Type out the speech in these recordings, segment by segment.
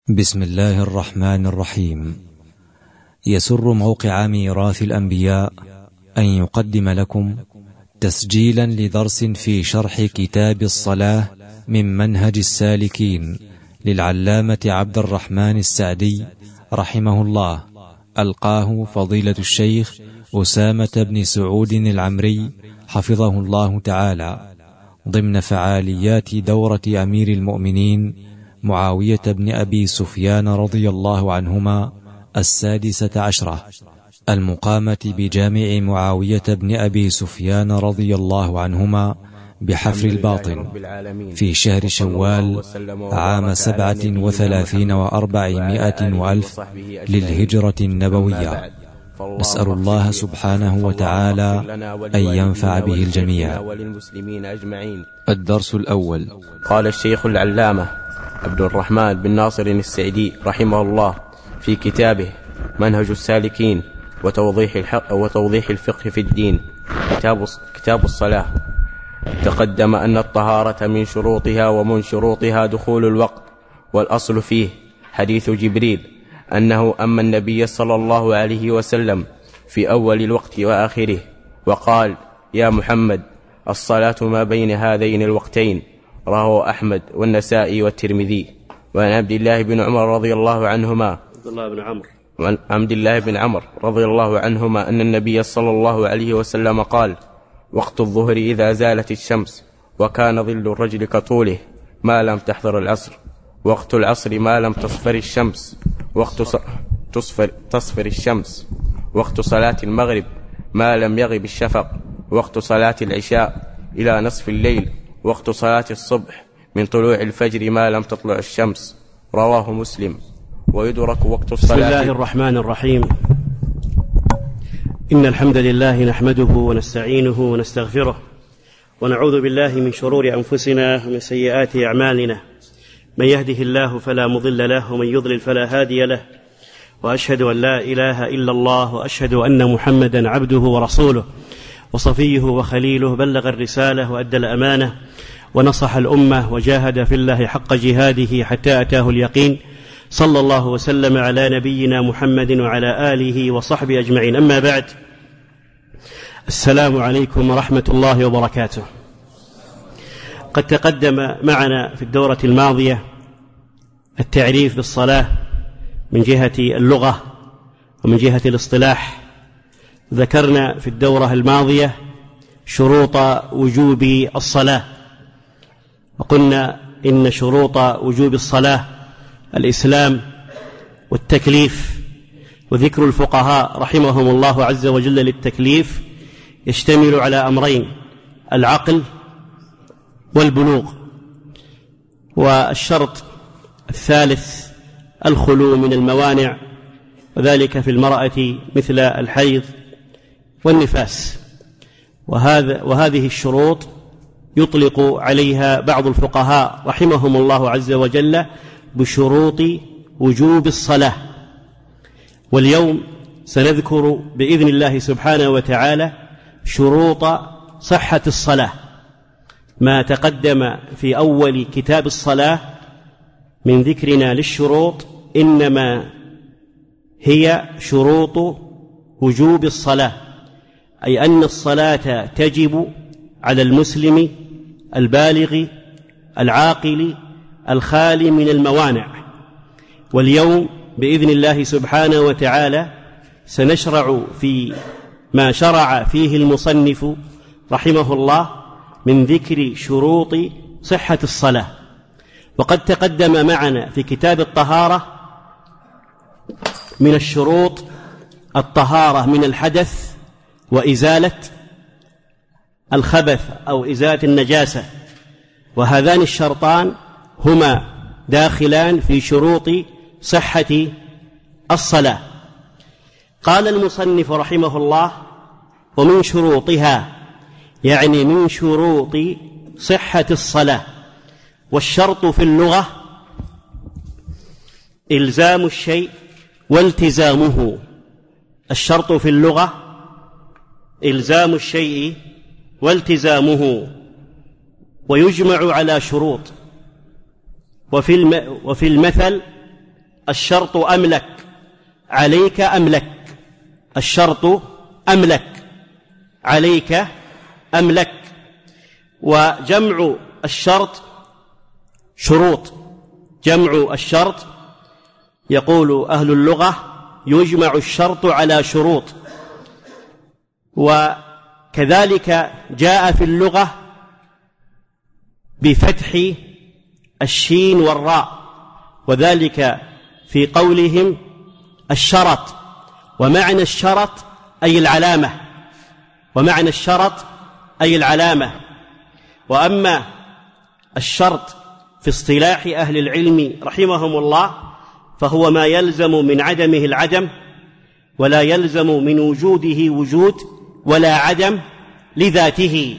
بسم الله الرحمن الرحيم. يسر موقع ميراث الأنبياء أن يقدم لكم تسجيلا لدرس في شرح كتاب الصلاة من منهج السالكين للعلامة عبد الرحمن السعدي رحمه الله، ألقاه فضيلة الشيخ أسامة بن سعود العمري حفظه الله تعالى ضمن فعاليات دورة أمير المؤمنين معاوية بن أبي سفيان رضي الله عنهما 16 المقامة بجامع معاوية بن أبي سفيان رضي الله عنهما بحفر الباطن في شهر شوال عام 37 و400 وألف للهجرة النبوية. نسأل الله سبحانه وتعالى أن ينفع به الجميع. الدرس الأول. قال الشيخ العلامة عبد الرحمن بن ناصر السعدي رحمه الله في كتابه منهج السالكين وتوضيح الفقه في الدين كتاب الصلاة: تقدم أن الطهارة من شروطها ومن شروطها دخول الوقت، والأصل فيه حديث جبريل أنه أما النبي صلى الله عليه وسلم في أول الوقت وآخره وقال: يا محمد الصلاة ما بين هذين الوقتين. رواه أحمد والنسائي والترمذي. وعن عبد الله بن عمر رضي الله عنهما رضي الله عنهما أن النبي صلى الله عليه وسلم قال: وقت الظهر إذا زالت الشمس وكان ظل الرجل كطوله ما لم تحضر العصر. وقت العصر ما لم تصفر الشمس تصفر الشمس. وقت صلاة المغرب ما لم يغب الشفق. وقت صلاة العشاء إلى نصف الليل. وقت صلاة الصبح من طلوع الفجر ما لم تطلع الشمس. رواه مسلم. ويدرك وقت الصلاة. بسم الله الرحمن الرحيم. إن الحمد لله نحمده ونستعينه ونستغفره، ونعوذ بالله من شرور أنفسنا ومن سيئات أعمالنا. من يهده الله فلا مضل له، ومن يضلل فلا هادي له. وأشهد أن لا إله إلا الله، وأشهد أن محمدا عبده ورسوله وصفيه وخليله، بلغ الرسالة وأدى الأمانة ونصح الأمة وجاهد في الله حق جهاده حتى أتاه اليقين. صلى الله وسلم على نبينا محمد وعلى آله وصحبه أجمعين. أما بعد، السلام عليكم ورحمة الله وبركاته. قد تقدم معنا في الدورة الماضية التعريف بالصلاة من جهة اللغة ومن جهة الاصطلاح. ذكرنا في الدورة الماضية شروط وجوب الصلاة، وقلنا إن شروط وجوب الصلاة الإسلام والتكليف. وذكر الفقهاء رحمهم الله عز وجل للتكليف يشتمل على أمرين: العقل والبلوغ. والشرط الثالث الخلو من الموانع، وذلك في المرأة مثل الحيض والنفاس. وهذه الشروط يطلق عليها بعض الفقهاء رحمهم الله عز وجل بشروط وجوب الصلاة. واليوم سنذكر بإذن الله سبحانه وتعالى شروط صحة الصلاة. ما تقدم في أول كتاب الصلاة من ذكرنا للشروط إنما هي شروط وجوب الصلاة، أي أن الصلاة تجب على المسلم البالغ العاقل الخالي من الموانع. واليوم بإذن الله سبحانه وتعالى سنشرع في ما شرع فيه المصنف رحمه الله من ذكر شروط صحة الصلاة. وقد تقدم معنا في كتاب الطهارة من الشروط الطهارة من الحدث وإزالة الخبث أو إزالة النجاسة، وهذان الشرطان هما داخلان في شروط صحة الصلاة. قال المصنف رحمه الله: ومن شروطها، يعني من شروط صحة الصلاة. والشرط في اللغة إلزام الشيء والتزامه. الشرط في اللغة إلزام الشيء والتزامه، ويجمع على شروط. وفي المثل الشرط أملك عليك أملك، الشرط أملك عليك أملك. وجمع الشرط شروط، جمع الشرط يقول أهل اللغة يجمع الشرط على شروط. وكذلك جاء في اللغة بفتح الشين والراء، وذلك في قولهم الشرط، ومعنى الشرط أي العلامة، ومعنى الشرط أي العلامة. وأما الشرط في اصطلاح أهل العلم رحمهم الله فهو ما يلزم من عدمه العدم، ولا يلزم من وجوده وجود، ولا عدم لذاته.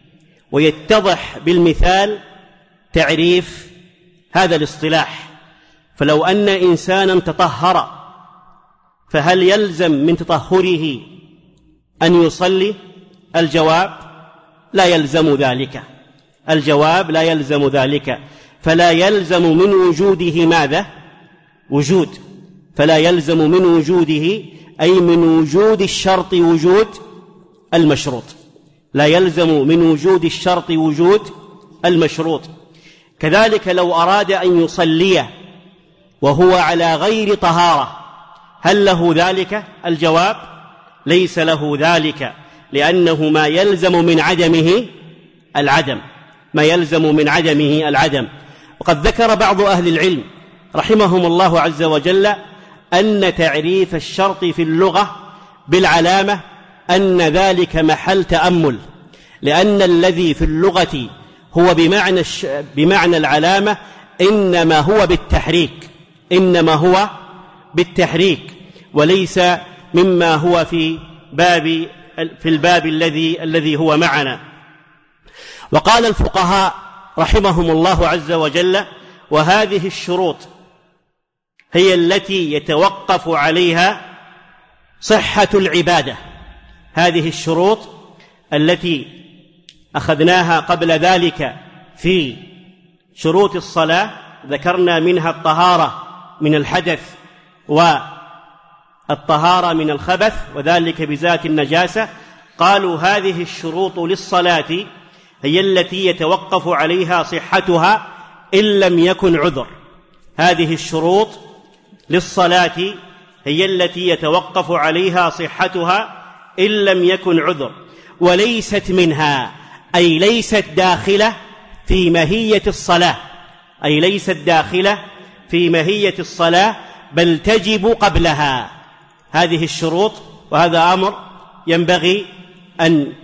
ويتضح بالمثال تعريف هذا الاصطلاح. فلو أن إنسانا تطهر فهل يلزم من تطهره أن يصلي؟ الجواب لا يلزم ذلك، الجواب لا يلزم ذلك. فلا يلزم من وجوده ماذا؟ وجود. فلا يلزم من وجوده أي من وجود الشرط وجود المشروط، لا يلزم من وجود الشرط وجود المشروط. كذلك لو أراد أن يصلي وهو على غير طهارة هل له ذلك؟ الجواب ليس له ذلك، لأنه ما يلزم من عدمه العدم، ما يلزم من عدمه العدم. وقد ذكر بعض أهل العلم رحمهم الله عز وجل أن تعريف الشرط في اللغة بالعلامة أن ذلك محل تأمل، لأن الذي في اللغة هو بمعنى العلامة إنما هو بالتحريك، إنما هو بالتحريك، وليس مما هو في الباب الذي هو معنا. وقال الفقهاء رحمهم الله عز وجل: وهذه الشروط هي التي يتوقف عليها صحة العبادة. هذه الشروط التي أخذناها قبل ذلك في شروط الصلاة ذكرنا منها الطهارة من الحدث والطهارة من الخبث، وذلك بذات النجاسة. قالوا هذه الشروط للصلاة هي التي يتوقف عليها صحتها إن لم يكن عذر. هذه الشروط للصلاة هي التي يتوقف عليها صحتها إن لم يكن عذر، وليست منها أي ليست داخلة في ماهية الصلاة، أي ليست داخلة في ماهية الصلاة، بل تجب قبلها. هذه الشروط، وهذا أمر ينبغي أن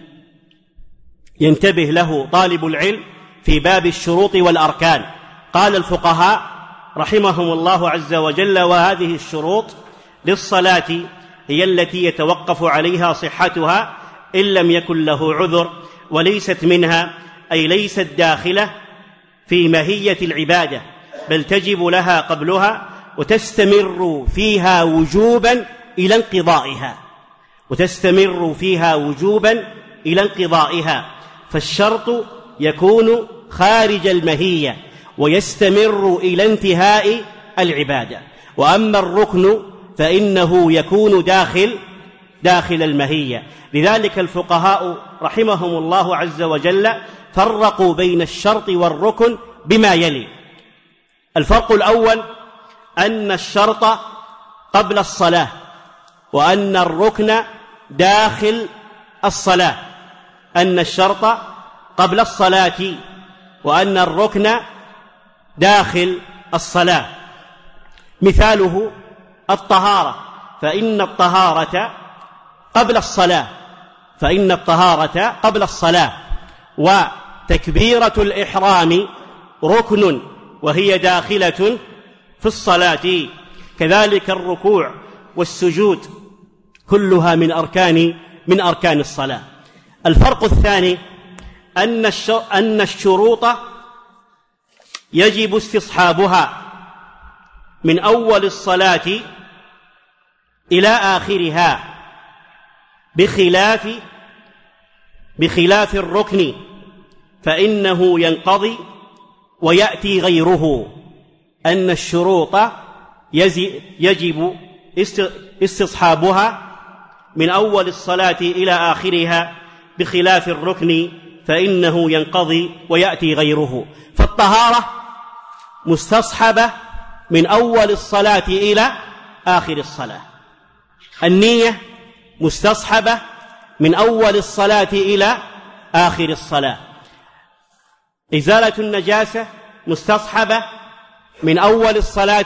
ينتبه له طالب العلم في باب الشروط والأركان. قال الفقهاء رحمهم الله عز وجل: وهذه الشروط للصلاة هي التي يتوقف عليها صحتها إن لم يكن له عذر، وليست منها أي ليست داخلة في ماهية العبادة، بل تجب لها قبلها، وتستمر فيها وجوبا إلى انقضائها، وتستمر فيها وجوبا إلى انقضائها. فالشرط يكون خارج الماهية ويستمر إلى انتهاء العبادة، وأما الركن فإنه يكون داخل الماهية. لذلك الفقهاء رحمهم الله عز وجل فرقوا بين الشرط والركن بما يلي: الفرق الأول أن الشرط قبل الصلاة، وأن الركن داخل الصلاة. أن الشرط قبل الصلاة وأن الركن داخل الصلاة. مثاله الطهارة، فإن الطهارة قبل الصلاة، فإن الطهارة قبل الصلاة. وتكبيرة الإحرام ركن وهي داخلة في الصلاة. كذلك الركوع والسجود كلها من أركان الصلاة. الفرق الثاني أن الشروط يجب استصحابها من أول الصلاة إلى آخرها، بخلاف الركن فإنه ينقضي ويأتي غيره. أن الشروط يجب استصحابها من أول الصلاة إلى آخرها، بخلاف الركن فإنه ينقضي ويأتي غيره. فالطهارة مستصحبة من أول الصلاة إلى آخر الصلاة، النية مستصحبة من أول الصلاة إلى آخر الصلاة، إزالة النجاسة مستصحبة من أول الصلاة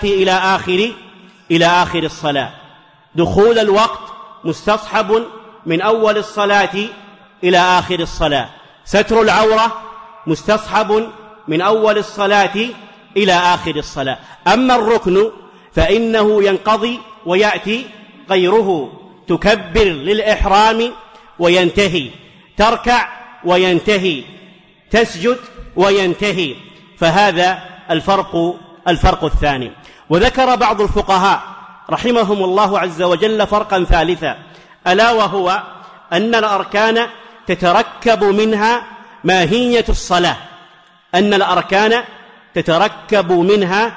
إلى آخر الصلاة، دخول الوقت مستصحب من أول الصلاة إلى آخر الصلاة، ستر العورة مستصحب من أول الصلاة إلى آخر الصلاة. أما الركن فإنه ينقضي ويأتي غيره، تكبر للإحرام وينتهي، تركع وينتهي، تسجد وينتهي، فهذا الفرق الثاني. وذكر بعض الفقهاء رحمهم الله عز وجل فرقا ثالثا، ألا وهو أن الأركان تتركب منها ماهية الصلاة، أن الأركان تتركب منها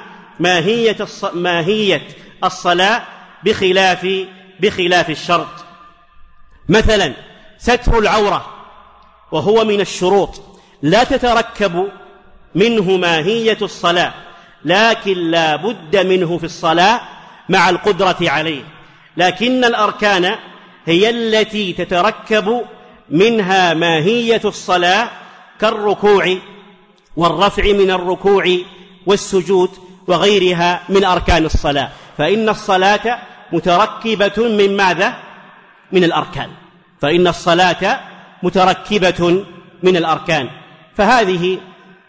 ماهية الصلاة بخلاف الشرط. مثلا ستر العورة وهو من الشروط، لا تتركب منه ماهية الصلاة، لكن لا بد منه في الصلاة مع القدرة عليه، لكن الأركان هي التي تتركب منها ماهية الصلاة، كالركوع والرفع من الركوع والسجود وغيرها من أركان الصلاة. فإن الصلاة متركبة من ماذا؟ من الأركان، فإن الصلاة متركبة من الأركان. فهذه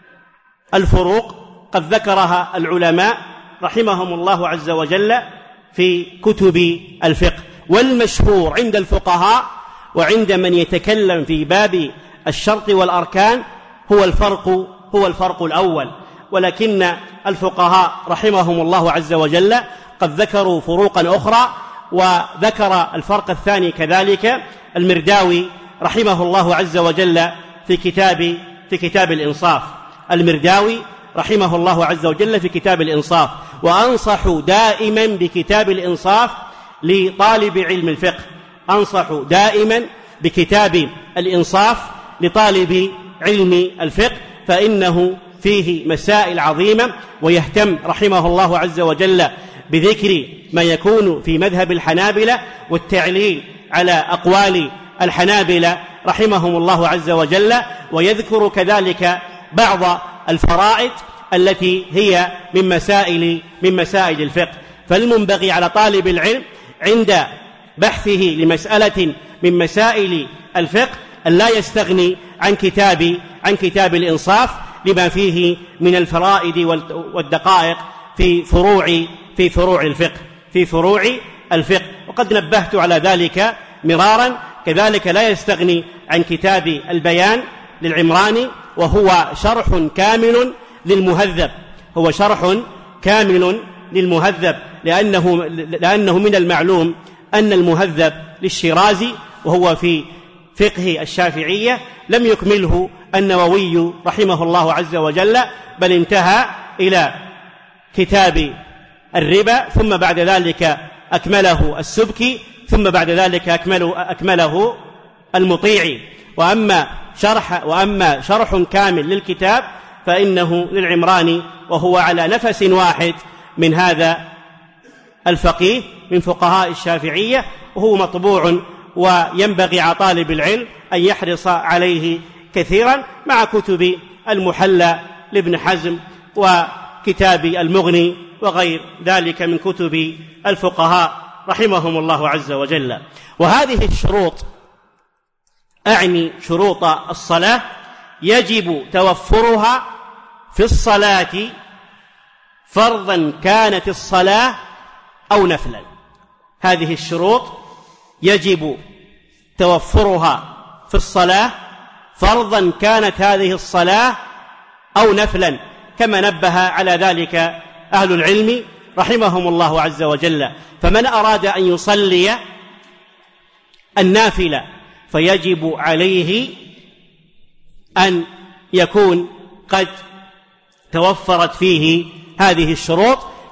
الفروق قد ذكرها العلماء رحمهم الله عز وجل في كتب الفقه، والمشهور عند الفقهاء وعند من يتكلم في باب الشرط والأركان هو الفرق الأول، ولكن الفقهاء رحمهم الله عز وجل قد ذكروا فروقا أخرى، وذكر الفرق الثاني كذلك المرداوي رحمه الله عز وجل في كتاب الإنصاف، المرداوي رحمه الله عز وجل في كتاب الإنصاف. وأنصح دائما بكتاب الإنصاف لطالب علم الفقه، أنصح دائما بكتاب الإنصاف لطالب علم الفقه، فإنه فيه مسائل عظيمة، ويهتم رحمه الله عز وجل بذكر ما يكون في مذهب الحنابلة والتعليل على أقوال الحنابلة رحمهم الله عز وجل، ويذكر كذلك بعض الفرائض التي هي من مسائل الفقه. فالمنبغي على طالب العلم عند بحثه لمسألة من مسائل الفقه أن لا يستغني عن كتاب الإنصاف، لما فيه من الفرائض والدقائق في فروع الفقه. وقد نبهت على ذلك مرارا. كذلك لا يستغني عن كتاب البيان للعمراني، وهو شرح كامل للمهذب، هو شرح كامل للمهذب، لأنه من المعلوم أن المهذب للشيرازي وهو في فقه الشافعية لم يكمله النووي رحمه الله عز وجل، بل انتهى إلى كتاب الربا، ثم بعد ذلك أكمله السبكي، ثم بعد ذلك أكمله المطيعي. وأما شرح كامل للكتاب فإنه للعمراني، وهو على نفس واحد من هذا الفقيه من فقهاء الشافعية، وهو مطبوع، وينبغي على طالب العلم أن يحرص عليه كثيرا، مع كتب المحلى لابن حزم وكتاب المغني وغير ذلك من كتب الفقهاء رحمهم الله عز وجل. وهذه الشروط، أعني شروط الصلاة، يجب توفرها في الصلاة فرضا كانت الصلاة أو نفلا. هذه الشروط يجب توفرها في الصلاة فرضا كانت هذه الصلاة أو نفلا، كما نبه على ذلك أهل العلم رحمهم الله عز وجل. فمن أراد أن يصلي النافلة فيجب عليه أن يكون قد توفرت فيه هذه الشروط،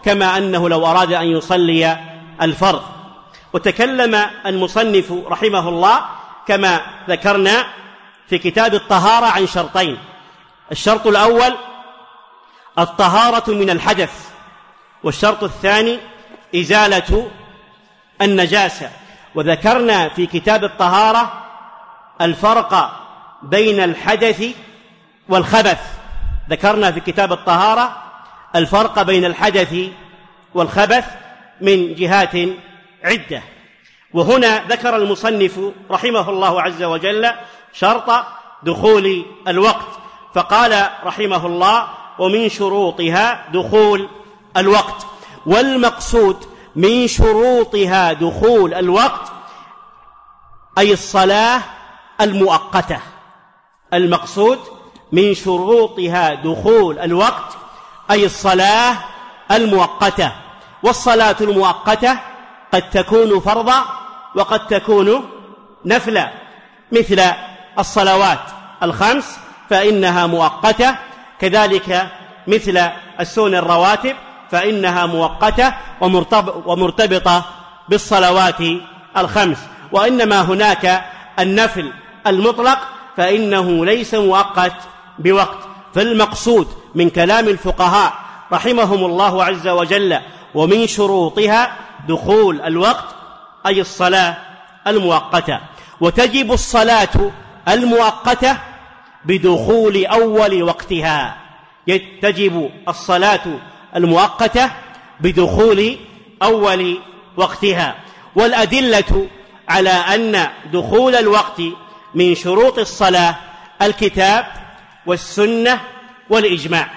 كما أنه لو أراد أن يصلي الفرض. وتكلم المصنف رحمه الله كما ذكرنا في كتاب الطهارة عن شرطين: الشرط الأول الطهارة من الحدث، والشرط الثاني إزالة النجاسة. وذكرنا في كتاب الطهارة الفرق بين الحدث والخبث، ذكرنا في كتاب الطهارة الفرق بين الحدث والخبث من جهات عدة. وهنا ذكر المصنف رحمه الله عز وجل شرط دخول الوقت، فقال رحمه الله: ومن شروطها دخول الوقت. والمقصود من شروطها دخول الوقت أي الصلاة المؤقتة. المقصود من شروطها دخول الوقت أي الصلاة المؤقتة. والصلاة المؤقتة قد تكون فرضا وقد تكون نفلا، مثل الصلوات الخمس فإنها مؤقتة، كذلك مثل السنن الرواتب فإنها مؤقتة ومرتبطة بالصلوات الخمس. وإنما هناك النفل المطلق فإنه ليس مؤقت بوقت. فالمقصود من كلام الفقهاء رحمهم الله عز وجل: ومن شروطها دخول الوقت أي الصلاة المؤقتة. وتجب الصلاة المؤقتة بدخول أول وقتها، تجب الصلاة المؤقتة بدخول أول وقتها. والأدلة على أن دخول الوقت من شروط الصلاة الكتاب والسنة والإجماع.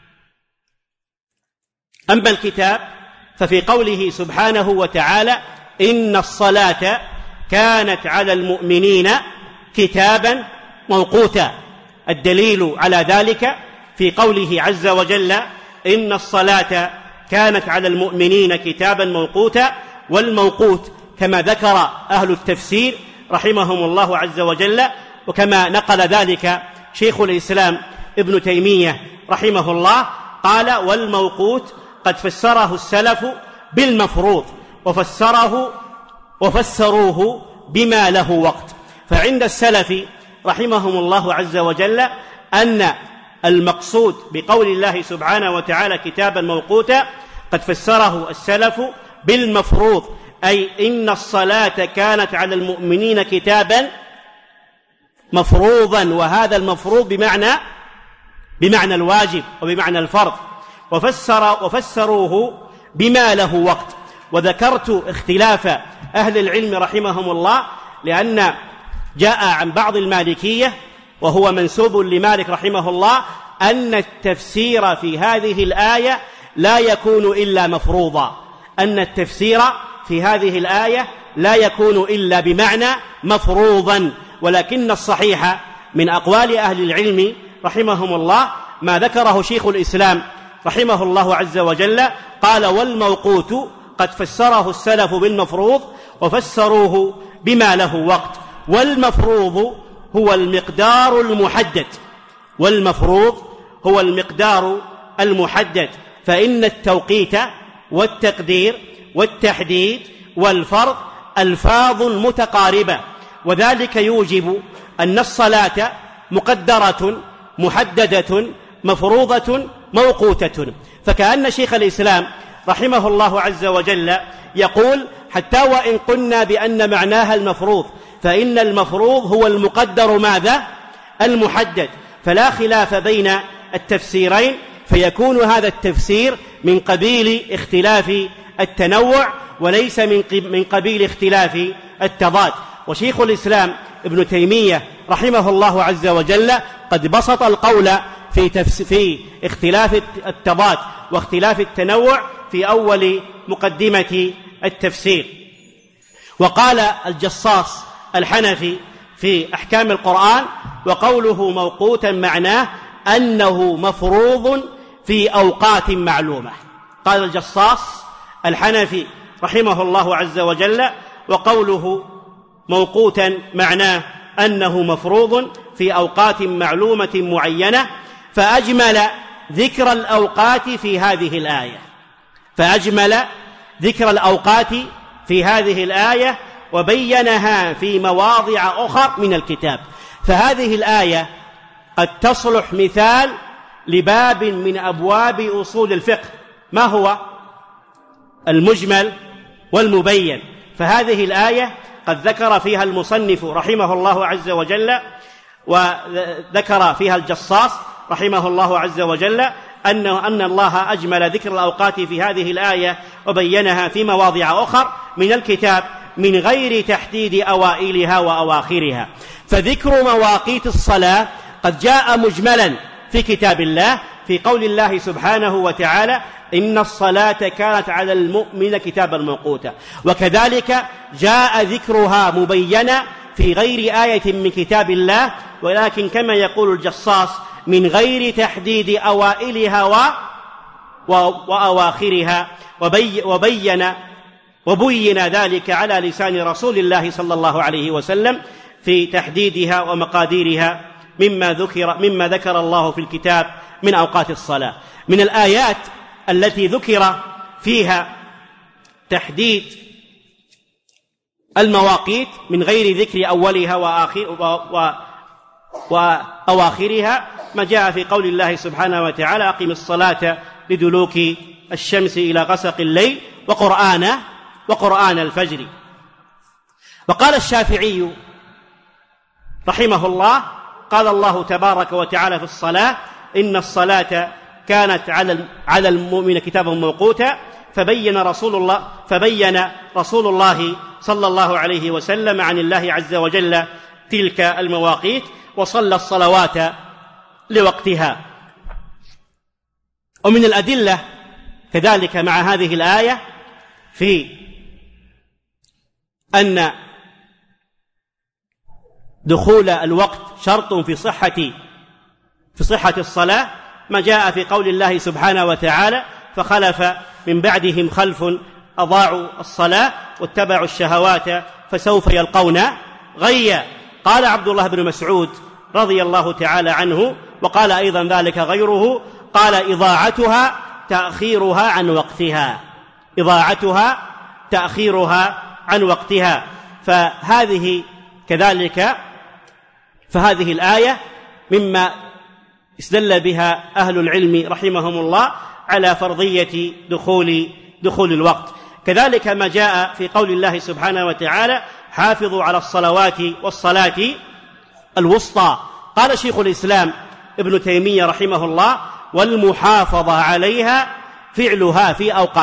أما الكتاب ففي قوله سبحانه وتعالى: إن الصلاة كانت على المؤمنين كتابا موقوتا. الدليل على ذلك في قوله عز وجل: إن الصلاة كانت على المؤمنين كتابا موقوتا. والموقوت كما ذكر أهل التفسير رحمهم الله عز وجل، وكما نقل ذلك شيخ الإسلام ابن تيمية رحمه الله، قال: والموقوت قد فسره السلف بالمفروض وفسروه بما له وقت. فعند السلف رحمهم الله عز وجل أن المقصود بقول الله سبحانه وتعالى كتابا موقوتا قد فسره السلف بالمفروض، أي إن الصلاة كانت على المؤمنين كتابا مفروضا، وهذا المفروض بمعنى الواجب وبمعنى الفرض، وفسروه بما له وقت. وذكرت اختلاف أهل العلم رحمهم الله، لأن جاء عن بعض المالكية وهو منسوب لمالك رحمه الله أن التفسير في هذه الآية لا يكون إلا مفروضا، أن التفسير في هذه الآية لا يكون إلا بمعنى مفروضا. ولكن الصحيح من أقوال أهل العلم رحمهم الله ما ذكره شيخ الإسلام رحمه الله عز وجل، قال: والموقوت قد فسره السلف بالمفروض وفسروه بما له وقت. والمفروض هو المقدار المحدد، والمفروض هو المقدار المحدد، فإن التوقيت والتقدير والتحديد والفرض ألفاظ متقاربة، وذلك يوجب أن الصلاة مقدرة محددة مفروضة موقوتة. فكأن شيخ الإسلام رحمه الله عز وجل يقول: حتى وإن قلنا بأن معناها المفروض، فإن المفروض هو المقدر ماذا؟ المحدد. فلا خلاف بين التفسيرين، فيكون هذا التفسير من قبيل اختلاف التنوع وليس من قبيل اختلاف التضاد. وشيخ الإسلام ابن تيمية رحمه الله عز وجل قد بسط القول في اختلاف التضاد واختلاف التنوع في أول مقدمة التفسير. وقال الجصاص الحنفي في أحكام القرآن: وقوله موقوتا معناه أنه مفروض في أوقات معلومة. قال الجصاص الحنفي رحمه الله عز وجل: وقوله موقوتا معناه أنه مفروض في أوقات معلومة معينة، فأجمل ذكر الأوقات في هذه الآية، فأجمل ذكر الأوقات في هذه الآية وبينها في مواضع أخر من الكتاب. فهذه الآية قد تصلح مثال لباب من أبواب أصول الفقه، ما هو المجمل والمبين. فهذه الآية قد ذكر فيها المصنف رحمه الله عز وجل، وذكر فيها الجصاص رحمه الله عز وجل أن الله أجمل ذكر الأوقات في هذه الآية وبينها في مواضع أخر من الكتاب من غير تحديد أوائلها وأواخرها. فذكر مواقيت الصلاة قد جاء مجملا في كتاب الله في قول الله سبحانه وتعالى: إن الصلاة كانت على المؤمن كتابا موقوتا. وكذلك جاء ذكرها مبينا في غير آية من كتاب الله، ولكن كما يقول الجصاص من غير تحديد أوائلها وأواخرها، وبين ذلك على لسان رسول الله صلى الله عليه وسلم في تحديدها ومقاديرها مما ذكر الله في الكتاب من أوقات الصلاة. من الآيات التي ذكر فيها تحديد المواقيت من غير ذكر أولها وأواخرها ما جاء في قول الله سبحانه وتعالى: أقم الصلاة لدلوك الشمس إلى غسق الليل وقرآن الفجر. وقال الشافعي رحمه الله: قال الله تبارك وتعالى في الصلاة: إن الصلاة كانت على المؤمن كتابا موقوتا. فبين رسول الله صلى الله عليه وسلم عن الله عز وجل تلك المواقيت وصلى الصلوات لوقتها. ومن الأدلة كذلك مع هذه الآية في أن دخول الوقت شرط في صحة الصلاة ما جاء في قول الله سبحانه وتعالى: فخلف من بعدهم خلف أضاعوا الصلاة واتبعوا الشهوات فسوف يلقون غيا. قال عبد الله بن مسعود رضي الله تعالى عنه، وقال أيضا ذلك غيره، قال: إضاعتها تأخيرها عن وقتها. فهذه الآية مما استدل بها أهل العلم رحمهم الله على فرضية دخول الوقت. كذلك ما جاء في قول الله سبحانه وتعالى: حافظوا على الصلوات والصلاة الوسطى. قال شيخ الإسلام ابن تيمية رحمه الله: والمحافظة عليها فعلها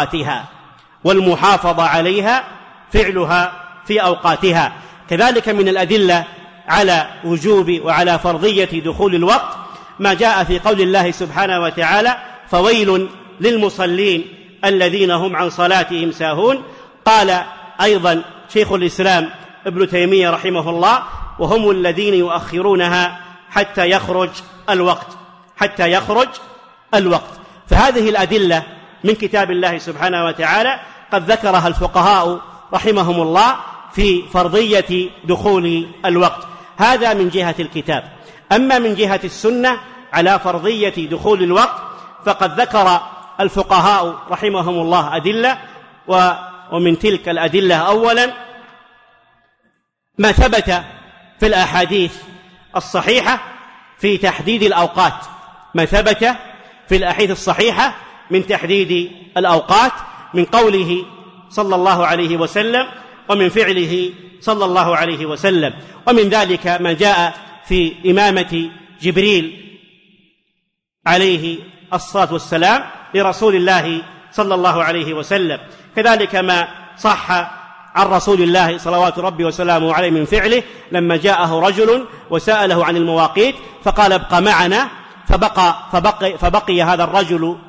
في أوقاتها. كذلك من الأدلة على وجوب وعلى فرضية دخول الوقت ما جاء في قول الله سبحانه وتعالى: فويل للمصلين الذين هم عن صلاتهم ساهون. قال أيضا شيخ الإسلام ابن تيمية رحمه الله: وهم الذين يؤخرونها حتى يخرج الوقت. فهذه الأدلة من كتاب الله سبحانه وتعالى قد ذكرها الفقهاء رحمهم الله في فرضية دخول الوقت. هذا من جهة الكتاب. أما من جهة السنة على فرضية دخول الوقت فقد ذكر الفقهاء رحمهم الله أدلة، ومن تلك الأدلة أولا ما ثبت في الأحاديث الصحيحة في تحديد الأوقات، من تحديد الأوقات من قوله صلى الله عليه وسلم ومن فعله صلى الله عليه وسلم. ومن ذلك ما جاء في إمامة جبريل عليه الصلاة والسلام لرسول الله صلى الله عليه وسلم. كذلك ما صح عن رسول الله صلوات ربي وسلامه عليه من فعله لما جاءه رجل وسأله عن المواقيت فقال: ابق معنا، فبقي هذا الرجل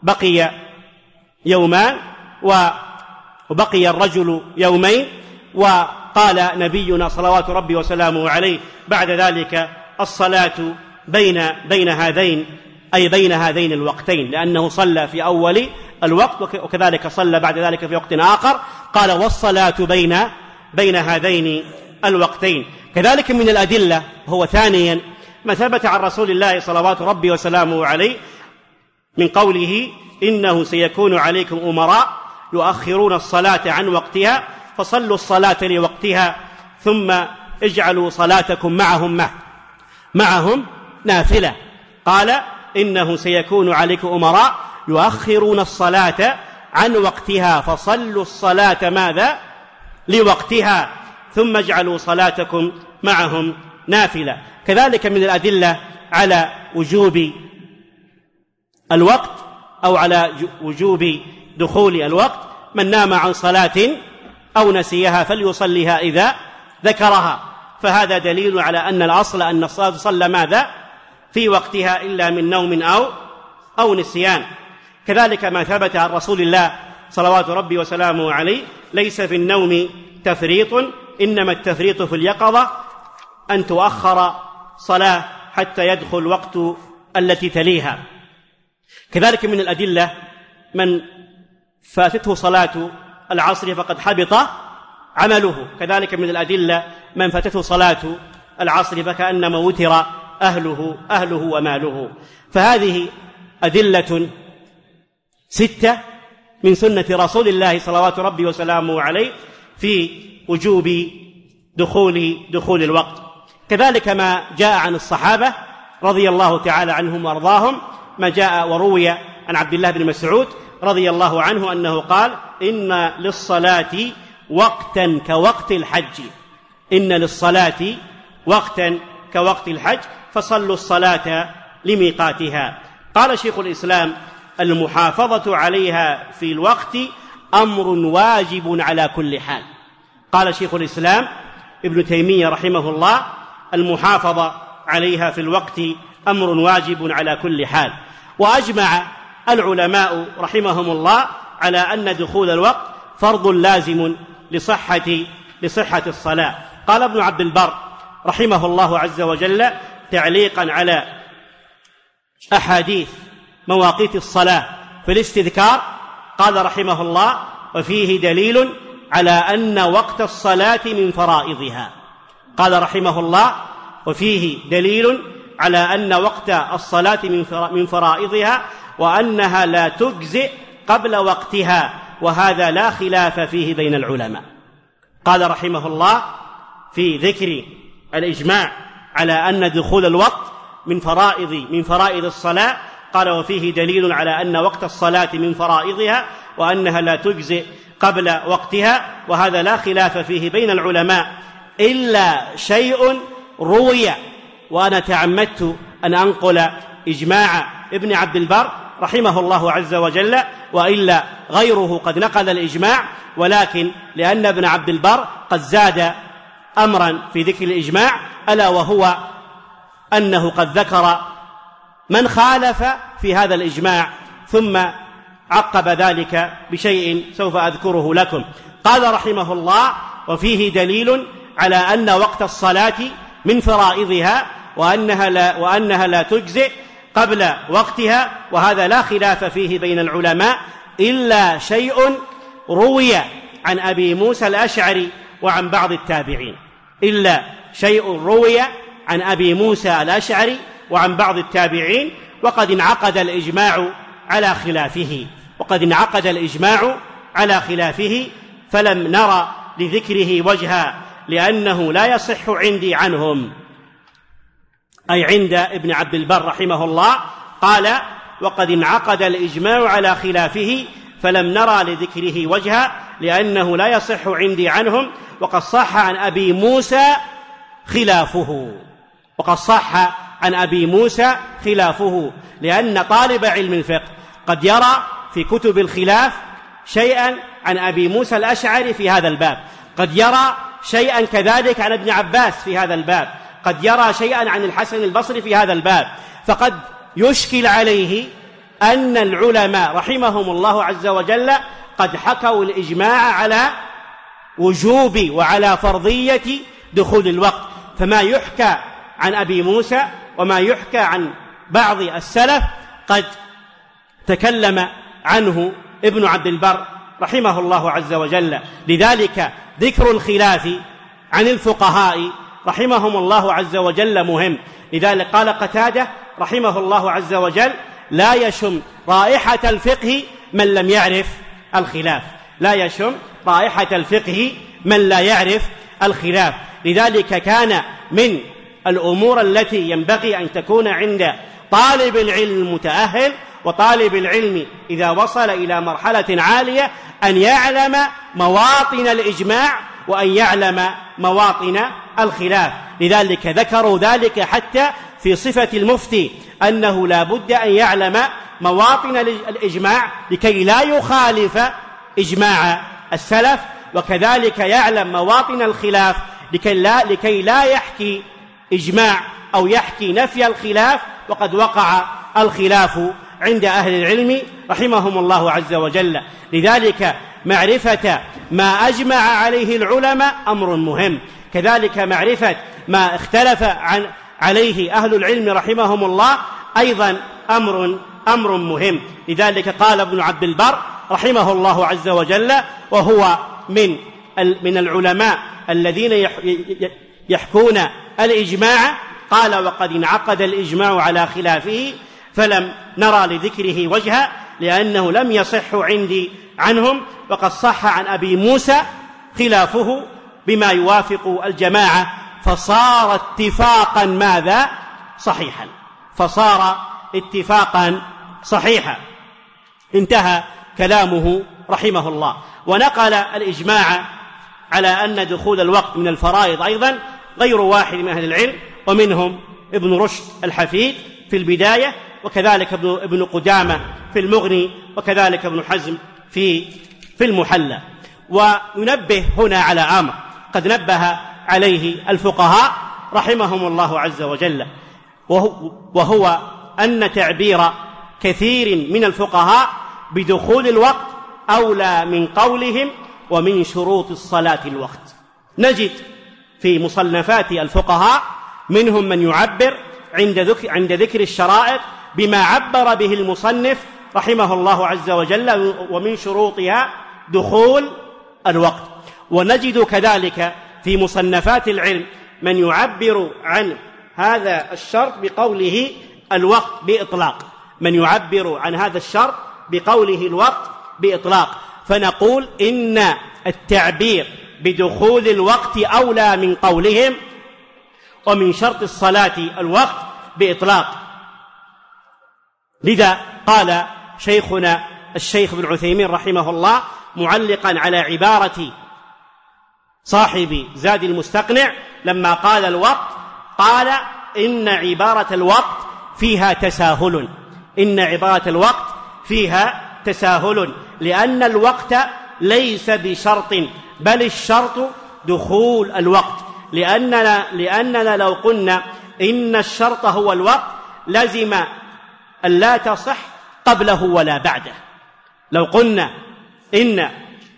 يومان وبقي الرجل يومين، وقال نبينا صلوات ربي وسلامه عليه بعد ذلك: الصلاة بين هذين الوقتين، لأنه صلى في أول الوقت وكذلك صلى بعد ذلك في وقت آخر. قال: والصلاة بين هذين الوقتين. كذلك من الأدلة هو ثانيا ما ثبت عن رسول الله صلوات ربي وسلامه عليه من قوله إنه سيكون عليكم أمراء يؤخرون الصلاة عن وقتها فصلوا الصلاة لوقتها ثم اجعلوا صلاتكم معهم نافلة. قال إنه سيكون عليكم أمراء يؤخرون الصلاة عن وقتها فصلوا الصلاة ماذا؟ لوقتها ثم اجعلوا صلاتكم معهم نافلة. كذلك من الأدلة على وجوب الوقت أو على وجوب دخول الوقت من نام عن صلاة أو نسيها فليصليها إذا ذكرها، فهذا دليل على أن الأصل أن الصلاة تصلى ماذا؟ في وقتها إلا من نوم أو نسيان. كذلك ما ثبت عن رسول الله صلوات ربي وسلامه عليه ليس في النوم تفريط إنما التفريط في اليقظة أن تؤخر صلاة حتى يدخل وقت التي تليها. كذلك من الأدلة من فاتته صلاة العصر فقد حبط عمله. كذلك من الأدلة من فاتته صلاة العصر فكأنما وتر أهله وماله. فهذه أدلة 6 من سنة رسول الله صلوات ربي وسلامه عليه في وجوب دخول الوقت. كذلك ما جاء عن الصحابة رضي الله تعالى عنهم وارضاهم، ما جاء وروي عن عبد الله بن مسعود رضي الله عنه أنه قال إن للصلاة وقتا كوقت الحج، إن للصلاة وقتا كوقت الحج فصلوا الصلاة لميقاتها. قال شيخ الإسلام المحافظة عليها في الوقت أمر واجب على كل حال. قال شيخ الإسلام ابن تيمية رحمه الله المحافظة عليها في الوقت أمر واجب على كل حال. وأجمع العلماء رحمهم الله على أن دخول الوقت فرض لازم لصحة الصلاة. قال ابن عبد البر رحمه الله عز وجل تعليقا على أحاديث مواقيت الصلاة في الاستذكار، قال رحمه الله وفيه دليل على أن وقت الصلاة من فرائضها. قال رحمه الله وفيه دليل على أن وقت الصلاة من فرائضها وأنها لا تجزئ قبل وقتها، وهذا لا خلاف فيه بين العلماء. قال رحمه الله في ذكر الإجماع على أن دخول الوقت من فرائض الصلاة، قال وفيه دليل على أن وقت الصلاة من فرائضها وأنها لا تجزئ قبل وقتها، وهذا لا خلاف فيه بين العلماء إلا شيء روي، وأنا تعمدت أن أنقل إجماع ابن عبد البر رحمه الله عز وجل، وإلا غيره قد نقل الإجماع، ولكن لأن ابن عبد البر قد زاد أمرا في ذكر الإجماع، ألا وهو أنه قد ذكر من خالف في هذا الإجماع ثم عقب ذلك بشيء سوف أذكره لكم. قال رحمه الله وفيه دليل على أن وقت الصلاة من فرائضها وأنها لا تجزئ قبل وقتها، وهذا لا خلاف فيه بين العلماء إلا شيء روي عن أبي موسى الأشعري وعن بعض التابعين، إلا شيء روي عن أبي موسى الأشعري وعن بعض التابعين، وقد انعقد الإجماع على خلافه فلم نرى لذكره وجها، لأنه لا يصح عندي عنهم، أي عند ابن عبد البر رحمه الله. قال وقد انعقد الإجماع على خلافه فلم نرى لذكره وجها لأنه لا يصح عندي عنهم، وقد صح عن أبي موسى خلافه، لأن طالب علم الفقه قد يرى في كتب الخلاف شيئا عن أبي موسى الأشعري في هذا الباب، قد يرى شيئا كذلك عن ابن عباس في هذا الباب، قد يرى شيئا عن الحسن البصري في هذا الباب، فقد يشكل عليه أن العلماء رحمهم الله عز وجل قد حكوا الإجماع على وجوب وعلى فرضية دخول الوقت، فما يحكى عن أبي موسى وما يحكى عن بعض السلف قد تكلم عنه ابن عبد البر رحمه الله عز وجل. لذلك ذكر الخلاف عن الفقهاء رحمهم الله عز وجل مهم. لذلك قال قتادة رحمه الله عز وجل لا يشم رائحة الفقه من لم يعرف الخلاف، لا يشم رائحة الفقه من لا يعرف الخلاف. لذلك كان من الأمور التي ينبغي أن تكون عند طالب العلم المتأهل وطالب العلم إذا وصل إلى مرحلة عالية أن يعلم مواطن الإجماع وأن يعلم مواطن الخلاف. لذلك ذكروا ذلك حتى في صفة المفتي أنه لا بد أن يعلم مواطن الإجماع لكي لا يخالف إجماع السلف، وكذلك يعلم مواطن الخلاف لكي لا يحكي إجماع أو يحكي نفي الخلاف وقد وقع الخلاف عند أهل العلم رحمهم الله عز وجل. لذلك معرفة ما أجمع عليه العلماء أمر مهم، كذلك معرفة ما اختلف عليه أهل العلم رحمهم الله أيضا أمر مهم. لذلك قال ابن عبد البر رحمه الله عز وجل وهو من العلماء الذين يحكون الإجماع، قال: وقد انعقد الإجماع على خلافه فلم نرى لذكره وجها لأنه لم يصح عندي عنهم، وقد صح عن أبي موسى خلافه بما يوافق الجماعة فصار اتفاقا ماذا؟ صحيحا، فصار اتفاقا صحيحا. انتهى كلامه رحمه الله. ونقل الإجماع على أن دخول الوقت من الفرائض أيضا غير واحد من أهل العلم، ومنهم ابن رشد الحفيد في البداية، وكذلك ابن قدامة في المغني، وكذلك ابن حزم في المحلى. وننبه هنا على أمر قد نبه عليه الفقهاء رحمهم الله عز وجل، وهو أن تعبير كثير من الفقهاء بدخول الوقت أولى من قولهم ومن شروط الصلاة الوقت. نجد في مصنفات الفقهاء منهم من يعبر عند ذكر الشرائط بما عبر به المصنف رحمه الله عز وجل ومن شروطها دخول الوقت. ونجد كذلك في مصنفات العلم من يعبر عن هذا الشرط بقوله الوقت بإطلاق، من يعبر عن هذا الشرط بقوله الوقت بإطلاق. فنقول إن التعبير بدخول الوقت أولى من قولهم ومن شرط الصلاة الوقت بإطلاق. لذا قال شيخنا الشيخ ابن عثيمين رحمه الله معلقا على عبارة صاحب زاد المستقنع لما قال الوقت، قال: إن عبارة الوقت فيها تساهل، إن عبارة الوقت فيها تساهل، لأن الوقت ليس بشرط، بل الشرط دخول الوقت. لأننا لو قلنا إن الشرط هو الوقت لزم أن لا تصح قبله ولا بعده. لو قلنا إن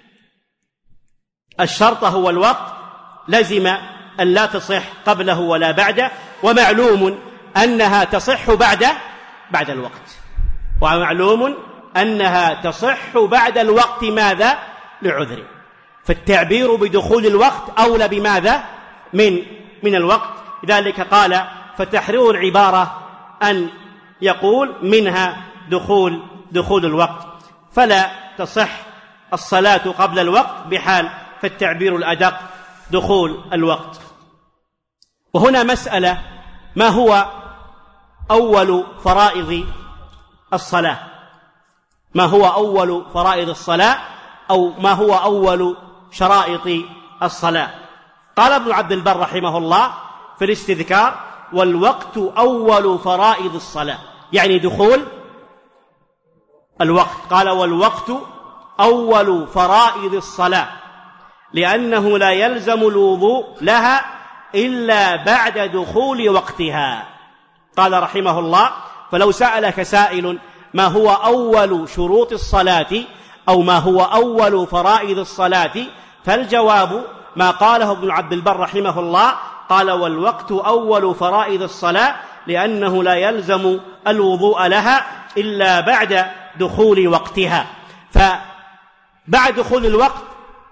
الشرط هو الوقت لزم أن لا تصح قبله ولا بعده، ومعلوم أنها تصح بعد الوقت، ومعلوم أنها تصح بعد الوقت ماذا؟ لعذر. فالتعبير بدخول الوقت أولى بماذا؟ من الوقت. لذلك قال: فتحرير العبارة أن يقول منها دخول الوقت، فلا تصح الصلاة قبل الوقت بحال، فالتعبير الأدق دخول الوقت. وهنا مسألة: ما هو أول فرائض الصلاة؟ ما هو أول فرائض الصلاة، أو ما هو أول شرائط الصلاة؟ قال ابن عبد البر رحمه الله في الاستذكار: والوقت أول فرائض الصلاة، يعني دخول الوقت. قال: والوقت أول فرائض الصلاة، لأنه لا يلزم الوضوء لها إلا بعد دخول وقتها. قال رحمه الله: فلو سألك سائل ما هو أول شروط الصلاة أو ما هو أول فرائض الصلاة، فالجواب ما قاله ابن عبد البر رحمه الله، قال: والوقت أول فرائض الصلاة، لأنه لا يلزم الوضوء لها إلا بعد دخول وقتها. فبعد دخول الوقت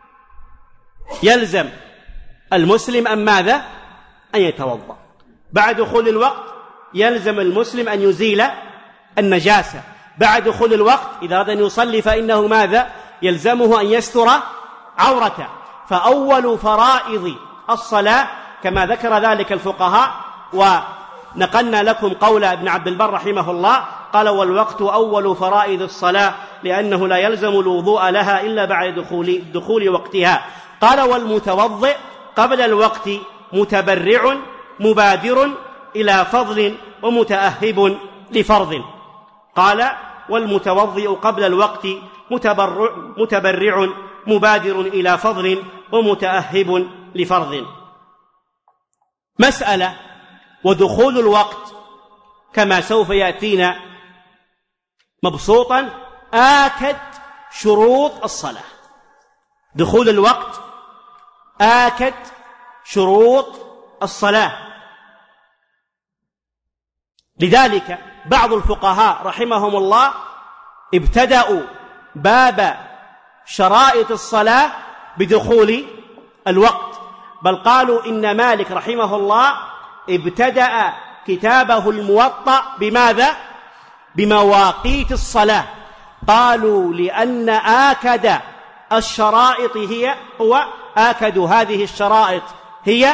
يلزم المسلم أن ماذا؟ أن يتوضأ. بعد دخول الوقت يلزم المسلم أن يزيل النجاسة بعد دخول الوقت إذا أراد أن يصلي فإنه ماذا؟ يلزمه أن يستر عورته. فأول فرائض الصلاة كما ذكر ذلك الفقهاء، ونقلنا لكم قول ابن عبد البر رحمه الله قال: والوقت أول فرائض الصلاة لأنه لا يلزم الوضوء لها إلا بعد دخول وقتها. قال: والمتوضئ قبل الوقت متبرع مبادر إلى فضل ومتأهب لفرض. قال: والمتوضئ قبل الوقت متبرع مبادر إلى فضل ومتأهب لفرض. مسألة: ودخول الوقت كما سوف يأتينا مبسوطا آكد شروط الصلاة. دخول الوقت آكد شروط الصلاة. لذلك بعض الفقهاء رحمهم الله ابتدأوا باب شرائط الصلاة بدخول الوقت، بل قالوا إن مالك رحمه الله ابتدأ كتابه الموطأ بماذا؟ بمواقيت الصلاة. قالوا لأن آكد الشرائط آكد هذه الشرائط هي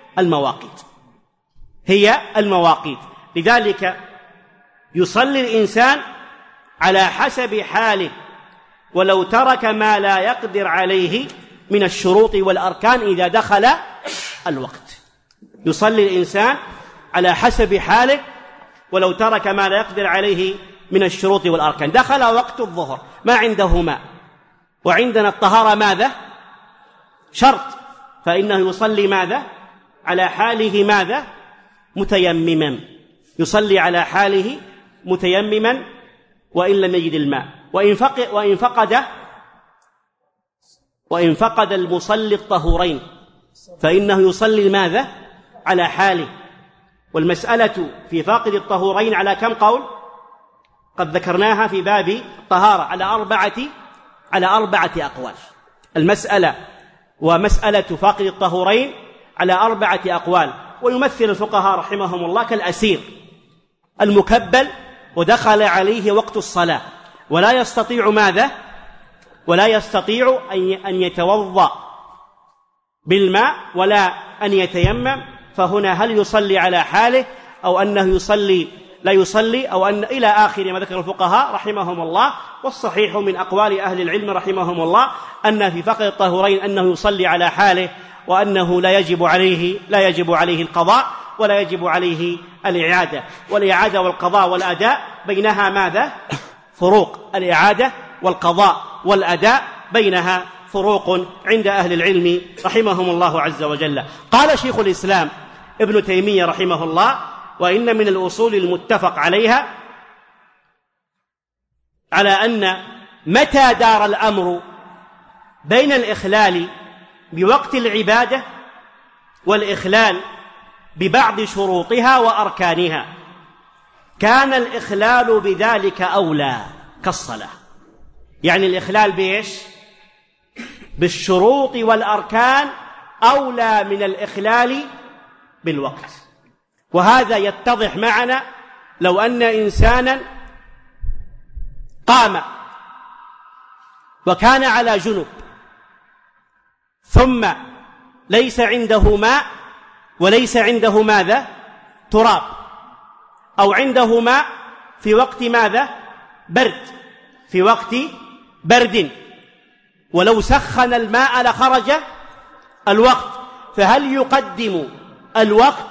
المواقيت. لذلك يصلي الإنسان على حسب حاله ولو ترك ما لا يقدر عليه من الشروط والأركان إذا دخل الوقت. يصلي الإنسان على حسب حاله ولو ترك ما لا يقدر عليه من الشروط والأركان. دخل وقت الظهر ما عنده ماء وعندنا الطهارة ماذا؟ شرط، فإنه يصلي ماذا؟ على حاله ماذا؟ متيمما. يصلي على حاله متيمما وإن لم يجد الماء. وإن فقد المصلي الطهورين فإنه يصلي ماذا؟ على حاله. والمسألة في فاقد الطهورين على كم قول؟ قد ذكرناها في باب الطهارة على أربعة أقوال. المسألة ومسألة فاقد الطهورين على 4 أقوال. ويمثل الفقهاء رحمهم الله كالأسير المكبل ودخل عليه وقت الصلاة ولا يستطيع ماذا؟ ولا يستطيع أن يتوضأ بالماء ولا أن يتيمم، فهنا هل يصلي على حاله أو أنه يصلي لا يصلي أو أن إلى آخر ما ذكر الفقهاء رحمهم الله. والصحيح من أقوال أهل العلم رحمهم الله أن في فقد الطهورين أنه يصلي على حاله وأنه لا يجب عليه القضاء ولا يجب عليه الإعادة. والإعادة والقضاء والأداء بينها ماذا؟ فروق. الإعادة والقضاء والأداء بينها فروق عند أهل العلم رحمهم الله عز وجل. قال شيخ الإسلام ابن تيمية رحمه الله: وإن من الأصول المتفق عليها على أن متى دار الأمر بين الإخلال بوقت العبادة والإخلال ببعض شروطها وأركانها كان الإخلال بذلك أولى كالصلاة. يعني الإخلال بإيش؟ بالشروط والأركان أولى من الإخلال بالوقت. وهذا يتضح معنا لو أن إنسانا قام وكان على جنب ثم ليس عنده ماء وليس عنده ماذا؟ تراب، أو عنده ماء في وقت ماذا؟ برد، في وقت برد، ولو سخن الماء لخرج الوقت، فهل يقدم الوقت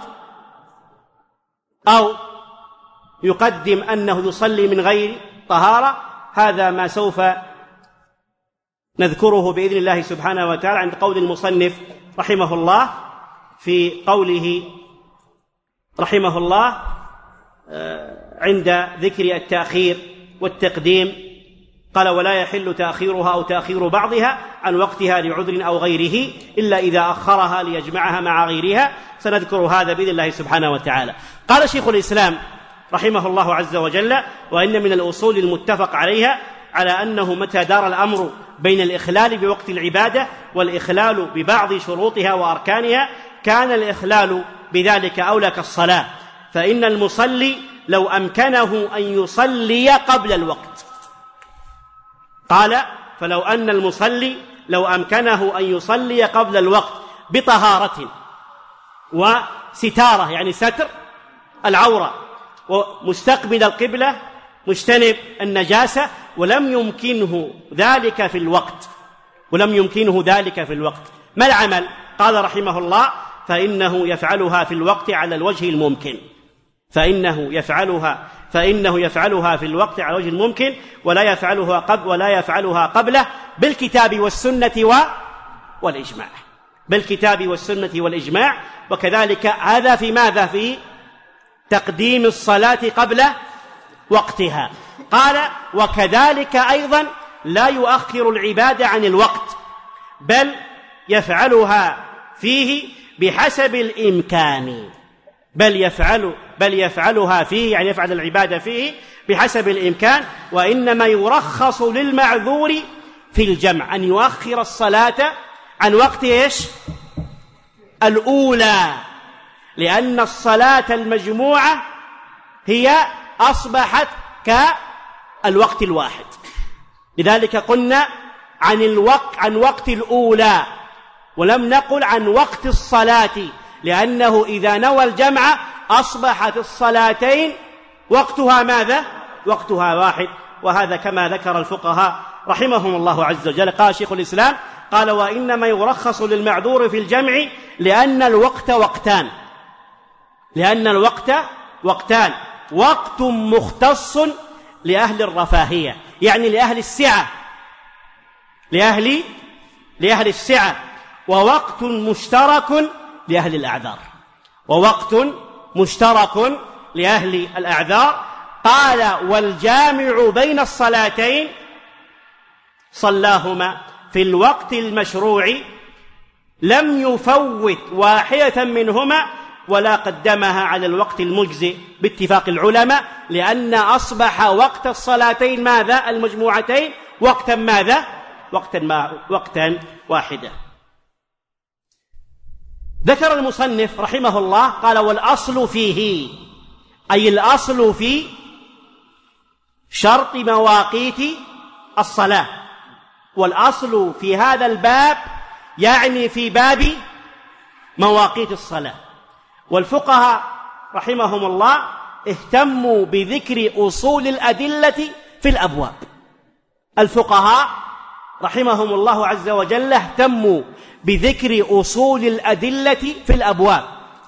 أو يقدم أنه يصلي من غير طهارة؟ هذا ما سوف نذكره بإذن الله سبحانه وتعالى عند قول المصنف رحمه الله في قوله رحمه الله عند ذكر التأخير والتقديم، قال: ولا يحل تأخيرها أو تأخير بعضها عن وقتها لعذر أو غيره إلا إذا أخرها ليجمعها مع غيرها. سنذكر هذا بإذن الله سبحانه وتعالى. قال شيخ الإسلام رحمه الله عز وجل: وإن من الأصول المتفق عليها على أنه متى دار الأمر بين الإخلال بوقت العبادة والإخلال ببعض شروطها وأركانها كان الإخلال بذلك أولى كالصلاة، فإن المصلي لو أمكنه أن يصلي قبل الوقت. قال فلو أن المصلي لو أمكنه أن يصلي قبل الوقت بطهارة وستارة، يعني ستر العورة، ومستقبل القبلة، مجتنب النجاسة، ولم يمكنه ذلك في الوقت، ما العمل؟ قال رحمه الله: فإنه يفعلها في الوقت على الوجه الممكن، فإنه يفعلها في الوقت على الوجه الممكن، ولا يفعلها قبله بالكتاب والسنة والإجماع. وكذلك هذا في ماذا؟ في تقديم الصلاة قبل وقتها. قال: وكذلك أيضا لا يؤخر العبادة عن الوقت، بل يفعلها فيه بحسب الإمكان، بل يفعلها فيه، يعني يفعل العبادة فيه بحسب الإمكان. وإنما يرخص للمعذور في الجمع أن يؤخر الصلاة عن وقت الأولى، لأن الصلاة المجموعة هي أصبحت كالوقت الواحد. لذلك قلنا عن وقت الأولى، ولم نقل عن وقت الصلاة، لأنه إذا نوى الجمع أصبحت الصلاتين وقتها ماذا؟ وقتها واحد. وهذا كما ذكر الفقهاء رحمهم الله عز وجل. قال شيخ الإسلام: قال: وإنما يرخص للمعذور في الجمع لأن الوقت وقتان، وقت مختص لأهل الرفاهية، يعني لأهل السعة، ووقت مشترك لأهل الأعذار. قال: والجامع بين الصلاتين صلاهما في الوقت المشروع لم يفوت واحدة منهما ولا قدمها على الوقت المجزئ باتفاق العلماء، لأن أصبح وقت الصلاتين ماذا؟ المجموعتين وقتا ماذا؟ وقتا واحدا. ذكر المصنف رحمه الله قال: والأصل فيه، أي الأصل في شرط مواقيت الصلاة. والأصل في هذا الباب يعني في باب مواقيت الصلاة. والفقهاء رحمهم الله اهتموا بذكر أصول الأدلة في الأبواب. الفقهاء رحمهم الله عز وجل اهتموا بذكر أصول الأدلة في الأبواب،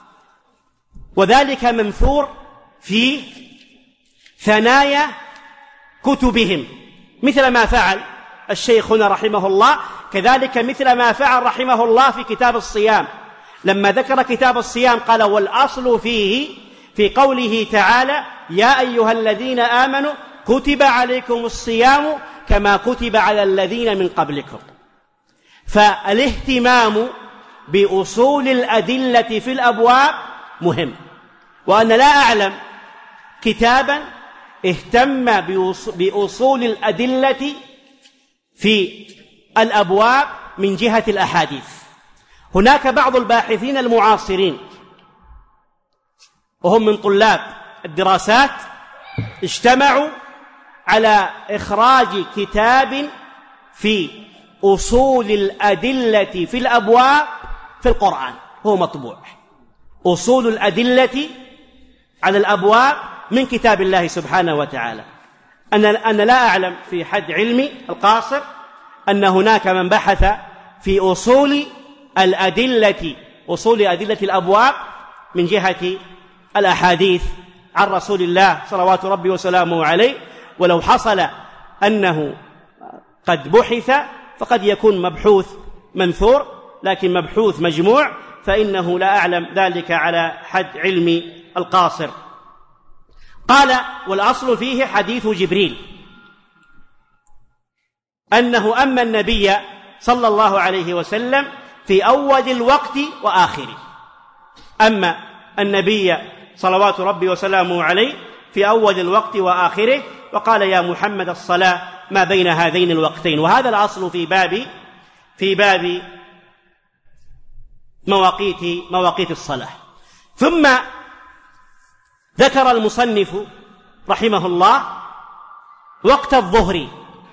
وذلك منثور في ثنايا كتبهم، مثل ما فعل الشيخ هنا رحمه الله، كذلك مثل ما فعل رحمه الله في كتاب الصيام. لما ذكر كتاب الصيام قال: والأصل فيه في قوله تعالى: يا أيها الذين آمنوا كتب عليكم الصيام كما كتب على الذين من قبلكم. فالاهتمام بأصول الأدلة في الأبواب مهم، وأنا لا أعلم كتابا اهتم بأصول الأدلة في الأبواب من جهة الأحاديث. هناك بعض الباحثين المعاصرين وهم من طلاب الدراسات اجتمعوا على إخراج كتاب في أصول الأدلة في الأبواب في القرآن، هو مطبوع، أصول الأدلة على الأبواب من كتاب الله سبحانه وتعالى. أنا لا أعلم في حد علمي القاصر أن هناك من بحث في أصول أدلة الأبواب من جهة الأحاديث عن رسول الله صلوات ربي وسلامه عليه. ولو حصل أنه قد بحث فقد يكون مبحوث منثور، لكن مبحوث مجموع فإنه لا أعلم ذلك على حد علمي القاصر. قال: والأصل فيه حديث جبريل أنه أما النبي صلى الله عليه وسلم في أول الوقت وآخره. أما النبي صلوات ربي وسلامه عليه في أول الوقت وآخره، وقال: يا محمد الصلاة ما بين هذين الوقتين. وهذا الأصل في باب مواقيت الصلاة. ثم ذكر المصنف رحمه الله وقت الظهر،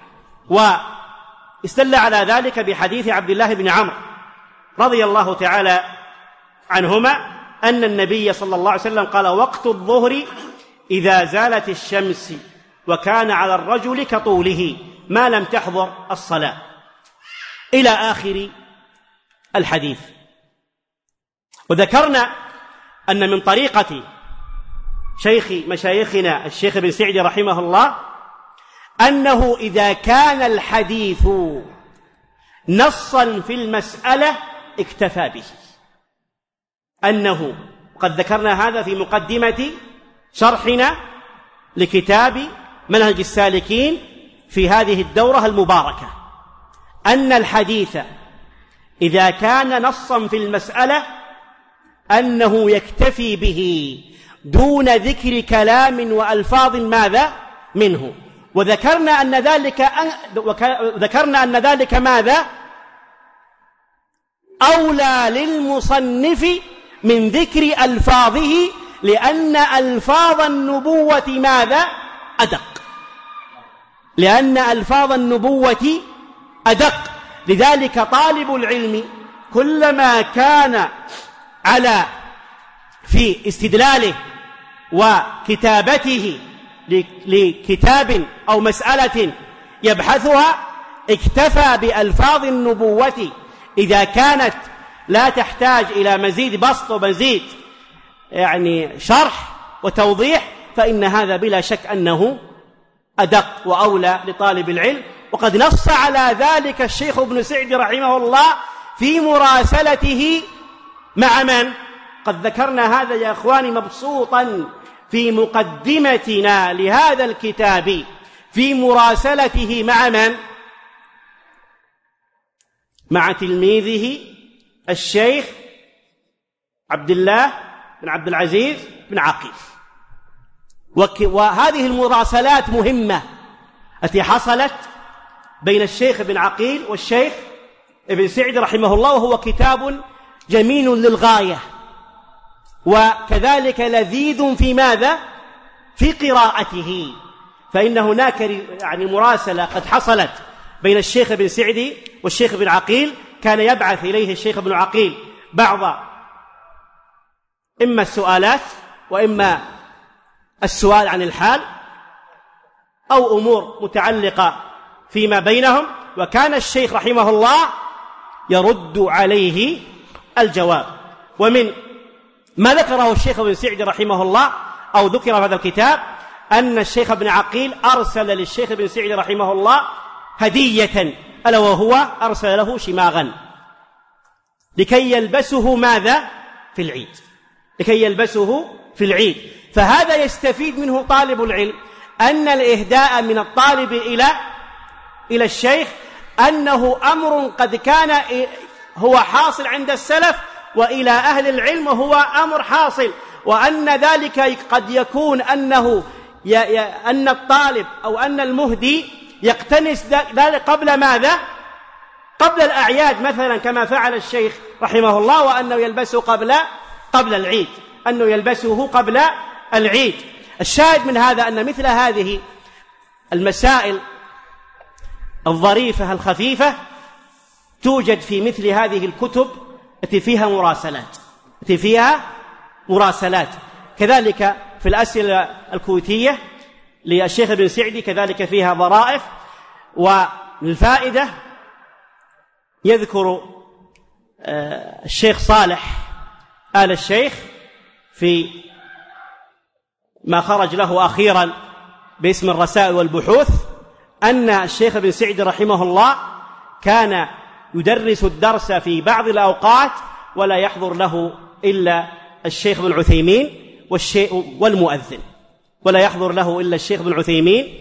واستدل على ذلك بحديث عبد الله بن عمرو رضي الله تعالى عنهما أن النبي صلى الله عليه وسلم قال: وقت الظهر إذا زالت الشمس وكان على الرجل كطوله ما لم تحضر الصلاة، إلى آخر الحديث. وذكرنا أن من طريقة مشايخنا الشيخ بن سعدي رحمه الله أنه إذا كان الحديث نصا في المسألة اكتفى به، أنه قد ذكرنا هذا في مقدمة شرحنا لكتاب منهج السالكين في هذه الدورة المباركة، أن الحديث إذا كان نصا في المسألة أنه يكتفي به دون ذكر كلام وألفاظ ماذا منه. وذكرنا أن ذلك ماذا أولى للمصنف من ذكر ألفاظه، لأن ألفاظ النبوة ماذا أدق، لأن ألفاظ النبوة أدق. لذلك طالب العلم كلما كان في استدلاله وكتابته لكتاب أو مسألة يبحثها اكتفى بألفاظ النبوة إذا كانت لا تحتاج إلى مزيد بسط ومزيد شرح وتوضيح، فإن هذا بلا شك أنه أدق وأولى لطالب العلم. وقد نص على ذلك الشيخ ابن سعدي رحمه الله في مراسلته مع من؟ قد ذكرنا هذا يا أخواني مبسوطا في مقدمتنا لهذا الكتاب، في مراسلته مع من؟ مع تلميذه الشيخ عبد الله بن عبد العزيز بن عقيل. وهذه المراسلات مهمة التي حصلت بين الشيخ بن عقيل والشيخ ابن سعدي رحمه الله، وهو كتاب جميل للغاية، وكذلك لذيذ في ماذا؟ في قراءته. فإن هناك مراسلة قد حصلت بين الشيخ بن سعدي والشيخ بن عقيل، كان يبعث إليه الشيخ بن عقيل بعض إما السؤالات وإما السؤال عن الحال أو أمور متعلقة فيما بينهم، وكان الشيخ رحمه الله يرد عليه الجواب. ومن ما ذكره الشيخ بن سعدي رحمه الله أو ذكر في هذا الكتاب أن الشيخ بن عقيل أرسل للشيخ بن سعدي رحمه الله هدية، ألا وهو أرسل له شماغا لكي يلبسه ماذا؟ في العيد، لكي يلبسه في العيد. فهذا يستفيد منه طالب العلم أن الإهداء من الطالب إلى الشيخ أنه أمر قد كان هو حاصل عند السلف وإلى أهل العلم وهو أمر حاصل، وأن ذلك قد يكون أن الطالب أو أن المهدي يقتنس ذلك قبل ماذا؟ قبل الأعياد مثلا، كما فعل الشيخ رحمه الله، وأنه يلبسه قبل العيد، أنه يلبسه قبل العيد. الشاهد من هذا أن مثل هذه المسائل الظريفة الخفيفة توجد في مثل هذه الكتب التي فيها مراسلات. كذلك في الأسئلة الكويتية للشيخ ابن سعدي كذلك فيها ظرائف. والفائدة يذكر الشيخ صالح آل الشيخ في ما خرج له أخيرا باسم الرسائل والبحوث أن الشيخ ابن سعدي رحمه الله كان يدرس الدرس في بعض الأوقات ولا يحضر له إلا الشيخ بن عثيمين والمؤذن، ولا يحضر له إلا الشيخ بن عثيمين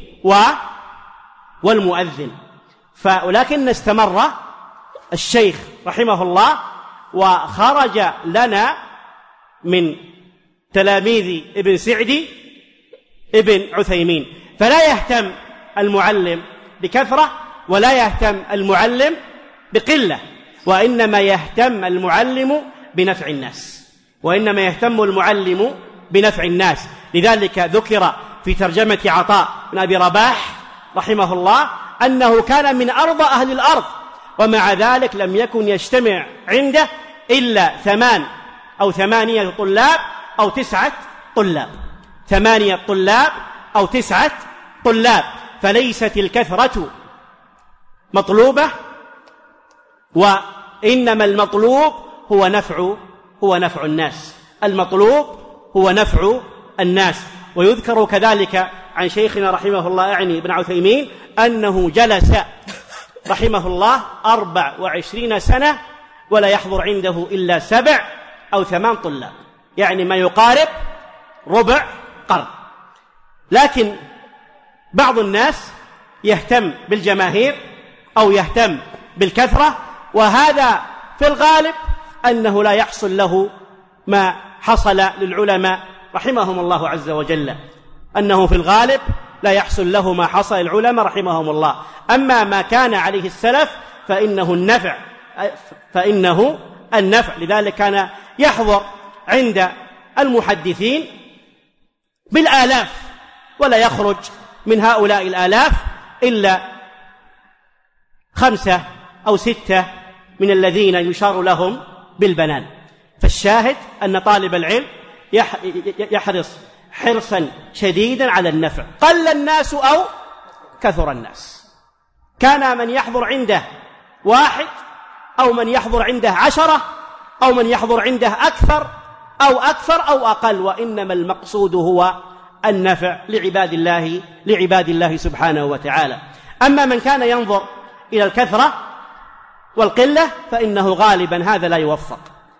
والمؤذن. ولكن استمر الشيخ رحمه الله وخرج لنا من تلاميذ ابن سعدي ابن عثيمين. فلا يهتم المعلم بكثرة ولا يهتم المعلم بقلة، وإنما يهتم المعلم بنفع الناس، وإنما يهتم المعلم بنفع الناس. لذلك ذكر في ترجمة عطاء بن أبي رباح رحمه الله أنه كان من أرضى أهل الأرض، ومع ذلك لم يكن يجتمع عنده إلا 8 أو 8 طلاب أو 9 طلاب، 8 طلاب أو 9 طلاب. فليست الكثرة مطلوبة، وإنما المطلوب هو نفع الناس. المطلوب هو نفع الناس. ويذكر كذلك عن شيخنا رحمه الله يعني ابن عثيمين أنه جلس رحمه الله 24 سنة ولا يحضر عنده إلا 7 أو 8 طلاب، يعني ما يقارب ربع قرن. لكن بعض الناس يهتم بالجماهير أو يهتم بالكثرة، وهذا في الغالب أنه لا يحصل له ما حصل للعلماء رحمهم الله عز وجل، أنه في الغالب لا يحصل له ما حصل للعلماء رحمهم الله. أما ما كان عليه السلف فإنه النفع. لذلك كان يحضر عند المحدثين بالآلاف، ولا يخرج من هؤلاء الآلاف إلا 5 أو 6 من الذين يشار لهم بالبنان. فالشاهد أن طالب العلم يحرص حرصا شديدا على النفع، قل الناس أو كثر الناس. كان من يحضر عنده 1 أو من يحضر عنده 10 أو من يحضر عنده أكثر أو أقل، وإنما المقصود هو النفع لعباد الله سبحانه وتعالى. أما من كان ينظر إلى الكثرة والقلة فإنه غالبا هذا لا يوفق،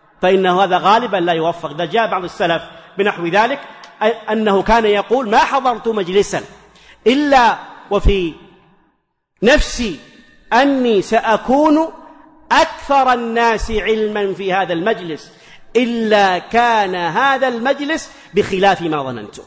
إذا جاء بعض السلف بنحو ذلك أنه كان يقول: ما حضرت مجلسا إلا وفي نفسي أني سأكون أكثر الناس علما في هذا المجلس، إلا كان هذا المجلس بخلاف ما ظننت.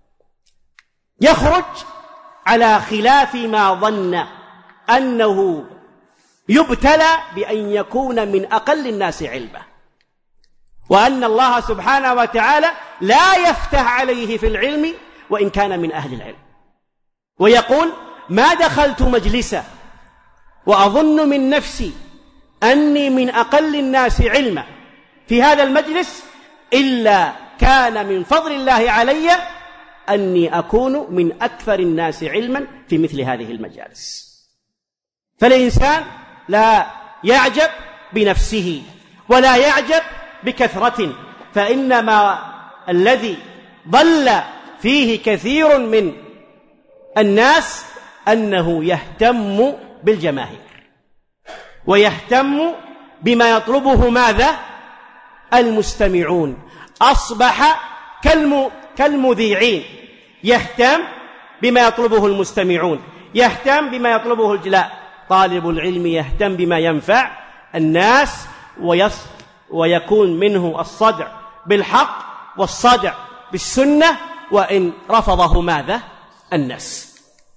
يخرج على خلاف ما ظن، أنه يبتلى بأن يكون من أقل الناس علما، وأن الله سبحانه وتعالى لا يفتح عليه في العلم وإن كان من أهل العلم. ويقول: ما دخلت مجلسا وأظن من نفسي أني من أقل الناس علما في هذا المجلس، إلا كان من فضل الله علي أني أكون من أكثر الناس علما في مثل هذه المجالس. فالإنسان لا يعجب بنفسه ولا يعجب بكثرة، فإنما الذي ضل فيه كثير من الناس أنه يهتم بالجماهير ويهتم بما يطلبه ماذا؟ المستمعون. أصبح كالمذيعين، يهتم بما يطلبه المستمعون، يهتم بما يطلبه الجلاء. طالب العلم يهتم بما ينفع الناس ويكون منه الصدع بالحق والصدع بالسنة، وإن رفضه ماذا؟ الناس.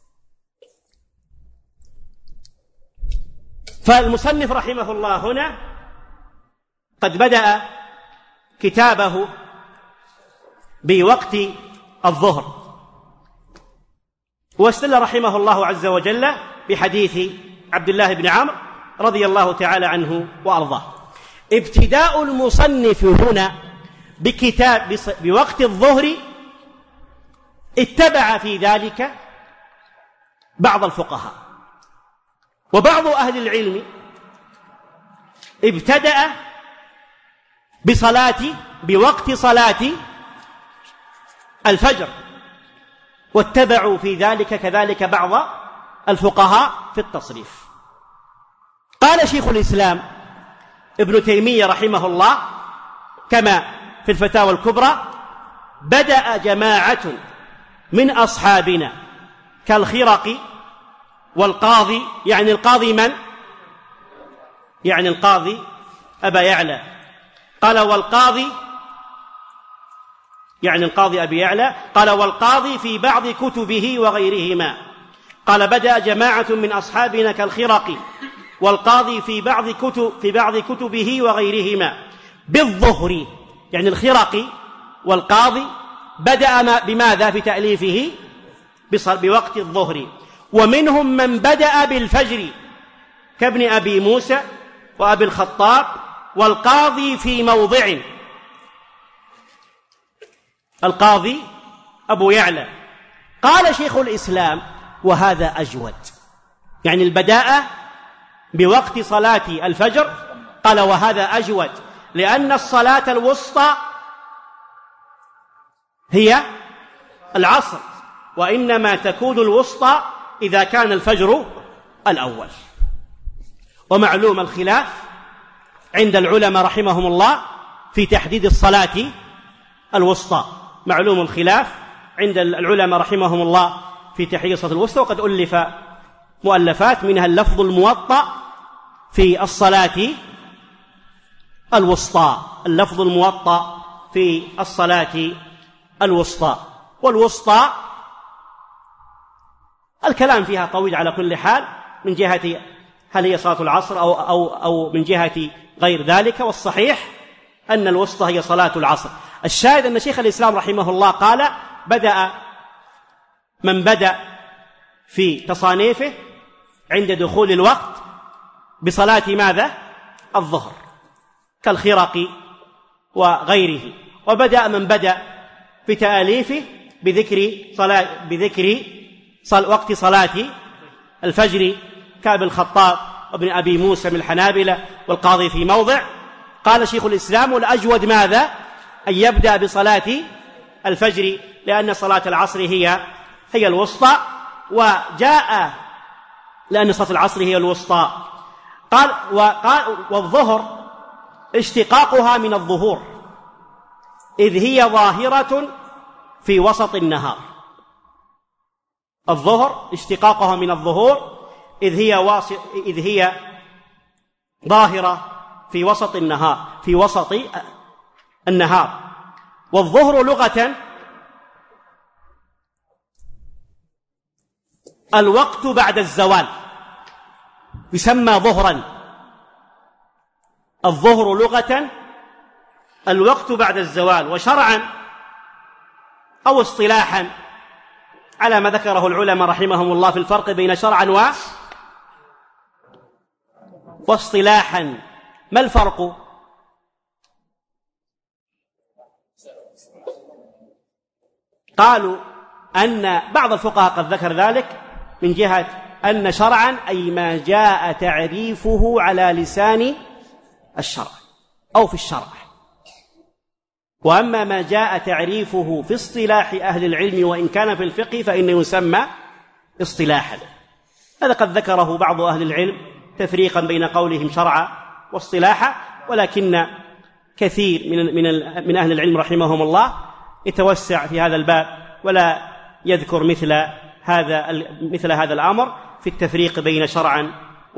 فالمصنف رحمه الله هنا قد بدأ كتابه بوقت الظهر، واستدل رحمه الله عز وجل بحديث عبد الله بن عمرو رضي الله تعالى عنه وأرضاه. ابتداء المصنف هنا بوقت الظهر اتبع في ذلك بعض الفقهاء، وبعض أهل العلم ابتدأ بوقت صلاة الفجر، واتبعوا في ذلك كذلك بعض الفقهاء في التصريف. قال شيخ الإسلام ابن تيمية رحمه الله كما في الفتاوى الكبرى: بدأ جماعة من أصحابنا كالخرقي والقاضي، يعني القاضي من؟ يعني القاضي أبا يعلى. قال: والقاضي يعني القاضي أبي يعلى. قال: والقاضي في بعض كتبه وغيرهما. قال: بدأ جماعة من أصحابنا كالخرقي والقاضي في بعض كتبه وغيرهما بالظهر، يعني الخرقي والقاضي بدأ بماذا في تأليفه؟ بوقت الظهر. ومنهم من بدأ بالفجر كابن أبي موسى وأبي الخطاب والقاضي في موضع. القاضي أبو يعلى. قال شيخ الإسلام وهذا أجود، يعني البداءة بوقت صلاة الفجر، قال وهذا أجود، لأن الصلاة الوسطى هي العصر، وإنما تكون الوسطى إذا كان الفجر الأول. ومعلوم الخلاف عند العلماء رحمهم الله في تحديد الصلاة الوسطى، معلوم الخلاف عند العلماء رحمهم الله في تحديد الصلاة الوسطى، وقد ألف مؤلفات منها اللفظ الموطأ في الصلاة الوسطى، اللفظ الموطأ في الصلاة الوسطى. والوسطى الكلام فيها طويل على كل حال، من جهة هل هي صلاة العصر أو من جهة غير ذلك، والصحيح أن الوسطى هي صلاة العصر. الشاهد أن شيخ الإسلام رحمه الله قال من بدأ في تصانيفه عند دخول الوقت بصلاة ماذا؟ الظهر، كالخرقي وغيره. وبدأ من بدأ في تأليفه بذكر وقت صلاة الفجر كابن الخطاب وابن أبي موسى من الحنابلة والقاضي في موضع. قال شيخ الإسلام والأجود ماذا؟ أن يبدأ بصلاة الفجر، لأن صلاة العصر هي الوسطى، وجاء لأن صلاة العصر هي الوسطى. قال والظهر اشتقاقها من الظهور، إذ هي ظاهرة في وسط النهار. الظهر اشتقاقها من الظهور إذ هي ظاهرة في وسط النهار. والظهر لغة الوقت بعد الزوال، يسمى ظهرا. الظهر لغة الوقت بعد الزوال، وشرعا أو اصطلاحا على ما ذكره العلماء رحمهم الله في الفرق بين شرعا واصطلاحا. ما الفرق؟ قالوا أن بعض الفقهاء قد ذكر ذلك من جهة أن شرعا أي ما جاء تعريفه على لسان الشرع أو في الشرع، وأما ما جاء تعريفه في اصطلاح أهل العلم وإن كان في الفقه فإنه يسمى اصطلاحا. هذا قد ذكره بعض أهل العلم تفريقا بين قولهم شرعا واصطلاحا، ولكن كثير من أهل العلم رحمهم الله يتوسع في هذا الباب ولا يذكر مثل هذا الأمر في التفريق بين شرعا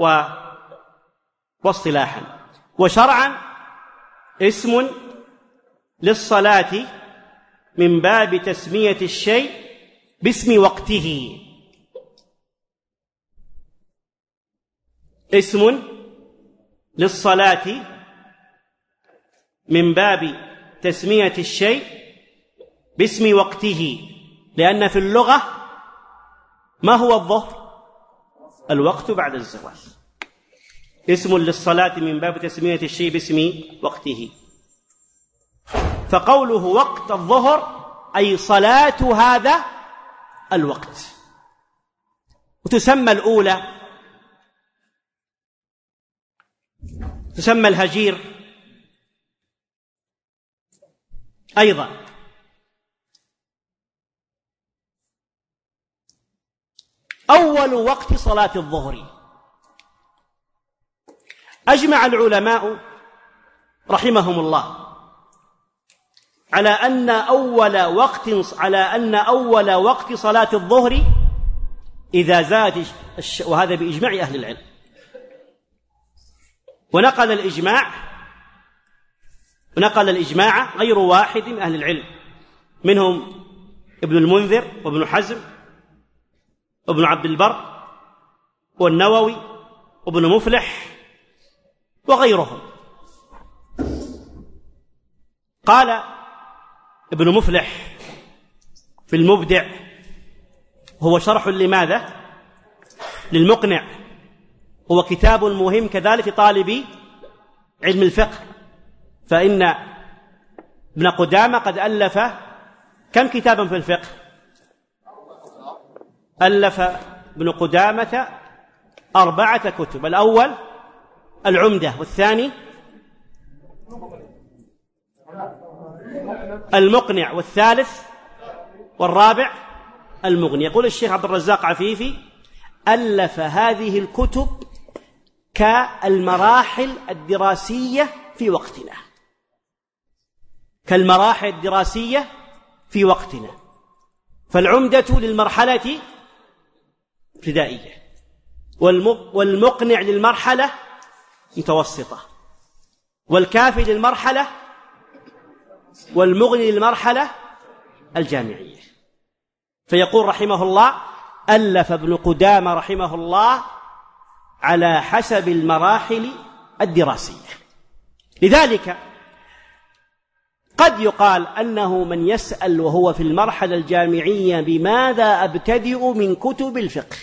واصطلاحا. وشرعا اسم للصلاة من باب تسمية الشيء باسم وقته، اسم للصلاة من باب تسمية الشيء باسم وقته، لأن في اللغة ما هو الظهر؟ الوقت بعد الزوال. اسم للصلاة من باب تسمية الشيء باسم وقته. فقوله وقت الظهر أي صلاة هذا الوقت. وتسمى الأولى تسمى الهجير أيضا. أول وقت صلاة الظهر أجمع العلماء رحمهم الله على أن أول وقت صلاة الظهر إذا زاد وهذا بإجماع أهل العلم. ونقل الإجماع غير واحد من أهل العلم، منهم ابن المنذر وابن حزم وابن عبد البر والنووي وابن مفلح وغيرهم. قال ابن مفلح في المبدع، هو شرح لماذا؟ للمقنع. هو كتاب مهم كذلك لطالب علم الفقه، فإن ابن قدامة قد ألف كم كتابا في الفقه؟ ألف ابن قدامة 4 كتب. الأول العمدة، والثاني المقنع، والثالث والرابع المغني. يقول الشيخ عبد الرزاق عفيفي: ألف هذه الكتب كالمراحل الدراسية في وقتنا، كالمراحل الدراسية في وقتنا. فالعمدة للمرحلة ابتدائية، والمقنع للمرحلة متوسطة، والكافي للمرحلة، والمغني للمرحلة الجامعية. فيقول رحمه الله: ألف ابن قدامة رحمه الله على حسب المراحل الدراسية. لذلك قد يقال أنه من يسأل وهو في المرحلة الجامعية بماذا أبتدئ من كتب الفقه،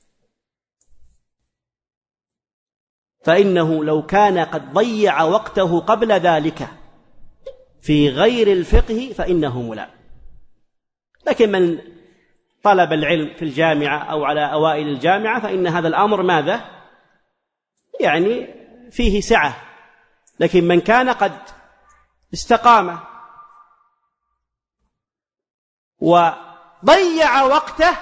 فإنه لو كان قد ضيع وقته قبل ذلك في غير الفقه فإنه ملام. لكن من طلب العلم في الجامعة أو على أوائل الجامعة فإن هذا الأمر ماذا؟ يعني فيه سعة. لكن من كان قد استقام وضيع وقته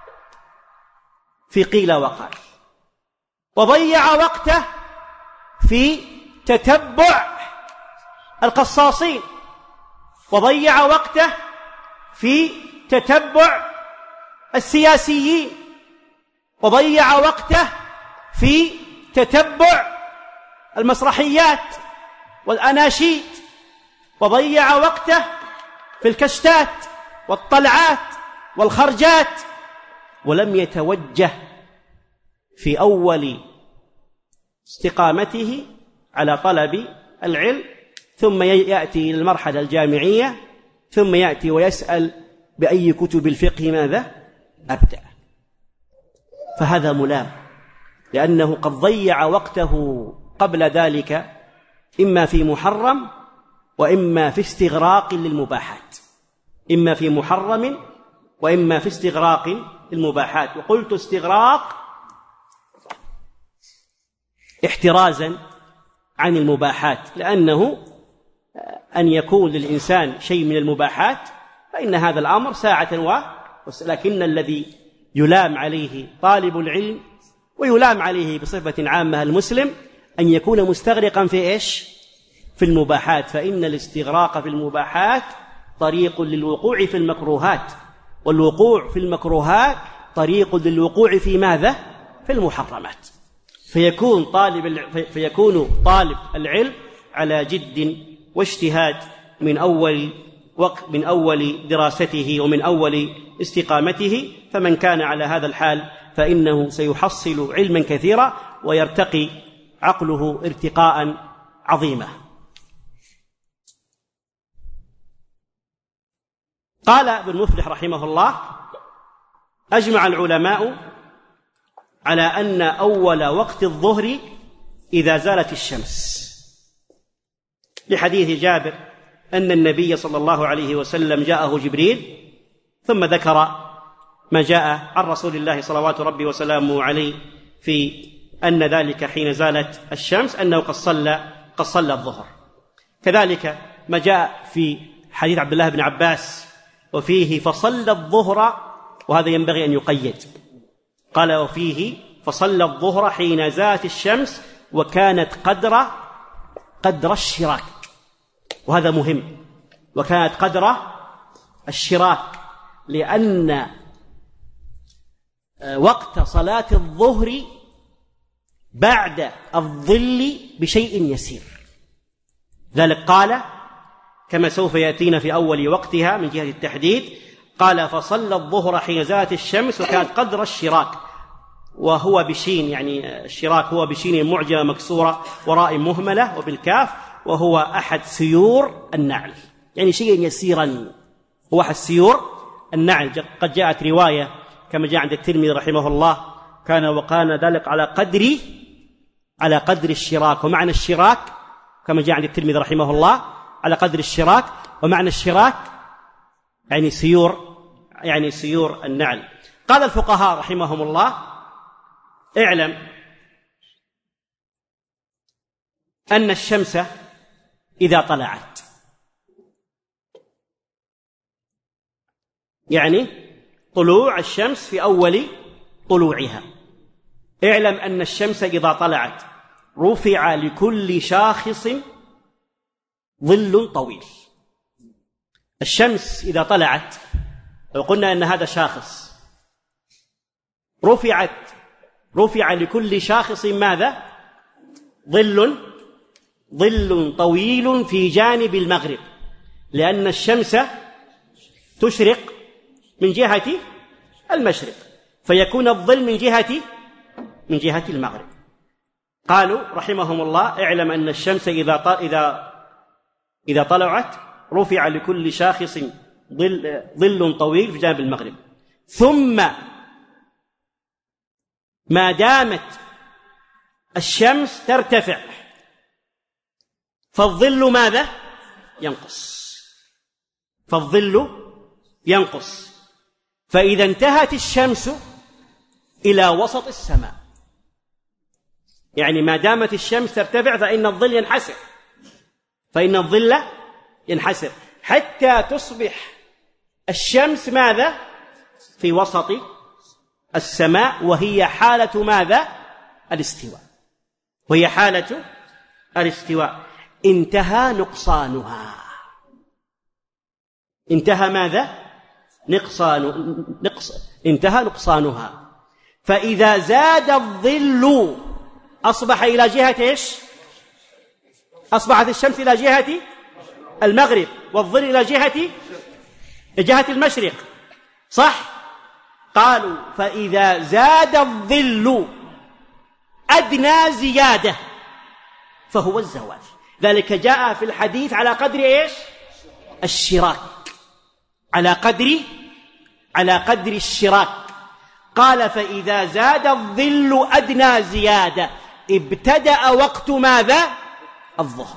في قيل وقال، وضيع وقته في تتبع القصاصين، وضيع وقته في تتبع السياسيين، وضيع وقته في تتبع المسرحيات والأناشيد، وضيع وقته في الكشتات والطلعات والخرجات، ولم يتوجه في أول استقامته على طلب العلم، ثم يأتي إلى المرحلة الجامعية، ثم يأتي ويسأل بأي كتب الفقه ماذا أبدأ. فهذا ملام، لأنه قد ضيع وقته قبل ذلك إما في محرم وإما في استغراق للمباحات، إما في محرم وإما في استغراق للمباحات. وقلت استغراق احترازا عن المباحات، لأنه أن يكون للإنسان شيء من المباحات فإن هذا الأمر ساعة لكن الذي يلام عليه طالب العلم ويلام عليه بصفة عامة المسلم أن يكون مستغرقا في إيش؟ في المباحات، فإن الاستغراق في المباحات طريق للوقوع في المكروهات، والوقوع في المكروهات طريق للوقوع في ماذا؟ في المحرمات. فيكون طالب العلم على جد واجتهاد من أول دراسته ومن أول استقامته. فمن كان على هذا الحال فإنه سيحصل علما كثيرا ويرتقي عقله ارتقاء عظيما. قال ابن مفلح رحمه الله: أجمع العلماء على أن أول وقت الظهر إذا زالت الشمس، لحديث جابر أن النبي صلى الله عليه وسلم جاءه جبريل ثم ذكر ما جاء عن رسول الله صلوات ربي وسلامه عليه في أن ذلك حين زالت الشمس أنه قد صلى الظهر. كذلك ما جاء في حديث عبد الله بن عباس وفيه فصلى الظهر، وهذا ينبغي أن يقيد، قال وفيه فصلى الظهر حين زالت الشمس وكانت قدر الشراك، وهذا مهم، وكانت قدر الشراك، لأن وقت صلاة الظهر بعد الظل بشيء يسير. ذلك قال كما سوف يأتينا في أول وقتها من جهة التحديد، قال فصلى الظهر حين زالت الشمس وكانت قدر الشراك، وهو بشين، يعني الشراك هو بشين معجمة مكسورة وراء مهملة وبالكاف، وهو أحد سيور النعل، يعني شيء يسيرا، هو أحد سيور النعل. قد جاءت رواية كما جاء عند الترمذي رحمه الله وكان ذلك على قدر الشراك. ومعنى الشراك كما جاء عند الترمذي رحمه الله على قدر الشراك، ومعنى الشراك يعني سيور النعل. قال الفقهاء رحمهم الله: اعلم أن الشمس إذا طلعت، يعني طلوع الشمس في أول طلوعها، اعلم أن الشمس إذا طلعت رفع لكل شاخص ظل طويل. الشمس إذا طلعت، لو قلنا أن هذا شاخص، رفع لكل شاخص ماذا؟ ظل طويل في جانب المغرب، لأن الشمس تشرق من جهة المشرق، فيكون الظل من جهة المغرب. قالوا رحمهم الله: اعلم أن الشمس إذا طلعت رفع لكل شاخص ظل طويل في جانب المغرب، ثم ما دامت الشمس ترتفع فالظل ماذا؟ ينقص. فإذا انتهت الشمس إلى وسط السماء، يعني ما دامت الشمس ترتفع فإن الظل ينحسر حتى تصبح الشمس ماذا؟ في وسط السماء، وهي حالة ماذا؟ الاستواء. انتهى نقصانها. انتهى نقصانها. فإذا زاد الظل أصبح إلى جهة إيش؟ أصبحت الشمس إلى جهة المغرب والظل إلى جهة المشرق، صح؟ قالوا: فإذا زاد الظل أدنى زيادة فهو الزوال. ذلك جاء في الحديث على قدر إيش؟ الشراك، على قدر الشراك. قال: فإذا زاد الظل أدنى زيادة ابتدأ وقت ماذا؟ الظهر.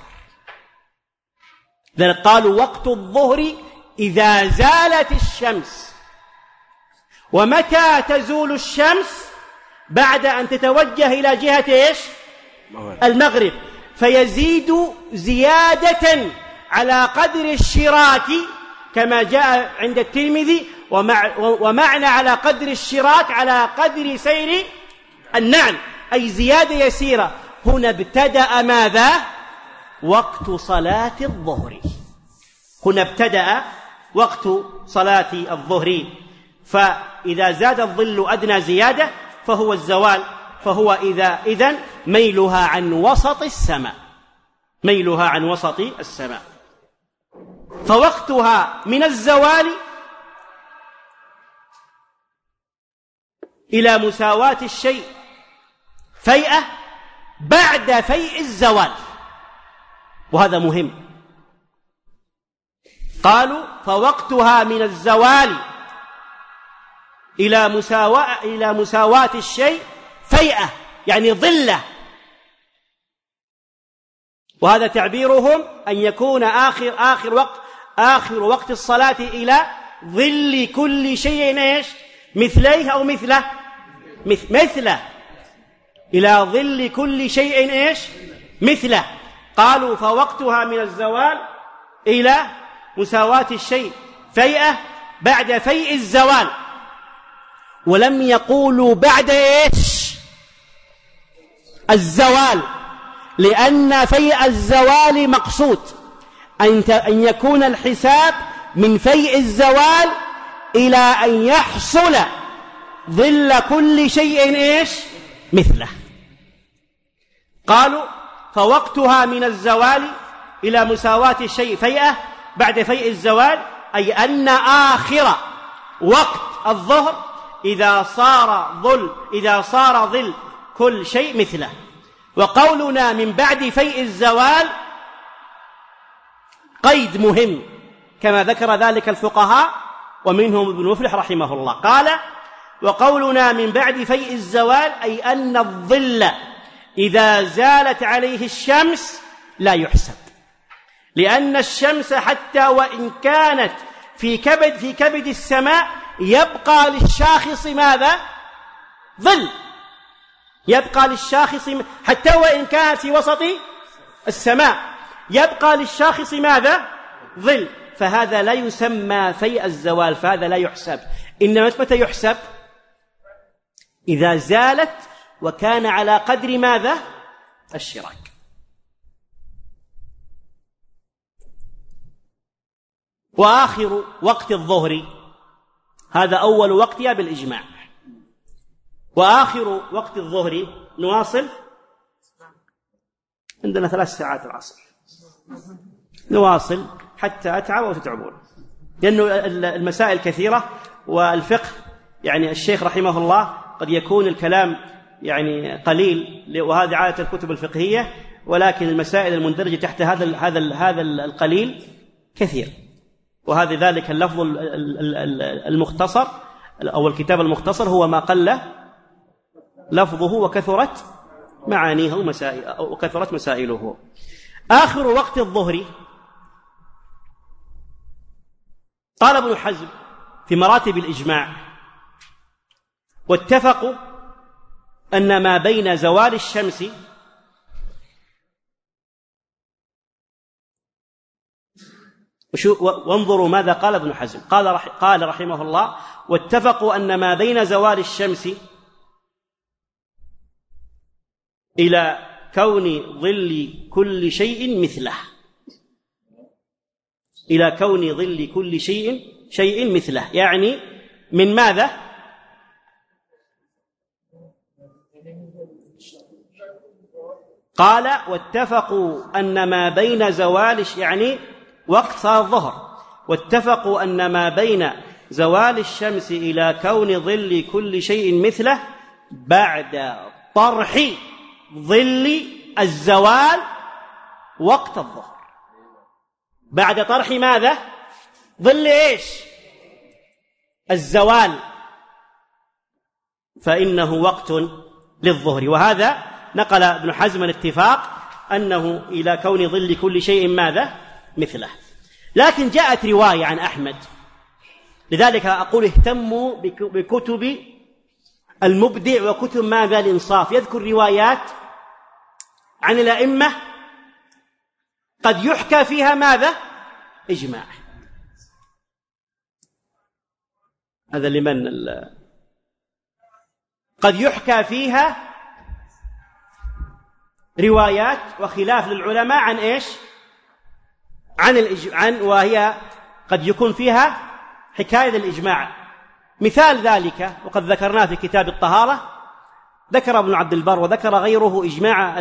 ذلك قالوا: وقت الظهر إذا زالت الشمس. ومتى تزول الشمس؟ بعد أن تتوجه إلى جهة إيش؟ المغرب، فيزيد زيادة على قدر الشراك كما جاء عند الترمذي، ومعنى على قدر الشراك على قدر سير النعل، أي زيادة يسيرة. هنا ابتدأ ماذا؟ وقت صلاة الظهر. فإذا زاد الظل أدنى زيادة فهو الزوال، فهو إذن ميلها عن وسط السماء. فوقتها من الزوال إلى مساواة الشيء فيئة بعد فيء الزوال، وهذا مهم. قالوا: فوقتها من الزوال إلى مساواة الشيء فيئة، يعني ظلة. وهذا تعبيرهم أن يكون آخر وقت الصلاة إلى ظل كل شيء إيش؟ مثليه أو مثله. إلى ظل كل شيء إيش؟ مثله. قالوا: فوقتها من الزوال إلى مساواة الشيء فيئة بعد فيء الزوال. ولم يقولوا بعد إيش؟ الزوال، لأن فيء الزوال مقصود، أن يكون الحساب من فيء الزوال إلى أن يحصل ظل كل شيء إيش؟ مثله. قالوا: فوقتها من الزوال إلى مساواة الشيء فيئة بعد فيء الزوال، أي أن آخر وقت الظهر إذا صار ظل كل شيء مثله. وقولنا من بعد فيء الزوال قيد مهم كما ذكر ذلك الفقهاء، ومنهم ابن مفلح رحمه الله. قال: وقولنا من بعد فيء الزوال أي أن الظل إذا زالت عليه الشمس لا يحسب، لأن الشمس حتى وإن كانت في كبد السماء يبقى للشاخص ماذا؟ ظل، يبقى للشاخص حتى وإن كانت في وسط السماء يبقى للشاخص ماذا؟ ظل. فهذا لا يسمى فيء الزوال، فهذا لا يحسب. إنما متى يحسب؟ إذا زالت وكان على قدر ماذا؟ الشراك. وآخر وقت الظهر، هذا أول وقتها بالإجماع. وآخر وقت الظهر، نواصل، عندنا 3 ساعات العصر، نواصل حتى أتعب وتتعبون، لأنه المسائل كثيرة والفقه يعني الشيخ رحمه الله قد يكون الكلام يعني قليل، وهذه عادة الكتب الفقهية، ولكن المسائل المندرجة تحت هذا القليل كثير. وهذا ذلك اللفظ المختصر أو الكتاب المختصر هو ما قل لفظه وكثرت معانيه وكثرت مسائله. آخر وقت الظهر، قال ابن حزم في مراتب الإجماع: واتفقوا أن ما بين زوال الشمس وانظروا ماذا قال ابن حزم، قال رحمه الله: واتفقوا أن ما بين زوال الشمس إلى كون ظل كل شيء مثله، إلى كون ظل كل شيء مثله، يعني من ماذا؟ قال: واتفقوا أن ما بين زوال، يعني وقت صلاة الظهر، واتفقوا أن ما بين زوال الشمس إلى كون ظل كل شيء مثله بعد طرح ظل الزوال وقت الظهر. بعد طرح ماذا؟ ظل إيش؟ الزوال، فإنه وقت للظهر. وهذا نقل ابن حزم الاتفاق أنه إلى كون ظل كل شيء ماذا؟ مثله. لكن جاءت رواية عن أحمد، لذلك أقول اهتموا بكتب المبدع وكتب ماذا؟ الإنصاف، يذكر روايات عن الأئمة قد يحكى فيها ماذا؟ إجماع. هذا لمن قد يحكى فيها روايات وخلاف للعلماء عن إيش؟ عن وهي قد يكون فيها حكاية الإجماع. مثال ذلك وقد ذكرناه في كتاب الطهارة، ذكر ابن عبد البر وذكر غيره إجماع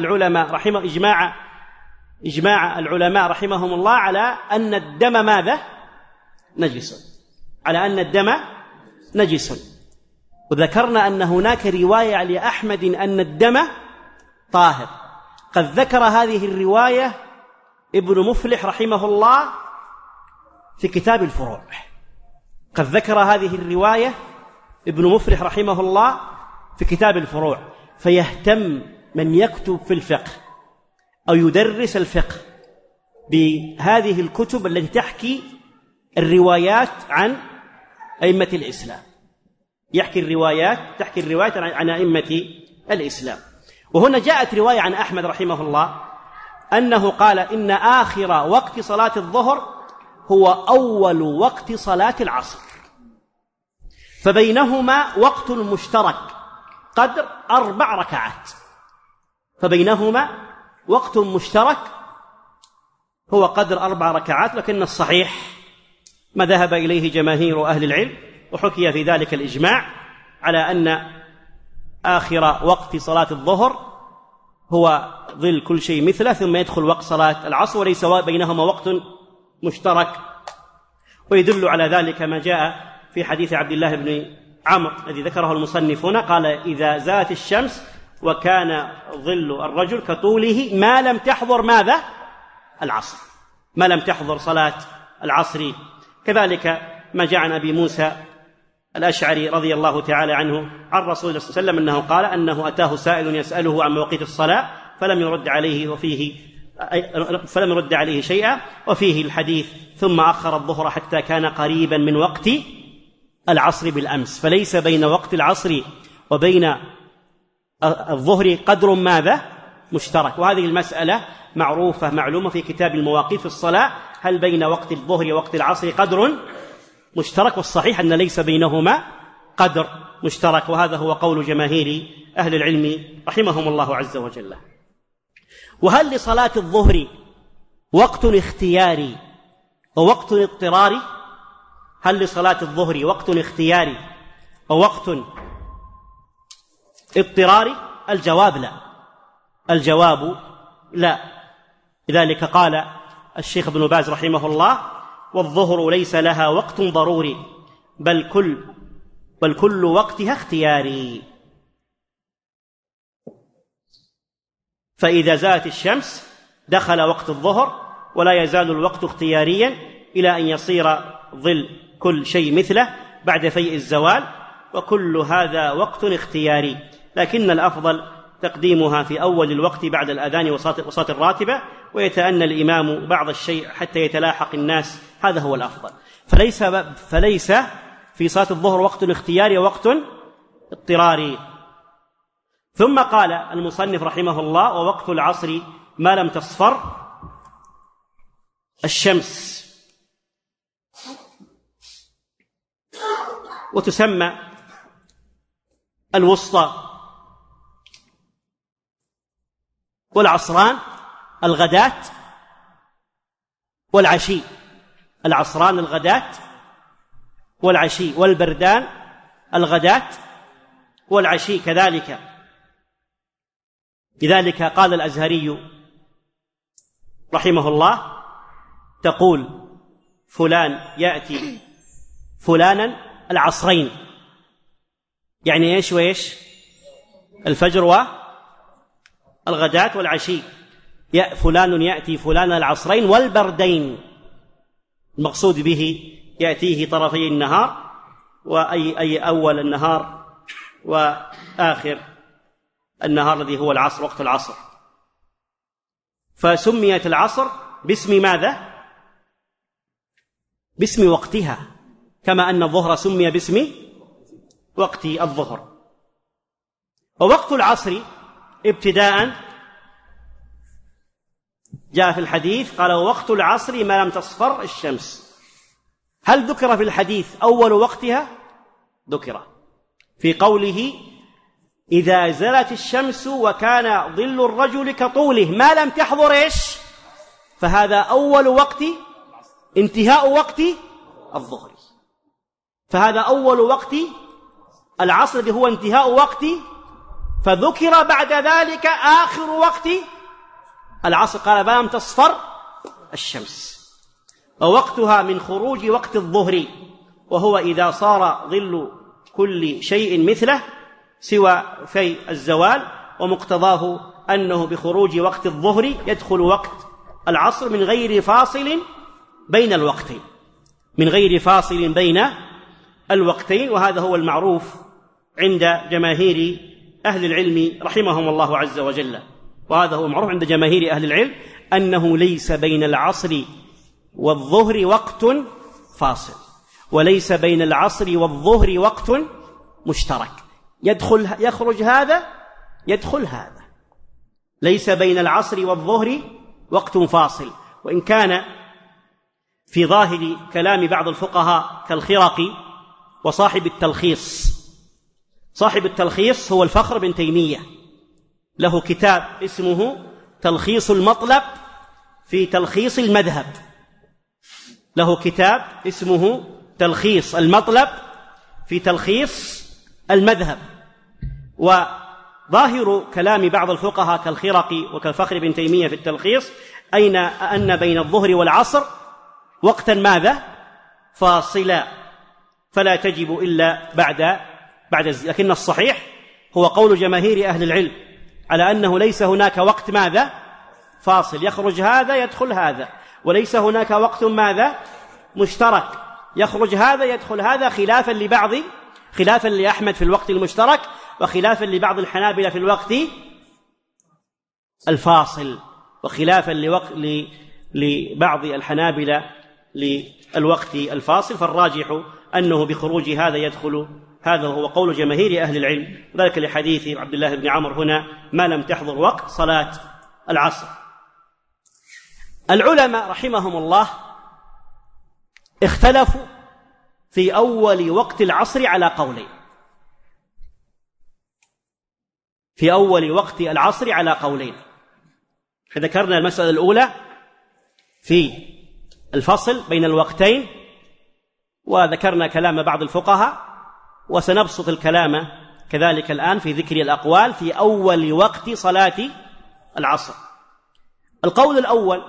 العلماء رحمهم الله على أن الدم ماذا؟ نجس، على أن الدم نجس. وذكرنا أن هناك رواية لأحمد أن الدم طاهر، قد ذكر هذه الرواية ابن مفلح رحمه الله في كتاب الفروع، قد ذكر هذه الرواية ابن مفلح رحمه الله في كتاب الفروع. فيهتم من يكتب في الفقه أو يدرس الفقه بهذه الكتب التي تحكي الروايات عن أئمة الإسلام، تحكي الروايات عن أئمة الإسلام. وهنا جاءت رواية عن أحمد رحمه الله أنه قال: إن آخر وقت صلاة الظهر هو أول وقت صلاة العصر، فبينهما وقت مشترك قدر 4 ركعات، فبينهما وقت مشترك هو قدر 4 ركعات. لكن الصحيح ما ذهب إليه جماهير أهل العلم، وحكي في ذلك الإجماع على أن آخر وقت صلاة الظهر هو ظل كل شيء مثله، ثم يدخل وقت صلاة العصر، وليس بينهما وقت مشترك. ويدل على ذلك ما جاء في حديث عبد الله بن عمرو الذي ذكره المصنف هنا، قال: إذا زالت الشمس وكان ظل الرجل كطوله ما لم تحضر ماذا؟ العصر، ما لم تحضر صلاة العصر. كذلك ما جاء عن أبي موسى الأشعري رضي الله تعالى عنه عن رسول الله صلى الله عليه وسلم أنه قال أنه أتاه سائل يسأله عن مواقيت الصلاة فلم يرد عليه شيئا، وفيه الحديث ثم أخر الظهر حتى كان قريبا من وقت العصر بالأمس، فليس بين وقت العصر وبين الظهر قدر ماذا؟ مشترك. وهذه المسألة معروفة معلومة في كتاب المواقيت في الصلاة، هل بين وقت الظهر ووقت العصر قدر مشترك؟ والصحيح أن ليس بينهما قدر مشترك، وهذا هو قول جماهير أهل العلم رحمهم الله عز وجل. وهل لصلاة الظهر وقت اختياري ووقت اضطراري؟ هل لصلاة الظهر وقت اختياري ووقت اضطراري؟ الجواب لا، الجواب لا. لذلك قال الشيخ ابن باز رحمه الله: والظهر ليس لها وقت ضروري بل كل وقتها اختياري، فإذا زالت الشمس دخل وقت الظهر، ولا يزال الوقت اختياريا إلى أن يصير ظل كل شيء مثله بعد فيء الزوال، وكل هذا وقت اختياري، لكن الأفضل تقديمها في أول الوقت بعد الأذان وصلاة الراتبة، ويتأنى الإمام بعض الشيء حتى يتلاحق الناس، هذا هو الأفضل. فليس في صلاة الظهر وقت اختياري ووقت اضطراري. ثم قال المصنف رحمه الله: ووقت العصر ما لم تصفر الشمس. وتسمى الوسطى والعصران الغداة والعشي، العصران الغداة والعشي، والبردان الغداة والعشي كذلك. لذلك قال الأزهري رحمه الله: تقول فلان يأتي فلانا العصرين، يعني ايش وايش؟ الفجر والغداة والعشي. فلان يأتي فلانا العصرين والبردين، المقصود به يأتيه طرفي النهار، وأي أول النهار وآخر النهار الذي هو العصر، وقت العصر. فسميت العصر باسم ماذا؟ باسم وقتها، كما أن الظهر سمي باسم وقت الظهر. ووقت العصر ابتداء جاء في الحديث قال: ووقت العصر ما لم تصفر الشمس. هل ذكر في الحديث أول وقتها؟ ذكر في قوله: إذا زالت الشمس وكان ظل الرجل كطوله ما لم تحضر إيش؟ فهذا أول وقت انتهاء وقت الظهر، فهذا أول وقت العصر الذي هو انتهاء وقت، فذكر بعد ذلك آخر وقت العصر، قال ما لم تصفر الشمس. ووقتها من خروج وقت الظهر، وهو إذا صار ظل كل شيء مثله سوى في الزوال، ومقتضاه أنه بخروج وقت الظهر يدخل وقت العصر من غير فاصل بين الوقتين، من غير فاصل بين الوقتين. وهذا هو المعروف عند جماهير أهل العلم رحمهم الله عز وجل، وهذا هو معروف عند جماهير أهل العلم أنه ليس بين العصر والظهر وقت فاصل، وليس بين العصر والظهر وقت مشترك، يخرج هذا يدخل هذا، ليس بين العصر والظهر وقت فاصل. وإن كان في ظاهر كلام بعض الفقهاء كالخرقي وصاحب التلخيص، صاحب التلخيص هو الفخر بن تيمية، له كتاب اسمه تلخيص المطلب في تلخيص المذهب، له كتاب اسمه تلخيص المطلب في تلخيص المذهب. وظاهر كلام بعض الفقهاء كالخرقي وكالفخر بن تيمية في التلخيص أن بين الظهر والعصر وقتا ماذا؟ فاصلا، فلا تجب إلا بعد لكن الصحيح هو قول جماهير أهل العلم على أنه ليس هناك وقت ماذا؟ فاصل، يخرج هذا يدخل هذا، وليس هناك وقت ماذا؟ مشترك يخرج هذا يدخل هذا، خلافا لأحمد في الوقت المشترك، وخلافا لبعض الحنابلة في الوقت الفاصل، وخلافا لبعض الحنابلة للوقت الفاصل. فالراجح أنه بخروج هذا يدخل هذا، وهو قول جماهير أهل العلم، ذلك لحديث عبد الله بن عمرو هنا ما لم تحضر وقت صلاة العصر. العلماء رحمهم الله اختلفوا في أول وقت العصر على قولين، في أول وقت العصر على قولين. ذكرنا المسألة الأولى في الفصل بين الوقتين، وذكرنا كلام بعض الفقهاء، وسنبسط الكلام كذلك الآن في ذكر الأقوال في أول وقت صلاة العصر. القول الأول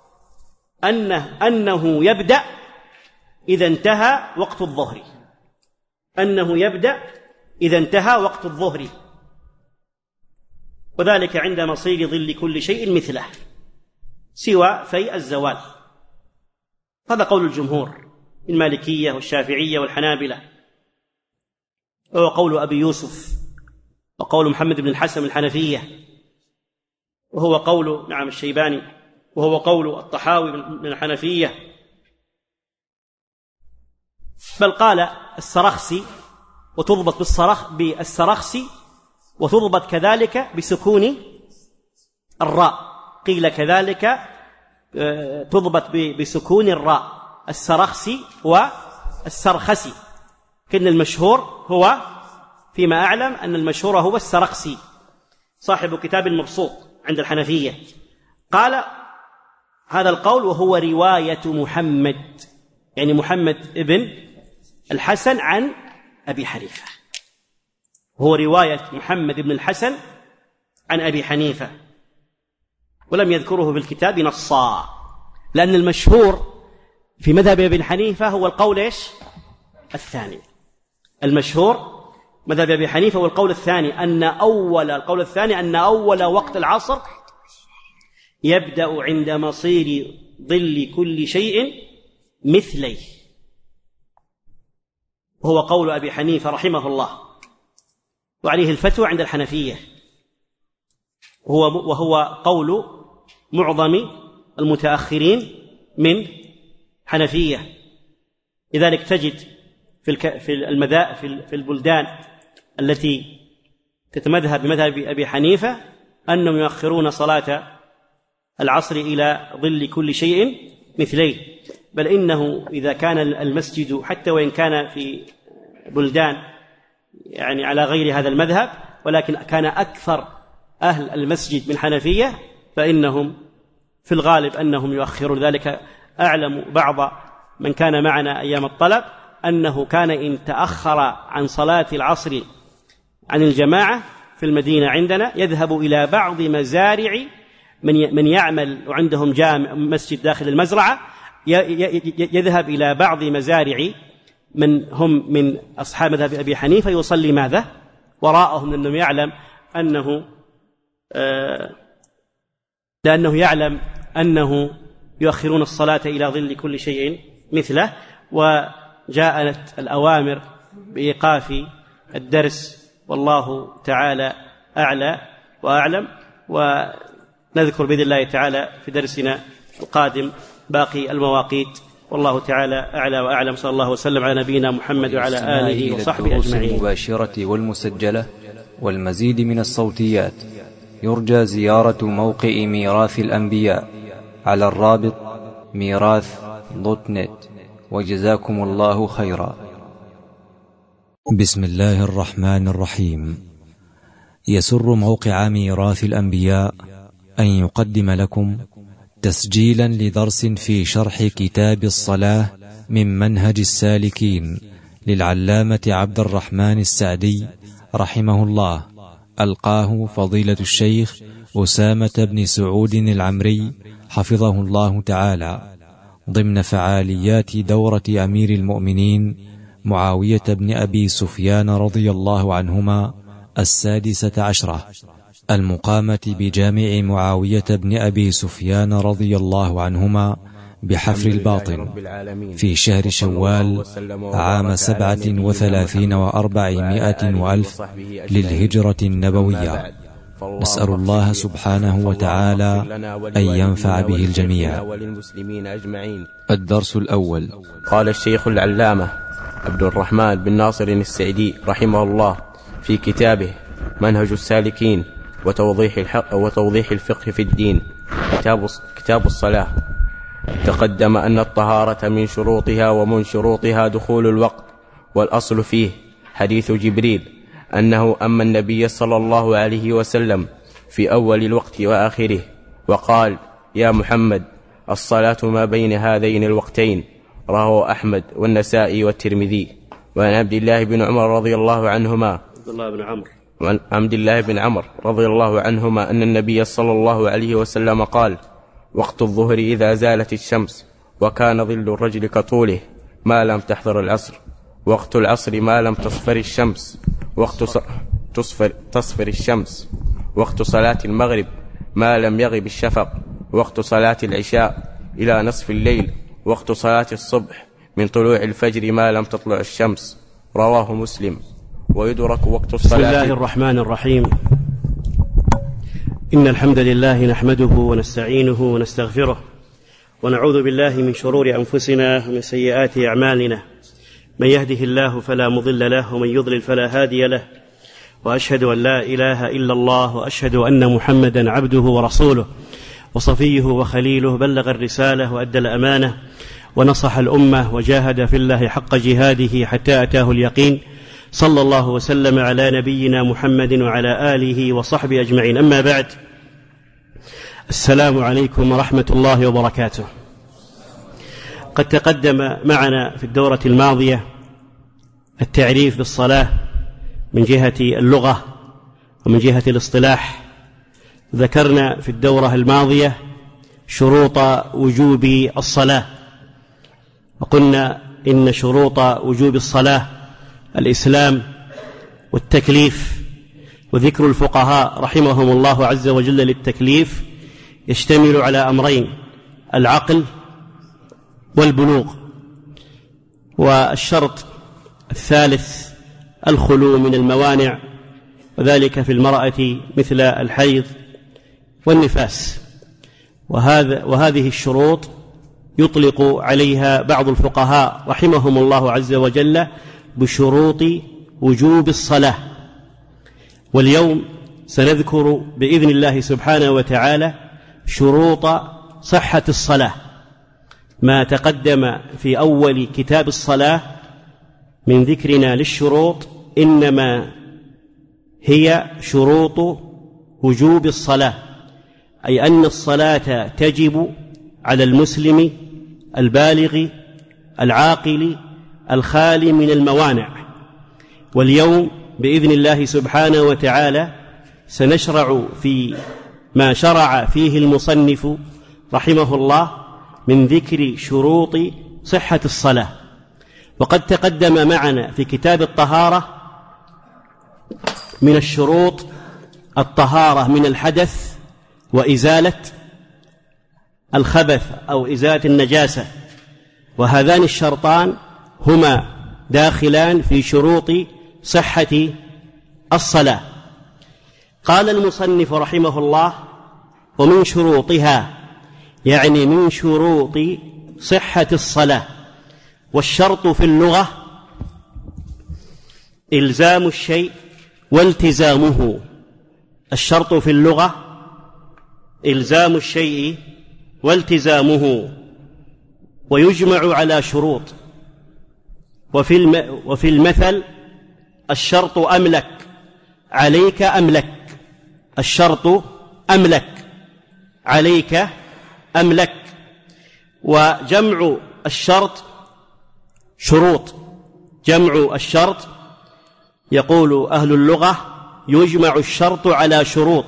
أنه يبدأ إذا انتهى وقت الظهر، أنه يبدأ إذا انتهى وقت الظهر، وذلك عند مصير ظل كل شيء مثله سوى في الزوال. هذا قول الجمهور، المالكية والشافعية والحنابلة، وهو قول أبي يوسف، وقول محمد بن الحسن الحنفية، وهو قول الشيباني، وهو قول الطحاوي من الحنفية، بل قال السرخسي وتضبط بالسرخسي وتضبط كذلك بسكون الراء، قيل كذلك تضبط بسكون الراء، السرخسي والسرخسي، كأن المشهور هو فيما أعلم أن المشهور هو السرخسي صاحب كتاب المبسوط عند الحنفية. قال هذا القول وهو رواية محمد، يعني محمد ابن الحسن عن أبي حنيفة، هو رواية محمد بن الحسن عن أبي حنيفة، ولم يذكره في الكتاب نصا، لأن المشهور في مذهب ابن حنيفة هو القول الثاني، المشهور مذهب ابي حنيفة هو القول الثاني، القول الثاني أن أول وقت العصر يبدأ عند مصير ظل كل شيء مثليه، وهو قول أبي حنيفة رحمه الله، وعليه الفتوى عند الحنفية، وهو قول معظم المتأخرين من حنفية. لذلك تجد في البلدان التي تتمذهب بمذهب أبي حنيفة أنهم يؤخرون صلاة العصر إلى ظل كل شيء مثليه، بل إنه إذا كان المسجد حتى وإن كان في بلدان يعني على غير هذا المذهب، ولكن كان أكثر أهل المسجد من حنفية، فإنهم في الغالب أنهم يؤخرون ذلك. أعلم بعض من كان معنا أيام الطلب أنه كان إن تأخر عن صلاة العصر عن الجماعة في المدينة عندنا يذهب إلى بعض مزارع من يعمل وعندهم جامع مسجد داخل المزرعة، يذهب إلى بعض مزارع من هم من أصحاب مذهب أبي حنيفة يصلي ماذا وراءهم، لأنه يعلم أنه يؤخرون الصلاة إلى ظل كل شيء مثله. وجاءت الأوامر بإيقاف الدرس، والله تعالى أعلى وأعلم، ونذكر بإذن الله تعالى في درسنا القادم باقي المواقيت، والله تعالى أعلى وأعلم. صلى الله وسلم على نبينا محمد وعلى آله وصحبه أجمعين. المباشرة والمسجلة والمزيد من الصوتيات يرجى زيارة موقع ميراث الأنبياء على الرابط ميراث.net، وجزاكم الله خيرا. بسم الله الرحمن الرحيم. يسر موقع ميراث الأنبياء أن يقدم لكم تسجيلا لدرس في شرح كتاب الصلاة من منهج السالكين للعلامة عبد الرحمن السعدي رحمه الله، ألقاه فضيلة الشيخ أسامة بن سعود العمري حفظه الله تعالى، ضمن فعاليات دورة أمير المؤمنين معاوية بن أبي سفيان رضي الله عنهما 16 المقامة بجامع معاوية بن أبي سفيان رضي الله عنهما بحفر الباطن في شهر شوال عام 37 و400 وألف للهجرة النبوية. نسأل الله سبحانه وتعالى أن ينفع به الجميع. الدرس الأول. قال الشيخ العلامة عبد الرحمن بن ناصر السعدي رحمه الله في كتابه منهج السالكين وتوضيح الفقه في الدين كتاب الصلاة: تقدم أن الطهارة من شروطها ومن شروطها دخول الوقت، والأصل فيه حديث جبريل أنه أما النبي صلى الله عليه وسلم في أول الوقت وآخره وقال: يا محمد الصلاة ما بين هذين الوقتين. رواه أحمد والنسائي والترمذي. وعن عبد الله بن عمر رضي الله عنهما رضي الله عنهما أن النبي صلى الله عليه وسلم قال: وقت الظهر إذا زالت الشمس وكان ظل الرجل كطوله ما لم تحضر العصر. وقت العصر ما لم تصفر الشمس تصفر الشمس. وقت صلاة المغرب ما لم يغب الشفق. وقت صلاة العشاء إلى نصف الليل. وقت صلاة الصبح من طلوع الفجر ما لم تطلع الشمس. رواه مسلم. ويدرك وقت الصلاة. بسم الله الرحمن الرحيم. إن الحمد لله نحمده ونستعينه ونستغفره ونعوذ بالله من شرور أنفسنا ومن سيئات أعمالنا. من يهده الله فلا مضل له ومن يضلل فلا هادي له. وأشهد أن لا إله إلا الله وأشهد أن محمدا عبده ورسوله وصفيه وخليله. بلغ الرسالة وأدى الأمانة ونصح الأمة وجاهد في الله حق جهاده حتى أتاه اليقين. صلى الله وسلم على نبينا محمد وعلى آله وصحبه أجمعين. أما بعد، السلام عليكم ورحمة الله وبركاته. قد تقدم معنا في الدورة الماضية التعريف بالصلاة من جهة اللغة ومن جهة الاصطلاح. ذكرنا في الدورة الماضية شروط وجوب الصلاة، وقلنا إن شروط وجوب الصلاة الإسلام والتكليف. وذكر الفقهاء رحمهم الله عز وجل للتكليف يشتمل على أمرين: العقل والبلوغ. والشرط الثالث الخلو من الموانع، وذلك في المرأة مثل الحيض والنفاس. وهذه الشروط يطلق عليها بعض الفقهاء رحمهم الله عز وجل بشروط وجوب الصلاة. واليوم سنذكر بإذن الله سبحانه وتعالى شروط صحة الصلاة. ما تقدم في أول كتاب الصلاة من ذكرنا للشروط إنما هي شروط وجوب الصلاة، أي أن الصلاة تجب على المسلم البالغ العاقل الخالي من الموانع. واليوم بإذن الله سبحانه وتعالى سنشرع في ما شرع فيه المصنف رحمه الله من ذكر شروط صحة الصلاة. وقد تقدم معنا في كتاب الطهارة من الشروط الطهارة من الحدث وإزالة الخبث أو إزالة النجاسة، وهذان الشرطان هما داخلان في شروط صحة الصلاة. قال المصنف رحمه الله: ومن شروطها، يعني من شروط صحة الصلاة. والشرط في اللغة إلزام الشيء والتزامه. الشرط في اللغة إلزام الشيء والتزامه، ويجمع على شروط. وفي المثل: الشرط أملك عليك أملك. الشرط أملك عليك أملك. وجمع الشرط شروط. جمع الشرط يقول أهل اللغة يجمع الشرط على شروط.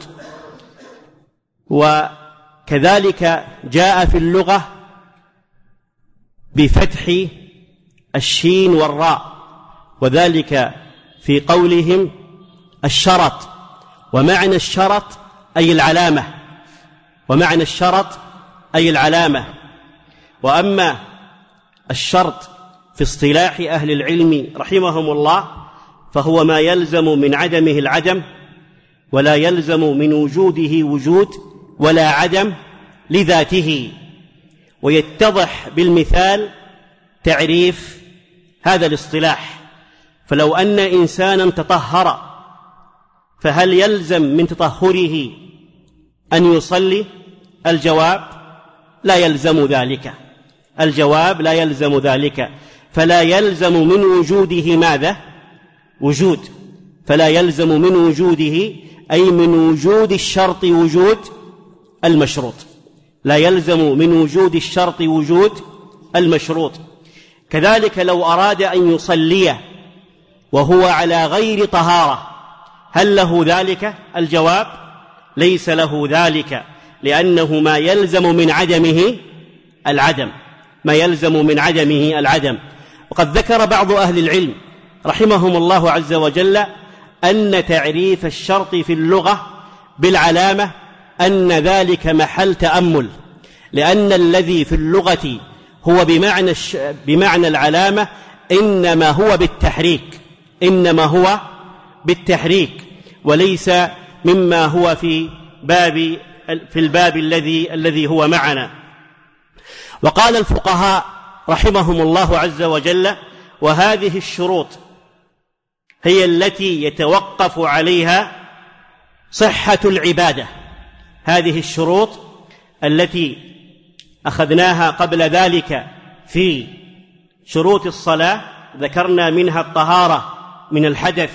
وكذلك جاء في اللغة بفتح الشين والراء، وذلك في قولهم الشرط. ومعنى الشرط أي العلامة. ومعنى الشرط أي العلامة. وأما الشرط في اصطلاح أهل العلم رحمهم الله فهو ما يلزم من عدمه العدم، ولا يلزم من وجوده وجود، ولا عدم لذاته. ويتضح بالمثال تعريف هذا الاصطلاح. فلو أن إنسانا تطهر فهل يلزم من تطهره أن يصلي؟ الجواب لا يلزم ذلك. الجواب لا يلزم ذلك. فلا يلزم من وجوده ماذا؟ وجود. فلا يلزم من وجوده أي من وجود الشرط وجود المشروط. لا يلزم من وجود الشرط وجود المشروط. كذلك لو أراد أن يصلي وهو على غير طهارة هل له ذلك؟ الجواب ليس له ذلك، لأنه ما يلزم من عدمه العدم. ما يلزم من عدمه العدم. وقد ذكر بعض أهل العلم رحمهم الله عز وجل أن تعريف الشرط في اللغة بالعلامة أن ذلك محل تأمل، لأن الذي في اللغة هو بمعنى العلامة إنما هو بالتحريك، وليس مما هو في الباب الذي هو معنا. وقال الفقهاء رحمهم الله عز وجل: وهذه الشروط هي التي يتوقف عليها صحة العبادة. هذه الشروط التي أخذناها قبل ذلك في شروط الصلاة ذكرنا منها الطهارة من الحدث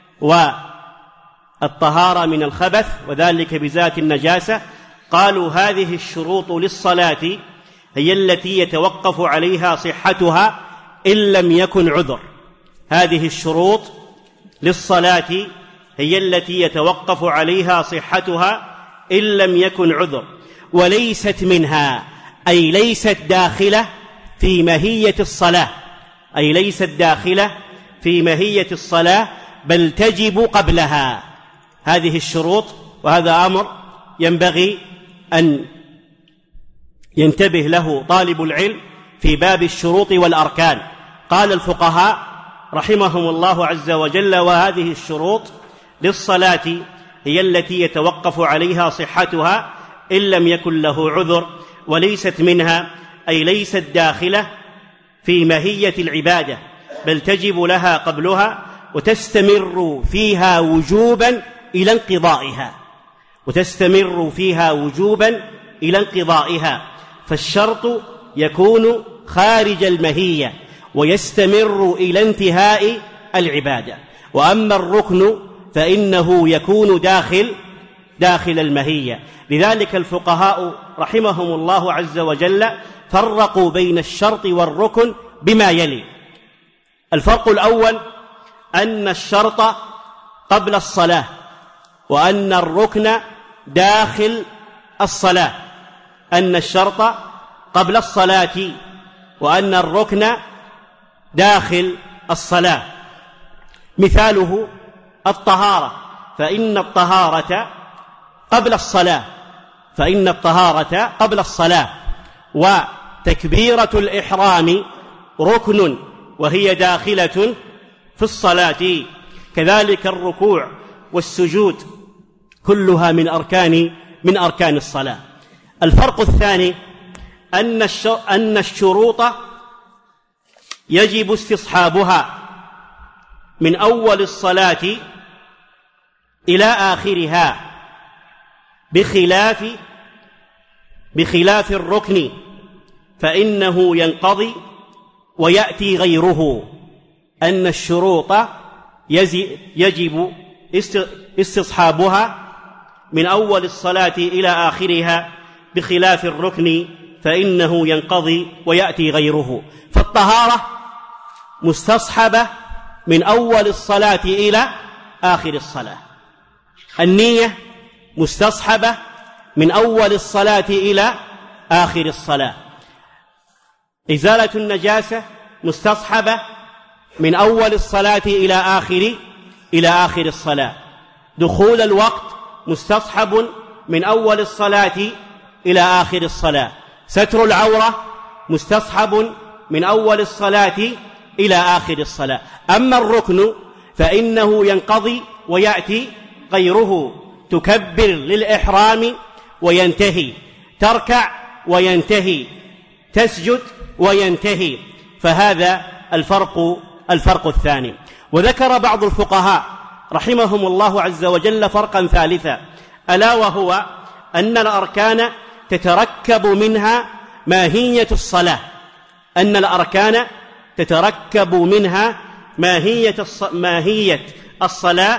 والطهارة من الخبث، وذلك بذات النجاسة. قالوا هذه الشروط للصلاة هي التي يتوقف عليها صحتها إن لم يكن عذر. هذه الشروط للصلاة هي التي يتوقف عليها صحتها إن لم يكن عذر، وليست منها أي ليست داخلة في ماهية الصلاة، أي ليست داخلة في ماهية الصلاة، بل تجب قبلها. هذه الشروط، وهذا أمر ينبغي أن ينتبه له طالب العلم في باب الشروط والأركان. قال الفقهاء رحمهم الله عز وجل: وهذه الشروط للصلاة هي التي يتوقف عليها صحتها إن لم يكن له عذر، وليست منها أي ليست داخلة في ماهية العبادة، بل تجب لها قبلها، وتستمر فيها وجوبا إلى انقضائها. وتستمر فيها وجوبا إلى انقضائها. فالشرط يكون خارج الماهية ويستمر إلى انتهاء العبادة، وأما الركن فإنه يكون داخل الماهية. لذلك الفقهاء رحمهم الله عز وجل فرقوا بين الشرط والركن بما يلي: الفرق الأول أن الشرط قبل الصلاة، وأن الركن داخل الصلاة. أن الشرط قبل الصلاة وأن الركن داخل الصلاة. مثاله الطهارة، فإن الطهارة قبل الصلاة، وتكبيرة الإحرام ركن وهي داخلة في الصلاة. كذلك الركوع والسجود كلها من أركان الصلاة. الفرق الثاني أن الشروط يجب استصحابها من أول الصلاة إلى آخرها، بخلاف الركن فإنه ينقضي ويأتي غيره. أن الشروط يجب استصحابها من أول الصلاة إلى آخرها، بخلاف الركن فإنه ينقضي ويأتي غيره. فالطهارة مستصحبة من أول الصلاة إلى آخر الصلاة. النية مستصحبة من أول الصلاة إلى آخر الصلاة. إزالة النجاسة مستصحبة من أول الصلاة إلى آخر الصلاة. دخول الوقت مستصحب من أول الصلاة إلى آخر الصلاة. ستر العورة مستصحب من أول الصلاة إلى آخر الصلاة. أما الركن فإنه ينقضي ويأتي غيره، تكبر للإحرام وينتهي، تركع وينتهي، تسجد وينتهي، فهذا الفرق الثاني. وذكر بعض الفقهاء رحمهم الله عز وجل فرقا ثالثا، ألا وهو أن الأركان تتركب منها ماهية الصلاة، أن الأركان تتركب منها ماهية الصلاة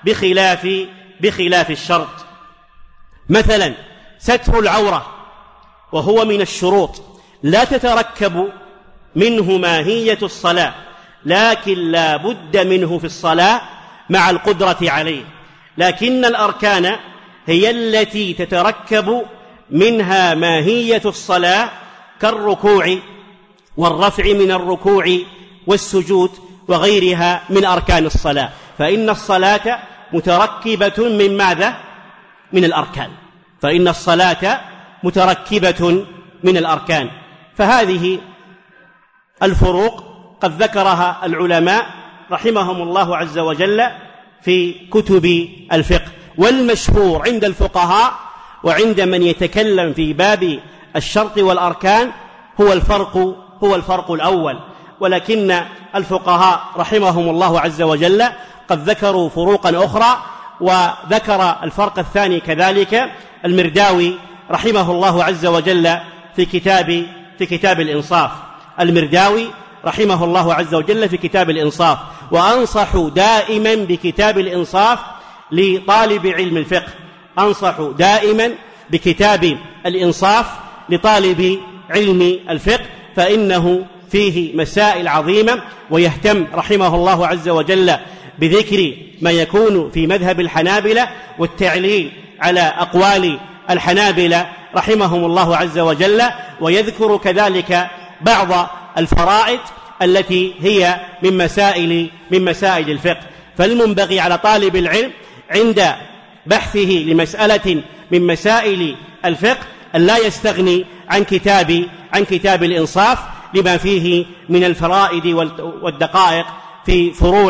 بخلاف الشرط. مثلا ستر العورة وهو من الشروط، لا تتركب منه ماهية الصلاة، لكن لا بد منه في الصلاة مع القدرة عليه. لكن الأركان هي التي تتركب منها ماهية الصلاة كالركوع والرفع من الركوع والسجود وغيرها من أركان الصلاة، فإن الصلاة متركبة من ماذا؟ من الأركان، فإن الصلاة متركبة من الأركان. فهذه الفروق قد ذكرها العلماء رحمهم الله عز وجل في كتب الفقه. والمشهور عند الفقهاء وعند من يتكلم في باب الشرط والأركان هو الفرق الأول، ولكن الفقهاء رحمهم الله عز وجل قد ذكروا فروقا أخرى، وذكر الفرق الثاني كذلك المرداوي رحمه الله عز وجل في كتاب الإنصاف. المرداوي رحمه الله عز وجل في كتاب الإنصاف. وأنصح دائما بكتاب الإنصاف لطالب علم الفقه، أنصح دائما بكتاب الإنصاف لطالب علم الفقه، فإنه فيه مسائل عظيمة، ويهتم رحمه الله عز وجل بذكر ما يكون في مذهب الحنابلة والتعليل على أقوال الحنابلة رحمهم الله عز وجل، ويذكر كذلك بعض الفرائض التي هي من مسائل الفقه. فالمنبغي على طالب العلم عند بحثه لمسألة من مسائل الفقه أن لا يستغني عن كتاب الإنصاف لما فيه من الفرائض والدقائق في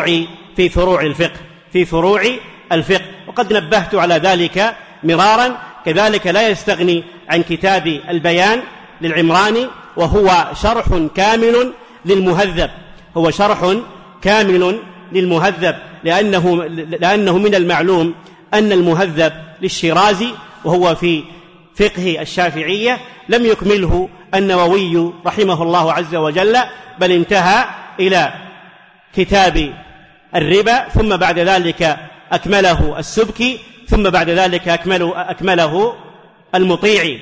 فروع الفقه. وقد نبهت على ذلك مرارا. كذلك لا يستغني عن كتاب البيان للعمراني، وهو شرح كامل للمهذب، هو شرح كامل للمهذب، لأنه من المعلوم أن المهذب للشيرازي وهو في فقه الشافعية لم يكمله النووي رحمه الله عز وجل، بل انتهى إلى كتاب الربا، ثم بعد ذلك أكمله السبكي، ثم بعد ذلك أكمله المطيعي.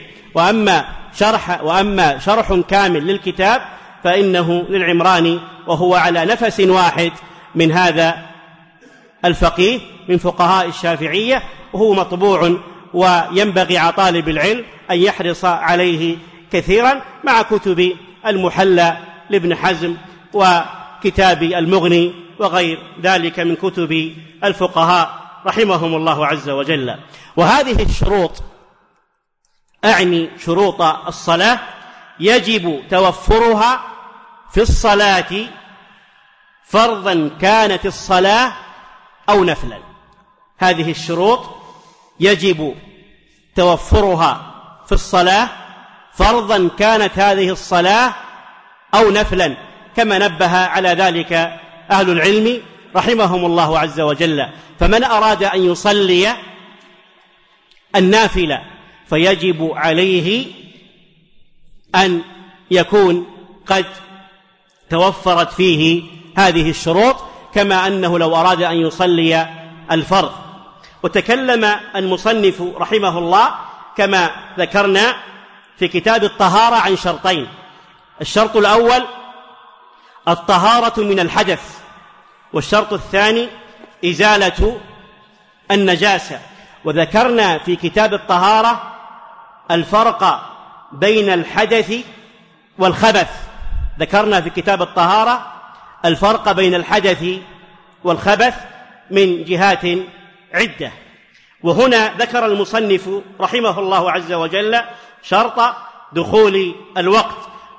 وأما شرح كامل للكتاب فإنه للعمراني، وهو على نفس واحد من هذا الفقيه من فقهاء الشافعية، وهو مطبوع، وينبغي على طالب العلم أن يحرص عليه كثيرا مع كتب المحلى لابن حزم وكتاب المغني وغير ذلك من كتب الفقهاء رحمهم الله عز وجل. وهذه الشروط، أعني شروط الصلاة، يجب توفرها في الصلاة فرضا كانت الصلاة أو نفلا. هذه الشروط يجب توفرها في الصلاة فرضا كانت هذه الصلاة أو نفلا، كما نبه على ذلك أهل العلم رحمهم الله عز وجل. فمن أراد أن يصلي النافلة فيجب عليه أن يكون قد توفرت فيه هذه الشروط، كما أنه لو أراد أن يصلي الفرض. وتكلم المصنف رحمه الله كما ذكرنا في كتاب الطهارة عن شرطين. الشرط الأول الطهارة من الحدث، والشرط الثاني إزالة النجاسة. وذكرنا في كتاب الطهارة الفرق بين الحدث والخبث، ذكرنا في كتاب الطهارة الفرق بين الحدث والخبث من جهات عدة. وهنا ذكر المصنف رحمه الله عز وجل شرط دخول الوقت،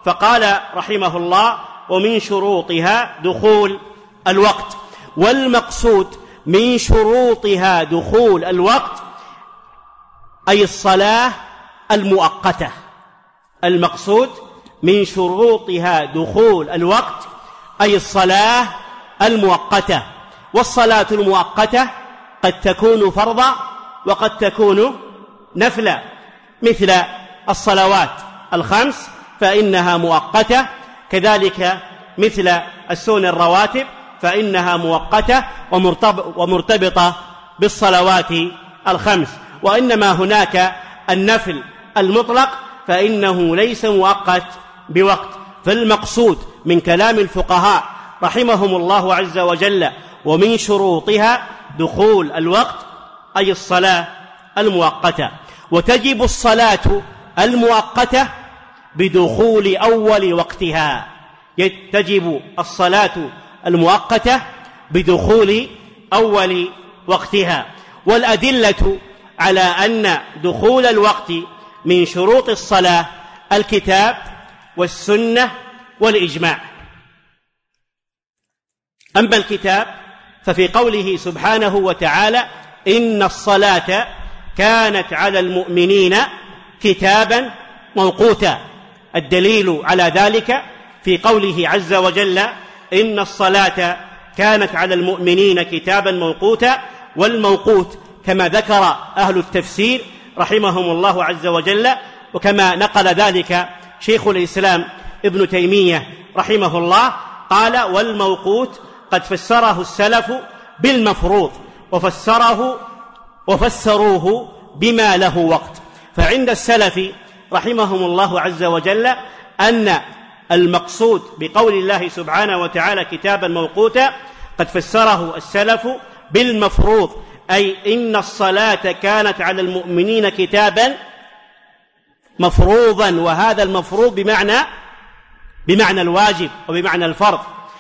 فقال رحمه الله: ومن شروطها دخول الوقت. والمقصود من شروطها دخول الوقت أي الصلاة المؤقتة. المقصود من شروطها دخول الوقت أي الصلاة المؤقتة. والصلاة المؤقتة قد تكون فرضا وقد تكون نفلا، مثل الصلوات الخمس فإنها مؤقتة، كذلك مثل السنن الرواتب فإنها مؤقتة ومرتبطة بالصلوات الخمس. وإنما هناك النفل المطلق فإنه ليس مؤقت بوقت. فالمقصود من كلام الفقهاء رحمهم الله عز وجل: ومن شروطها دخول الوقت أي الصلاة المؤقتة. وتجب الصلاة المؤقتة بدخول أول وقتها. تجب الصلاة المؤقتة بدخول أول وقتها. والأدلة على أن دخول الوقت من شروط الصلاة الكتاب والسنة والإجماع. أما الكتاب ففي قوله سبحانه وتعالى: إن الصلاة كانت على المؤمنين كتابا موقوتا. الدليل على ذلك في قوله عز وجل: إن الصلاة كانت على المؤمنين كتابا موقوتا. والموقوت كما ذكر أهل التفسير رحمهم الله عز وجل، وكما نقل ذلك شيخ الإسلام ابن تيمية رحمه الله، قال: والموقوت قد فسره السلف بالمفروض وفسروه بما له وقت. فعند السلف رحمهم الله عز وجل أن المقصود بقول الله سبحانه وتعالى كتابا موقوتا قد فسره السلف بالمفروض، أي إن الصلاة كانت على المؤمنين كتابا مفروضا، وهذا المفروض بمعنى الواجب وبمعنى الفرض،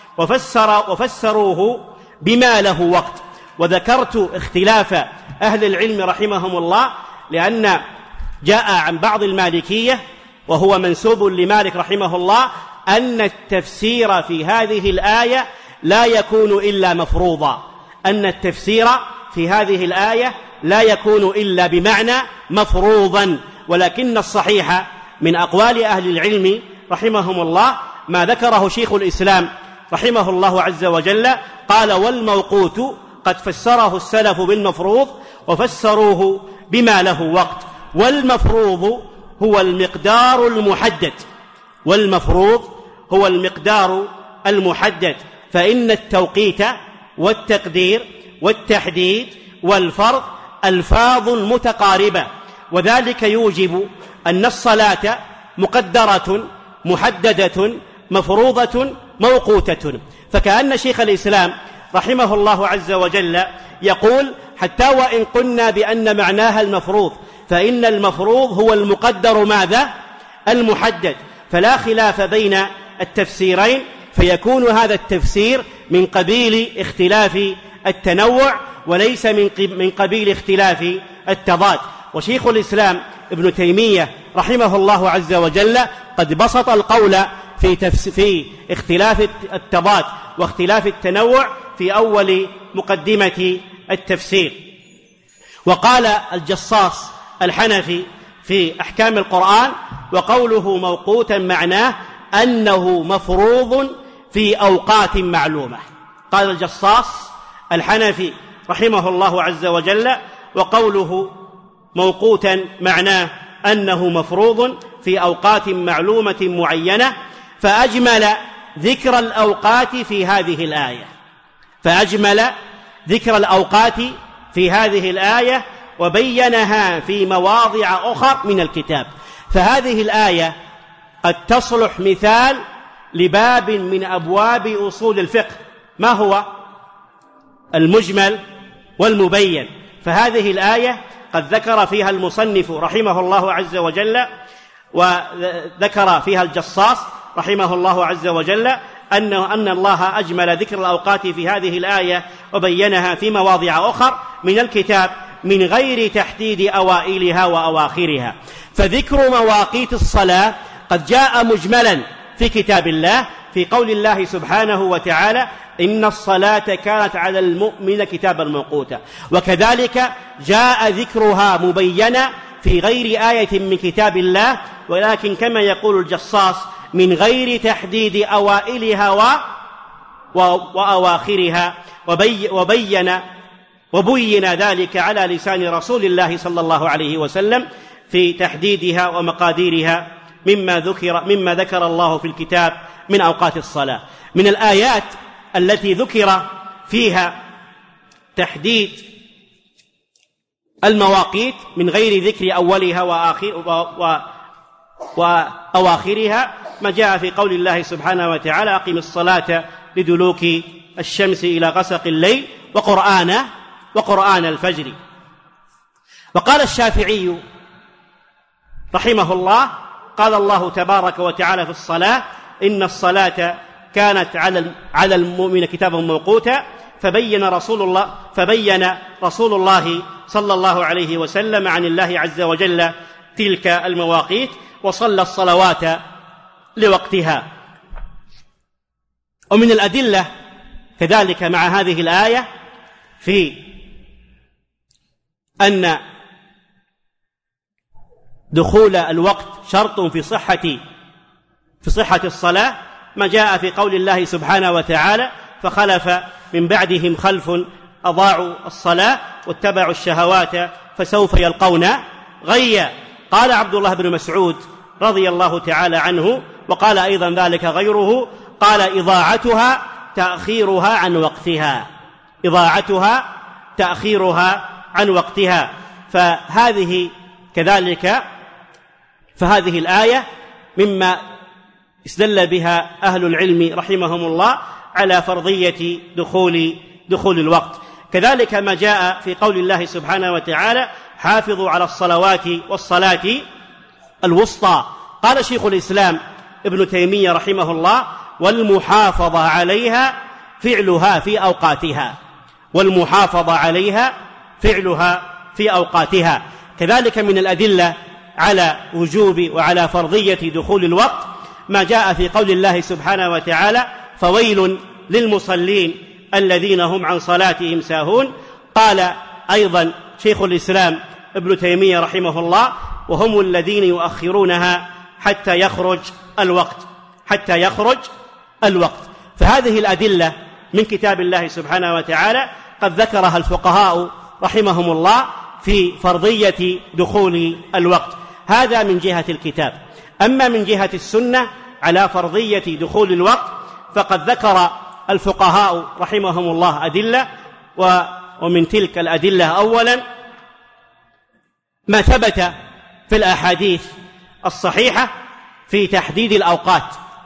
وفسروه بما له وقت. وذكرت اختلاف أهل العلم رحمهم الله لأن جاء عن بعض المالكية وهو منسوب لمالك رحمه الله أن التفسير في هذه الآية لا يكون إلا مفروضا، أن التفسير في هذه الآية لا يكون إلا بمعنى مفروضا. ولكن الصحيح من أقوال أهل العلم رحمهم الله ما ذكره شيخ الإسلام رحمه الله عز وجل، قال: والموقوت قد فسره السلف بالمفروض وفسروه بما له وقت. والمفروض هو المقدار المحدد، والمفروض هو المقدار المحدد، فإن التوقيت والتقدير والتحديد والفرض ألفاظ متقاربة، وذلك يوجب أن الصلاة مقدرة محددة مفروضة موقوتة. فكأن شيخ الإسلام رحمه الله عز وجل يقول: حتى وإن قلنا بأن معناها المفروض فإن المفروض هو المقدر ماذا؟ المحدد. فلا خلاف بين التفسيرين، فيكون هذا التفسير من قبيل اختلاف التنوع وليس من قبيل اختلاف التضاد. وشيخ الإسلام ابن تيمية رحمه الله عز وجل قد بسط القول في اختلاف التضاد واختلاف التنوع في أول مقدمة التفسير. وقال الجصاص الحنفي في أحكام القرآن: وقوله موقوتا معناه أنه مفروض في أوقات معلومة. قال الجصاص الحنفي رحمه الله عز وجل: وقوله موقوتا معناه أنه مفروض في أوقات معلومة معينة، فأجمل ذكر الأوقات في هذه الآية، فأجمل ذكر الأوقات في هذه الآية وبينها في مواضع أخرى من الكتاب. فهذه الآية قد تصلح مثال لباب من أبواب أصول الفقه، ما هو؟ المجمل والمبين. فهذه الآية قد ذكر فيها المصنف رحمه الله عز وجل وذكر فيها الجصاص رحمه الله عز وجل أن الله أجمل ذكر الأوقات في هذه الآية وبينها في مواضع أخرى من الكتاب من غير تحديد أوائلها وأواخرها. فذكر مواقيت الصلاة قد جاء مجملا في كتاب الله في قول الله سبحانه وتعالى إن الصلاة كانت على المؤمن كتابا موقوتا، وكذلك جاء ذكرها مبينا في غير آية من كتاب الله، ولكن كما يقول الجصاص من غير تحديد أوائلها وأواخرها، وبين ذلك على لسان رسول الله صلى الله عليه وسلم في تحديدها ومقاديرها مما ذكر الله في الكتاب من أوقات الصلاة. من الآيات التي ذكر فيها تحديد المواقيت من غير ذكر أولها وأواخرها ما جاء في قول الله سبحانه وتعالى أقم الصلاة لدلوك الشمس إلى غسق الليل وقرآن الفجر. وقال الشافعي رحمه الله قال الله تبارك وتعالى في الصلاة إن الصلاة كانت على المؤمن كتابا موقوتا، فبين رسول الله صلى الله عليه وسلم عن الله عز وجل تلك المواقيت وصلى الصلوات لوقتها. ومن الأدلة كذلك مع هذه الآية في أن دخول الوقت شرط في صحة الصلاة ما جاء في قول الله سبحانه وتعالى فخلف من بعدهم خلف أضاعوا الصلاة واتبعوا الشهوات فسوف يلقون غيا. قال عبد الله بن مسعود رضي الله تعالى عنه وقال أيضا ذلك غيره قال إضاعتها تأخيرها عن وقتها. فهذه الآية مما استدل بها أهل العلم رحمهم الله على فرضية دخول الوقت. كذلك ما جاء في قول الله سبحانه وتعالى حافظوا على الصلوات والصلاة الوسطى. قال شيخ الإسلام ابن تيمية رحمه الله والمحافظة عليها فعلها في أوقاتها. كذلك من الأدلة على وجوب وعلى فرضية دخول الوقت ما جاء في قول الله سبحانه وتعالى فويل للمصلين الذين هم عن صلاتهم ساهون. قال أيضا شيخ الإسلام ابن تيمية رحمه الله وهم الذين يؤخرونها حتى يخرج الوقت. فهذه الأدلة من كتاب الله سبحانه وتعالى قد ذكرها الفقهاء رحمهم الله في فرضية دخول الوقت. هذا من جهة الكتاب. أما من جهة السنة على فرضية دخول الوقت فقد ذكر الفقهاء رحمهم الله أدلة، ومن تلك الأدلة أولا ما ثبت في الأحاديث الصحيحة في تحديد الأوقات،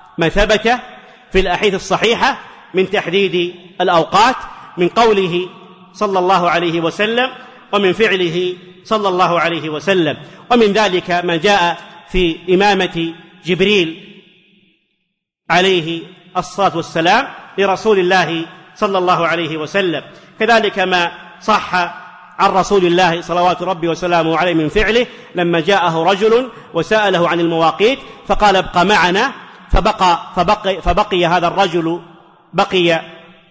من تحديد الأوقات من قوله صلى الله عليه وسلم ومن فعله صلى الله عليه وسلم. ومن ذلك ما جاء في إمامة جبريل عليه الصلاة والسلام لرسول الله صلى الله عليه وسلم. كذلك ما صح عن رسول الله صلوات ربي وسلامه عليه من فعله لما جاءه رجل وسأله عن المواقيت فقال ابق معنا فبقي هذا الرجل بقي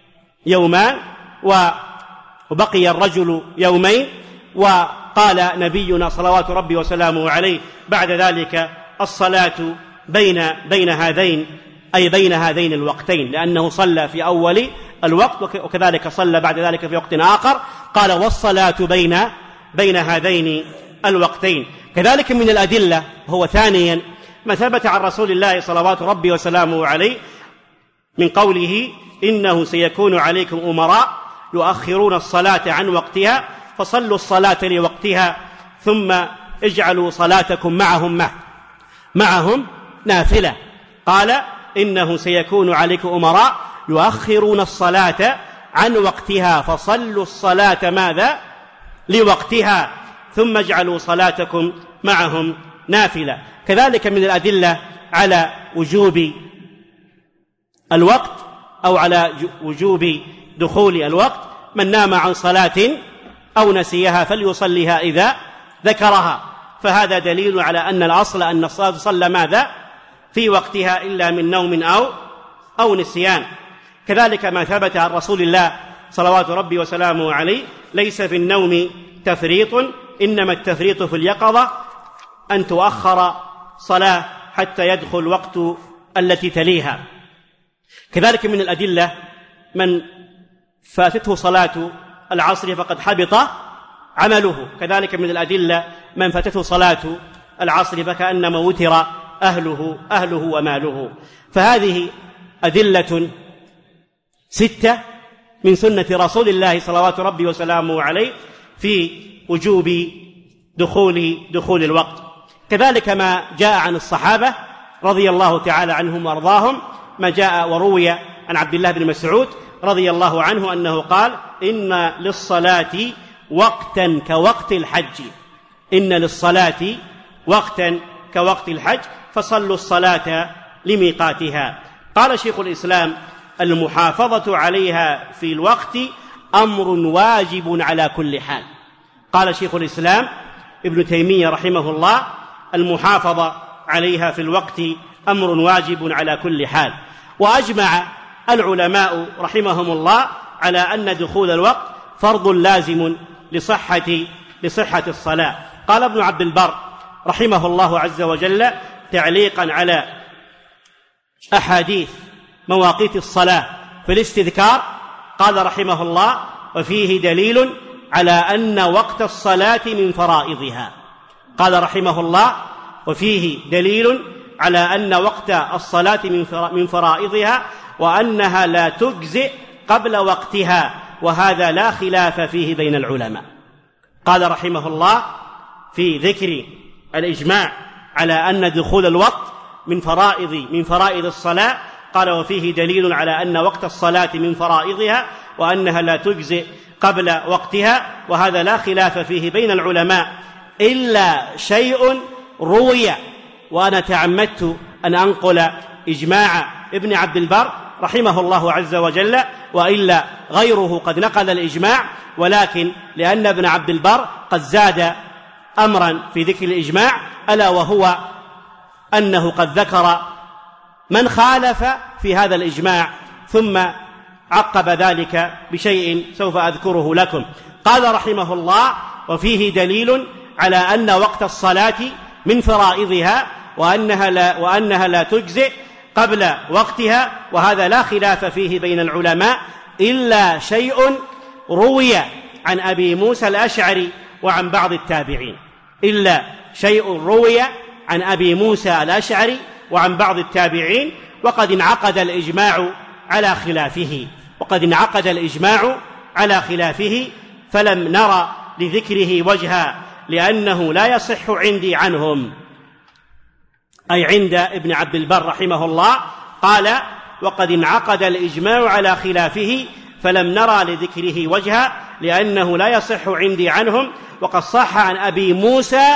يومين وقال نبينا صلوات ربي وسلامه عليه بعد ذلك الصلاة بين هذين الوقتين، لأنه صلى في أول الوقت وكذلك صلى بعد ذلك في وقت آخر. قال والصلاة بين هذين الوقتين. كذلك من الأدلة هو ثانيا ما ثبت عن رسول الله صلوات ربي وسلامه عليه من قوله إنه سيكون عليكم أمراء يؤخرون الصلاة عن وقتها فصلوا الصلاة لوقتها ثم اجعلوا صلاتكم معهم نافلة. قال إنه سيكون عليكم أمراء يؤخرون الصلاة عن وقتها فصلوا الصلاة ماذا؟ لوقتها ثم اجعلوا صلاتكم معهم نافلة. كذلك من الأدلة على وجوب الوقت أو على وجوب دخول الوقت من نام عن صلاة أو نسيها فليصليها إذا ذكرها، فهذا دليل على أن الأصل أن الصلاة تصلى ماذا؟ في وقتها إلا من نوم أو نسيان. كذلك ما ثبت عن رسول الله صلوات ربي وسلامه عليه: ليس في النوم تفريط، إنما التفريط في اليقظة، أن تؤخر صلاة حتى يدخل وقت التي تليها. كذلك من الأدلة من فاتته صلاة العصر فقد حبط عمله. كذلك من الأدلة من فاتته صلاة العصر فكأنما وتر أهله وماله. فهذه أدلة 6 من سنة رسول الله صلوات ربي وسلامه عليه في وجوب دخول الوقت. كذلك ما جاء عن الصحابة رضي الله تعالى عنهم وارضاهم، ما جاء وروي عن عبد الله بن مسعود رضي الله عنه أنه قال: إن للصلاة وقتا كوقت الحج، إن للصلاة وقتا كوقت الحج، فصلوا الصلاة لميقاتها. قال شيخ الإسلام: المحافظة عليها في الوقت أمر واجب على كل حال. قال شيخ الإسلام ابن تيمية رحمه الله: المحافظة عليها في الوقت أمر واجب على كل حال. وأجمع العلماء رحمهم الله على أن دخول الوقت فرض لازم لصحة الصلاة. قال ابن عبد البر رحمه الله عز وجل تعليقا على أحاديث مواقيت الصلاة في الاستذكار، قال رحمه الله: وفيه دليل على أن وقت الصلاة من فرائضها. قال رحمه الله: وفيه دليل على أن وقت الصلاة من فرائضها، وأنها لا تجزئ قبل وقتها، وهذا لا خلاف فيه بين العلماء. قال رحمه الله في ذكر الإجماع على أن دخول الوقت من فرائض الصلاة، قال: وفيه دليل على أن وقت الصلاة من فرائضها، وأنها لا تجزئ قبل وقتها، وهذا لا خلاف فيه بين العلماء، إلا شيء روي. وأنا تعمدت أن أنقل إجماع ابن عبد البر رحمه الله عز وجل، وإلا غيره قد نقل الإجماع، ولكن لأن ابن عبد البر قد زاد أمرا في ذكر الإجماع، ألا وهو أنه قد ذكر من خالف في هذا الإجماع، ثم عقب ذلك بشيء سوف أذكره لكم. قال رحمه الله: وفيه دليل على أن وقت الصلاة من فرائضها، وأنها لا تجزئ قبل وقتها، وهذا لا خلاف فيه بين العلماء، إلا شيء روي عن أبي موسى الأشعري وعن بعض التابعين. إلا شيء روي عن أبي موسى الأشعري وعن بعض التابعين، وقد انعقد الإجماع على خلافه، فلم نرى لذكره وجها، لأنه لا يصح عندي عنهم، أي عند ابن عبد البر رحمه الله. قال: وقد انعقد الإجماع على خلافه، فلم نرى لذكره وجها، لأنه لا يصح عندي عنهم، وقد صح عن أبي موسى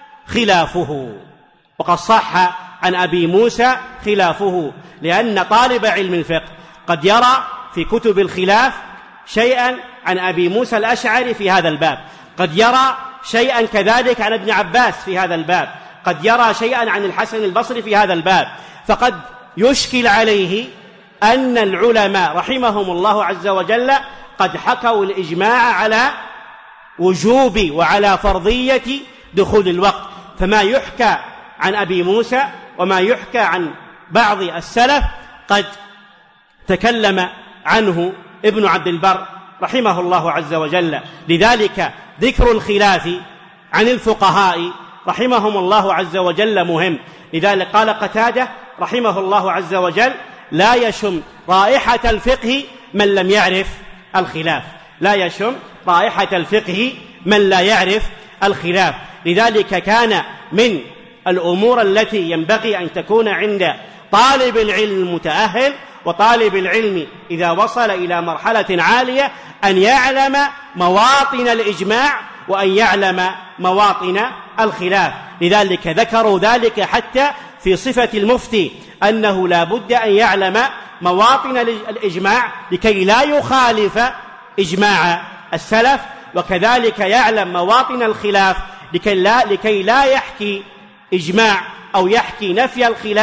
خلافه، لأن طالب علم الفقه قد يرى في كتب الخلاف شيئا عن أبي موسى الأشعري في هذا الباب، قد يرى شيئا كذلك عن ابن عباس في هذا الباب، قد يرى شيئا عن الحسن البصري في هذا الباب، فقد يشكل عليه أن العلماء رحمهم الله عز وجل قد حكوا الإجماع على وجوب وعلى فرضية دخول الوقت، فما يحكى عن أبي موسى وما يحكى عن بعض السلف قد تكلم عنه ابن عبد البر رحمه الله عز وجل. لذلك ذكر الخلاف عن الفقهاء رحمهم الله عز وجل مهم. لذلك قال قتادة رحمه الله عز وجل: لا يشم رائحة الفقه من لم يعرف الخلاف، لا يشم رائحة الفقه من لا يعرف الخلاف. لذلك كان من الأمور التي ينبغي أن تكون عند طالب العلم المتأهل وطالب العلم إذا وصل إلى مرحلة عالية أن يعلم مواطن الإجماع وأن يعلم مواطن الخلاف. لذلك ذكروا ذلك حتى في صفة المفتي، أنه لا بد أن يعلم مواطن الإجماع لكي لا يخالف إجماع السلف، وكذلك يعلم مواطن الخلاف لكي لا يحكي إجماع أو يحكي نفي الخلاف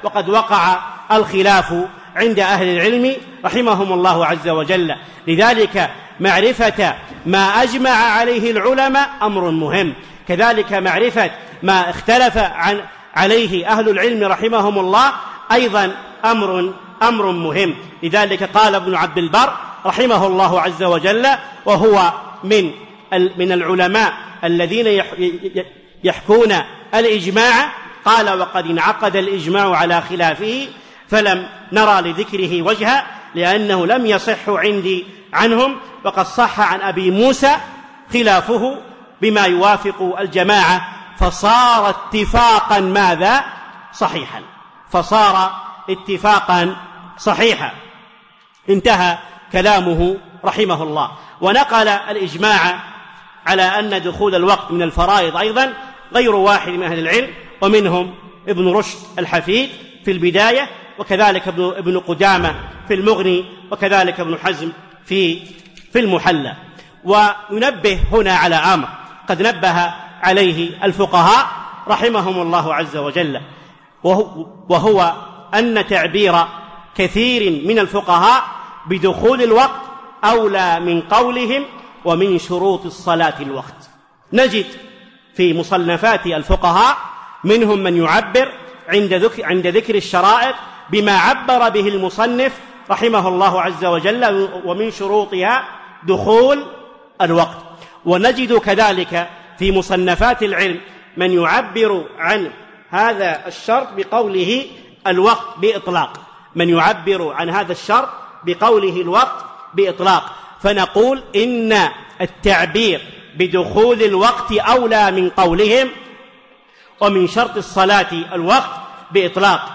وقد وقع الخلاف عند أهل العلم رحمهم الله عز وجل. لذلك معرفة ما أجمع عليه العلماء أمر مهم، كذلك معرفة ما اختلف عليه أهل العلم رحمهم الله أيضا أمر مهم. لذلك قال ابن عبد البر رحمه الله عز وجل، وهو من العلماء الذين يحكون الإجماع، قال: وقد انعقد الإجماع على خلافه فلم نرى لذكره وجها، لأنه لم يصح عندي عنهم، وقد صح عن أبي موسى خلافه بما يوافق الجماعة، فصار اتفاقا ماذا؟ صحيحا، فصار اتفاقا صحيحا. انتهى كلامه رحمه الله. ونقل الإجماع على أن دخول الوقت من الفرائض أيضا غير واحد من أهل العلم، ومنهم ابن رشد الحفيد في البداية، وكذلك ابن قدامة في المغني، وكذلك ابن حزم في المحلى. وينبه هنا على أمر قد نبه عليه الفقهاء رحمهم الله عز وجل، وهو أن تعبير كثير من الفقهاء بدخول الوقت أولى من قولهم ومن شروط الصلاة الوقت. نجد في مصنفات الفقهاء منهم من يعبر عند ذكر الشرائط بما عبر به المصنف رحمه الله عز وجل، ومن شروطها دخول الوقت. ونجد كذلك في مصنفات العلم من يعبر عن هذا الشرط بقوله الوقت بإطلاق، من يعبر عن هذا الشرط بقوله الوقت بإطلاق. فنقول إن التعبير بدخول الوقت أولى من قولهم ومن شرط الصلاة الوقت بإطلاق.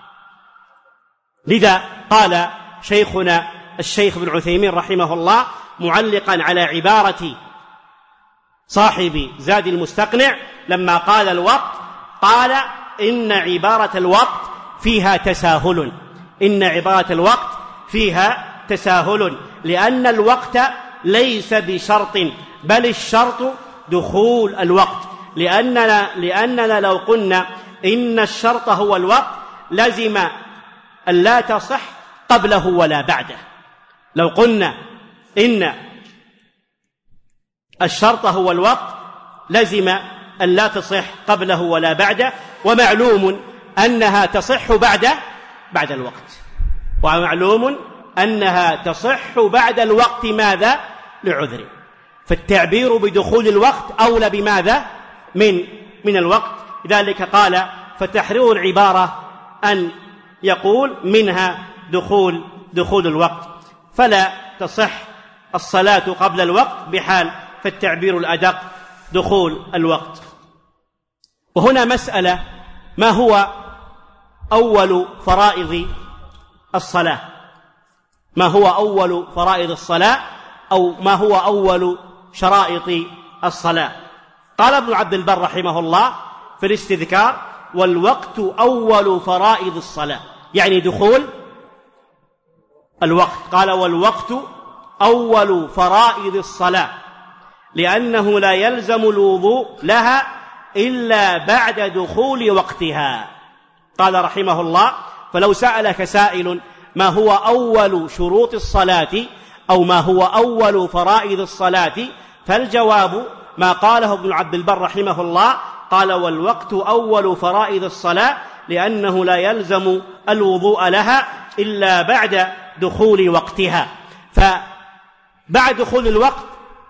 لذا قال شيخنا الشيخ ابن عثيمين رحمه الله معلقا على عبارة صاحب زاد المستقنع لما قال الوقت، قال: إن عبارة الوقت فيها تساهل، إن عبارة الوقت فيها تساهل، لأن الوقت ليس بشرط، بل الشرط دخول الوقت. لأننا لو قلنا إن الشرط هو الوقت لزم أن لا تصح قبله ولا بعده. لو قلنا إن الشرط هو الوقت لزم أن لا تصح قبله ولا بعده، ومعلوم أنها تصح بعد الوقت، ومعلوم أنها تصح بعد الوقت ماذا؟ لعذر. فالتعبير بدخول الوقت أولى بماذا؟ من الوقت. لذلك قال: فتحرير العبارة أن يقول منها دخول الوقت، فلا تصح الصلاة قبل الوقت بحال، فالتعبير الأدق دخول الوقت. وهنا مسألة: ما هو أول فرائض الصلاة؟ ما هو أول فرائض الصلاة، أو ما هو أول شرائط الصلاة؟ قال ابن عبد البر رحمه الله في الاستذكار: والوقت أول فرائض الصلاة، يعني دخول الوقت. قال: والوقت أول فرائض الصلاة، لأنه لا يلزم الوضوء لها إلا بعد دخول وقتها. قال رحمه الله: فلو سألك سائل ما هو أول شروط الصلاة أو ما هو أول فرائض الصلاة، فالجواب ما قاله ابن عبد البر رحمه الله، قال: والوقت أول فرائض الصلاة، لأنه لا يلزم الوضوء لها إلا بعد دخول وقتها. فبعد دخول الوقت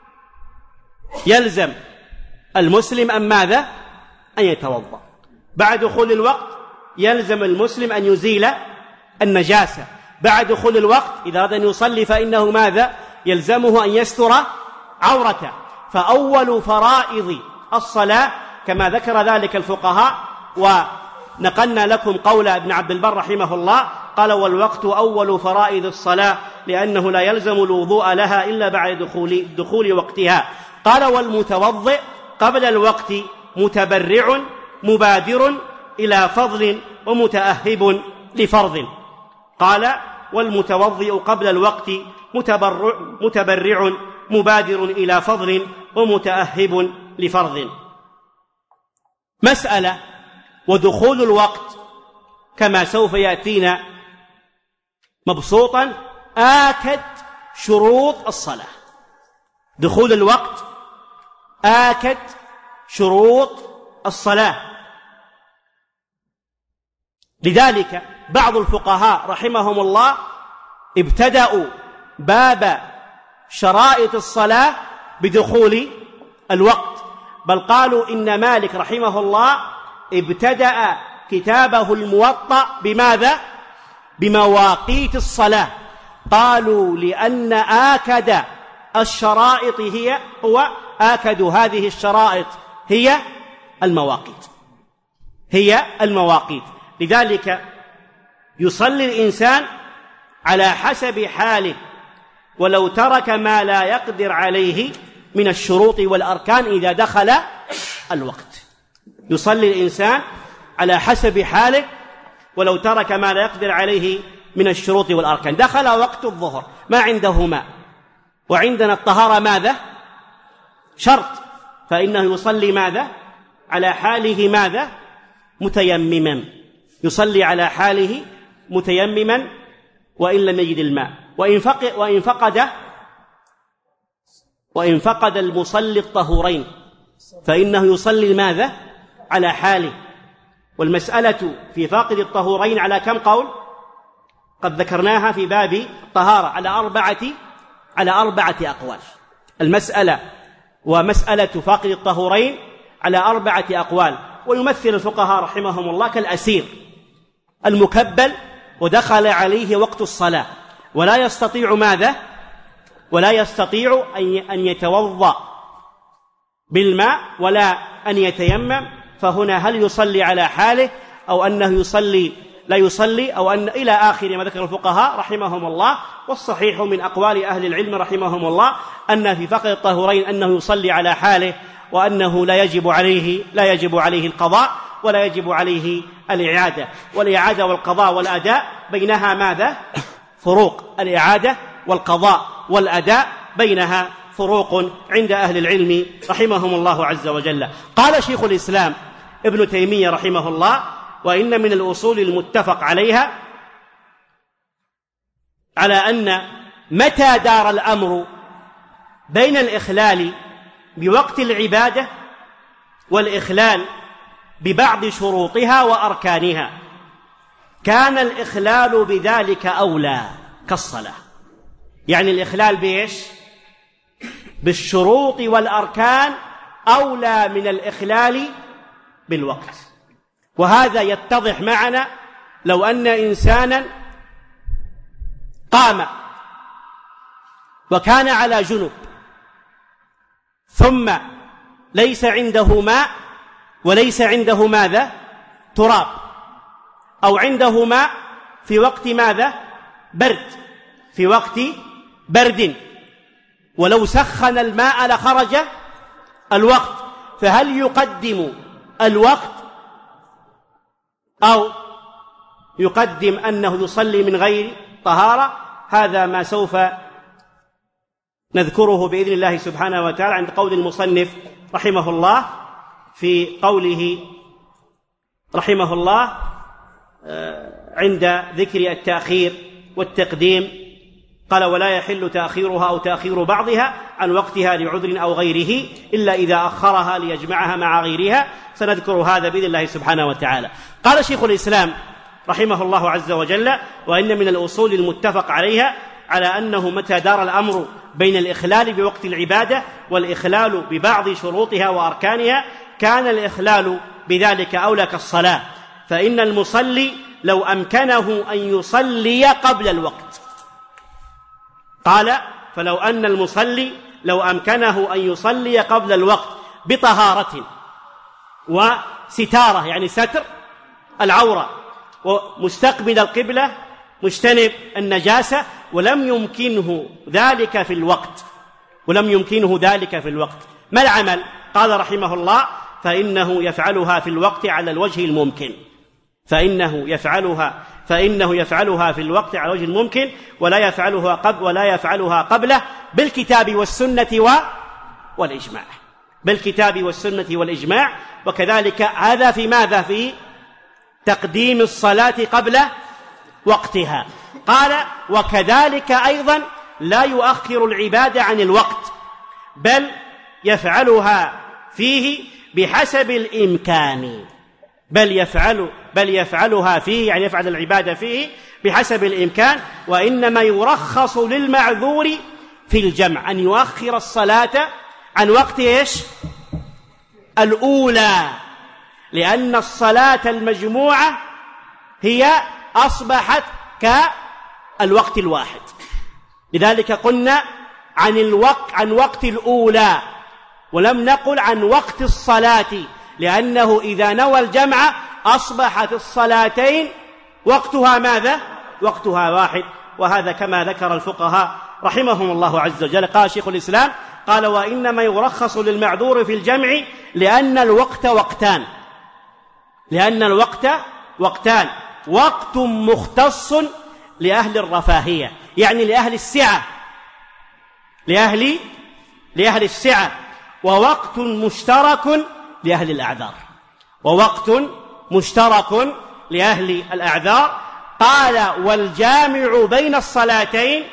يلزم المسلم أن ماذا؟ أن يتوضأ. بعد دخول الوقت يلزم المسلم أن يزيل النجاسة. بعد دخول الوقت إذا أراد أن يصلي فإنه ماذا؟ يلزمه أن يستر عورته. فأول فرائض الصلاة كما ذكر ذلك الفقهاء، ونقلنا لكم قول ابن عبد البر رحمه الله، قال: والوقت أول فرائض الصلاة، لأنه لا يلزم الوضوء لها إلا بعد دخول وقتها. قال: والمتوضئ قبل الوقت متبرع مبادر إلى فضل ومتأهب لفرض. قال: والمتوضئ قبل الوقت متبرع مبادر إلى فضل ومتأهب لفرض. مسألة: ودخول الوقت كما سوف يأتينا مبسوطا آكد شروط الصلاة. دخول الوقت آكد شروط الصلاة. لذلك بعض الفقهاء رحمهم الله ابتدأوا باب شرائط الصلاة بدخول الوقت، بل قالوا إن مالك رحمه الله ابتدأ كتابه الموطأ بماذا؟ بمواقيت الصلاة. قالوا لأن آكد الشرائط آكد هذه الشرائط هي المواقيت. لذلك يصلي الإنسان على حسب حاله، ولو ترك ما لا يقدر عليه من الشروط والأركان إذا دخل الوقت. يصلي الإنسان على حسب حاله ولو ترك ما لا يقدر عليه من الشروط والأركان. دخل وقت الظهر ما عنده ماء، وعندنا الطهارة ماذا؟ شرط، فإنه يصلي ماذا؟ على حاله ماذا؟ متيمما. يصلي على حاله متيمما وإن لم يجد الماء. وإن فقد المصلي الطهورين فإنه يصلي ماذا؟ على حاله. والمسألة في فاقد الطهورين على كم قول؟ قد ذكرناها في باب الطهارة على أربعة أقوال. المسألة ومسألة فاقد الطهورين على 4 أقوال. ويمثل الفقهاء رحمهم الله كالأسير المكبل ودخل عليه وقت الصلاة ولا يستطيع ماذا؟ ولا يستطيع أن يتوضأ بالماء ولا أن يتيمم، فهنا هل يصلي على حاله أو أنه يصلي لا يصلي أو أن إلى آخر ما ذكر الفقهاء رحمهم الله. والصحيح من أقوال أهل العلم رحمهم الله أن في فقد الطهورين أنه يصلي على حاله، وأنه لا يجب عليه القضاء ولا يجب عليه الإعادة. والإعادة والقضاء والأداء بينها ماذا؟ فروق. الإعادة والقضاء والأداء بينها فروق عند أهل العلم رحمهم الله عز وجل. قال شيخ الإسلام ابن تيمية رحمه الله: وإن من الأصول المتفق عليها على أن متى دار الأمر بين الإخلال بوقت العبادة والإخلال ببعض شروطها وأركانها كان الإخلال بذلك أولى كالصلاة. يعني الإخلال بإيش؟ بالشروط والأركان أولى من الإخلال بالوقت. وهذا يتضح معنا لو أن إنسانا قام وكان على جنب ثم ليس عنده ماء وليس عنده ماذا؟ تراب، أو عنده ماء في وقت ماذا؟ برد، في وقت برد، ولو سخن الماء لخرج الوقت، فهل يقدم الوقت أو يقدم أنه يصلي من غير طهارة؟ هذا ما سوف نذكره بإذن الله سبحانه وتعالى عند قول المصنف رحمه الله في قوله رحمه الله عند ذكر التأخير والتقديم، قال: ولا يحل تأخيرها أو تأخير بعضها عن وقتها لعذر أو غيره إلا إذا أخرها ليجمعها مع غيرها. سنذكر هذا بإذن الله سبحانه وتعالى. قال شيخ الإسلام رحمه الله عز وجل: وإن من الأصول المتفق عليها على أنه متى دار الأمر بين الإخلال بوقت العبادة والإخلال ببعض شروطها وأركانها كان الإخلال بذلك أولى كالصلاة، فإن المصلي لو أمكنه أن يصلي قبل الوقت. قال: فلو أن المصلي لو أمكنه أن يصلي قبل الوقت بطهارة وستارة، يعني ستر العورة، ومستقبل القبلة، مجتنب النجاسة، ولم يمكنه ذلك في الوقت، ما العمل؟ قال رحمه الله: فإنه يفعلها في الوقت على الوجه الممكن، فإنه يفعلها في الوقت على الوجه الممكن، ولا يفعلها قبله بالكتاب والسنة والإجماع، بالكتاب والسنة والإجماع. وكذلك هذا في ماذا؟ تقديم الصلاة قبل وقتها. قال: وكذلك أيضا لا يؤخر العبادة عن الوقت، بل يفعلها فيه بحسب الإمكان. بل يفعلها فيه، يعني يفعل العبادة فيه بحسب الإمكان. وإنما يرخص للمعذور في الجمع أن يؤخر الصلاة عن وقت الأولى، لأن الصلاة المجموعة هي أصبحت كالوقت الواحد. لذلك قلنا عن وقت الأولى، ولم نقل عن وقت الصلاة، لأنه إذا نوى الجمع أصبحت الصلاتين وقتها ماذا؟ وقتها واحد. وهذا كما ذكر الفقهاء رحمهم الله عز وجل. قال شيخ الإسلام: قال: وإنما يرخص للمعذور في الجمع لأن الوقت وقتان، وقت مختص لأهل الرفاهية، يعني لأهل السعة، لأهل السعة، ووقت مشترك لأهل الأعذار. قال: والجامع بين الصلاتين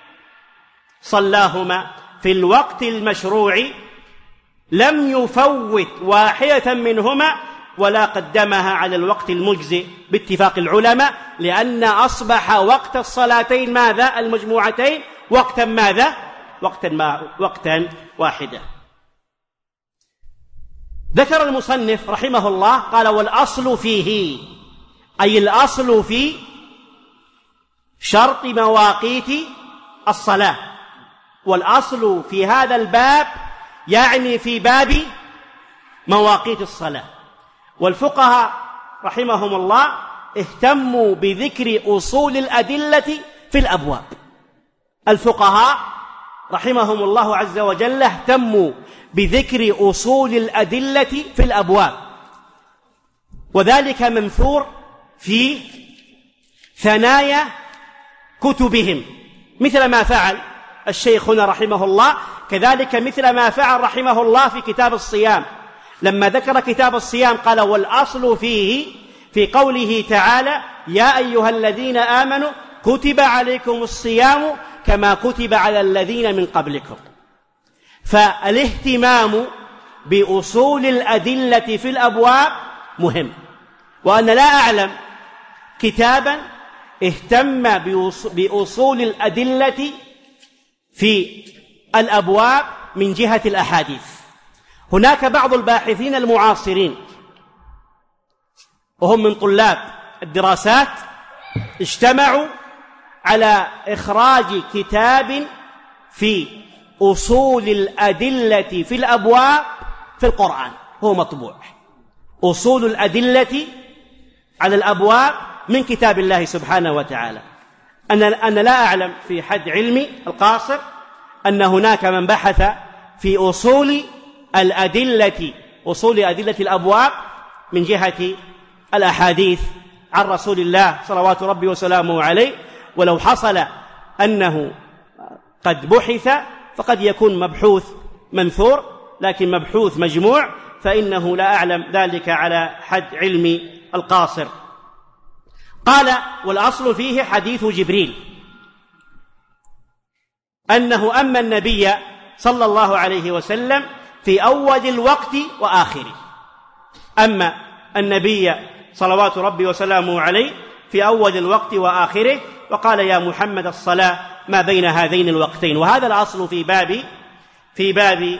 صلاهما في الوقت المشروع لم يفوت واحدة منهما ولا قدمها على الوقت المجزئ باتفاق العلماء، لأن أصبح وقت الصلاتين ماذا؟ المجموعتين وقتا ماذا؟ وقتا واحدا. ذكر المصنف رحمه الله قال: والأصل فيه، أي الأصل في شرط مواقيت الصلاة. والأصل في هذا الباب يعني في باب مواقيت الصلاة. والفقهاء رحمهم الله اهتموا بذكر أصول الأدلة في الأبواب. الفقهاء رحمهم الله عز وجل اهتموا بذكر أصول الأدلة في الأبواب، وذلك منثور في ثنايا كتبهم، مثل ما فعل الشيخ هنا رحمه الله، كذلك مثل ما فعل رحمه الله في كتاب الصيام. لما ذكر كتاب الصيام قال: والأصل فيه في قوله تعالى: يا أيها الذين آمنوا كتب عليكم الصيام كما كتب على الذين من قبلكم. فالاهتمام بأصول الأدلة في الأبواب مهم، وأنا لا أعلم كتابا اهتم بأصول الأدلة في الأبواب من جهة الأحاديث. هناك بعض الباحثين المعاصرين وهم من طلاب الدراسات اجتمعوا على إخراج كتاب في أصول الأدلة في الأبواب في القرآن، هو مطبوع، أصول الأدلة على الأبواب من كتاب الله سبحانه وتعالى. أنا لا أعلم في حد علمي القاصر أن هناك من بحث في أصول أدلة الأبواب من جهة الأحاديث عن رسول الله صلوات ربي وسلامه عليه. ولو حصل أنه قد بحث فقد يكون مبحوث منثور، لكن مبحوث مجموع فإنه لا أعلم ذلك على حد علمي القاصر. قال: والأصل فيه حديث جبريل أنه أما النبي صلى الله عليه وسلم في أول الوقت وآخره. أما النبي صلوات ربي وسلامه عليه في أول الوقت وآخره، وقال: يا محمد الصلاة ما بين هذين الوقتين. وهذا الأصل في باب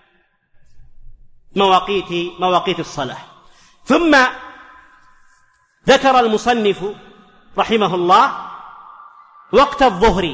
مواقيت الصلاة. ثم ذكر المصنف رحمه الله وقت الظهر،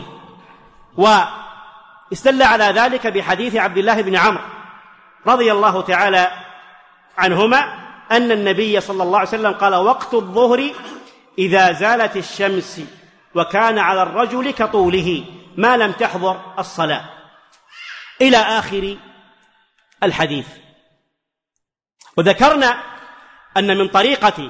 واستدل على ذلك بحديث عبد الله بن عمرو رضي الله تعالى عنهما أن النبي صلى الله عليه وسلم قال: وقت الظهر إذا زالت الشمس وكان على الرجل كطوله ما لم تحضر الصلاة، إلى آخر الحديث. وذكرنا أن من طريقة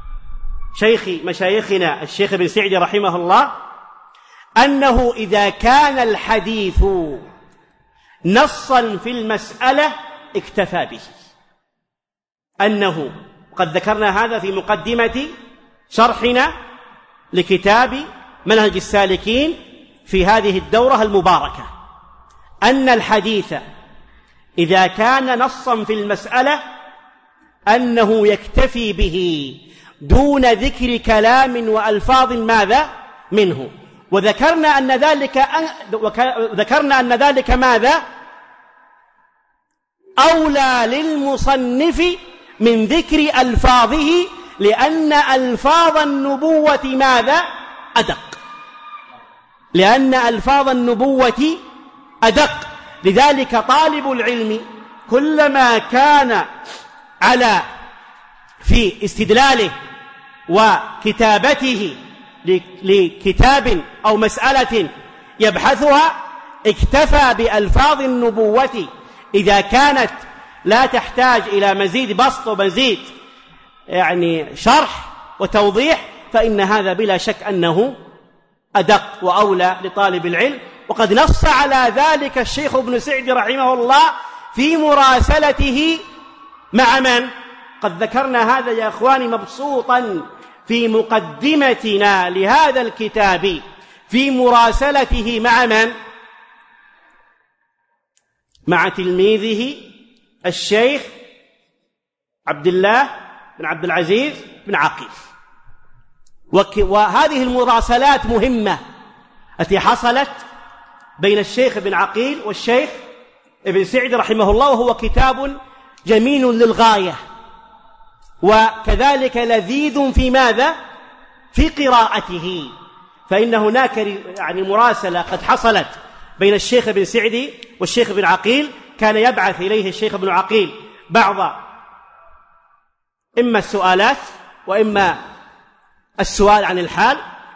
مشايخنا الشيخ ابن سعدي رحمه الله أنه إذا كان الحديث نصا في المسألة اكتفى به، أنه قد ذكرنا هذا في مقدمة شرحنا لكتاب منهج السالكين في هذه الدورة المباركة أن الحديث إذا كان نصا في المسألة أنه يكتفي به دون ذكر كلام وألفاظ ماذا منه. وذكرنا أن ذلك ماذا أولى للمصنف من ذكر ألفاظه، لأن ألفاظ النبوة ماذا أدق، لأن ألفاظ النبوة أدق. لذلك طالب العلم كلما كان في استدلاله وكتابته لكتاب أو مسألة يبحثها اكتفى بألفاظ النبوة إذا كانت لا تحتاج إلى مزيد بسط ومزيد شرح وتوضيح، فإن هذا بلا شك أنه أدق وأولى لطالب العلم. وقد نص على ذلك الشيخ ابن سعدي رحمه الله في مراسلته مع من؟ قد ذكرنا هذا يا أخواني مبسوطا في مقدمتنا لهذا الكتاب، في مراسلته مع من؟ مع تلميذه الشيخ عبد الله بن عبد العزيز بن عقيل. وهذه المراسلات مهمة التي حصلت بين الشيخ بن عقيل والشيخ ابن سعدي رحمه الله، وهو كتاب جميل للغاية، وكذلك لذيذ في ماذا؟ في قراءته. فإن هناك مراسلة قد حصلت بين الشيخ بن سعدي والشيخ بن عقيل، كان يبعث إليه الشيخ بن عقيل بعض إما السؤالات وإما السؤال عن الحال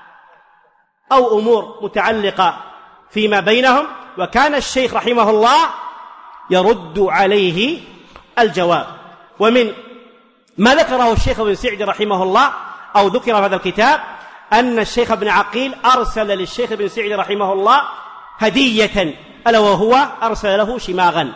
أو أمور متعلقة فيما بينهم، وكان الشيخ رحمه الله يرد عليه الجواب. ومن ما ذكره الشيخ بن سعدي رحمه الله أو ذكر في هذا الكتاب أن الشيخ بن عقيل أرسل للشيخ بن سعدي رحمه الله هدية، ألا وهو أرسل له شماغا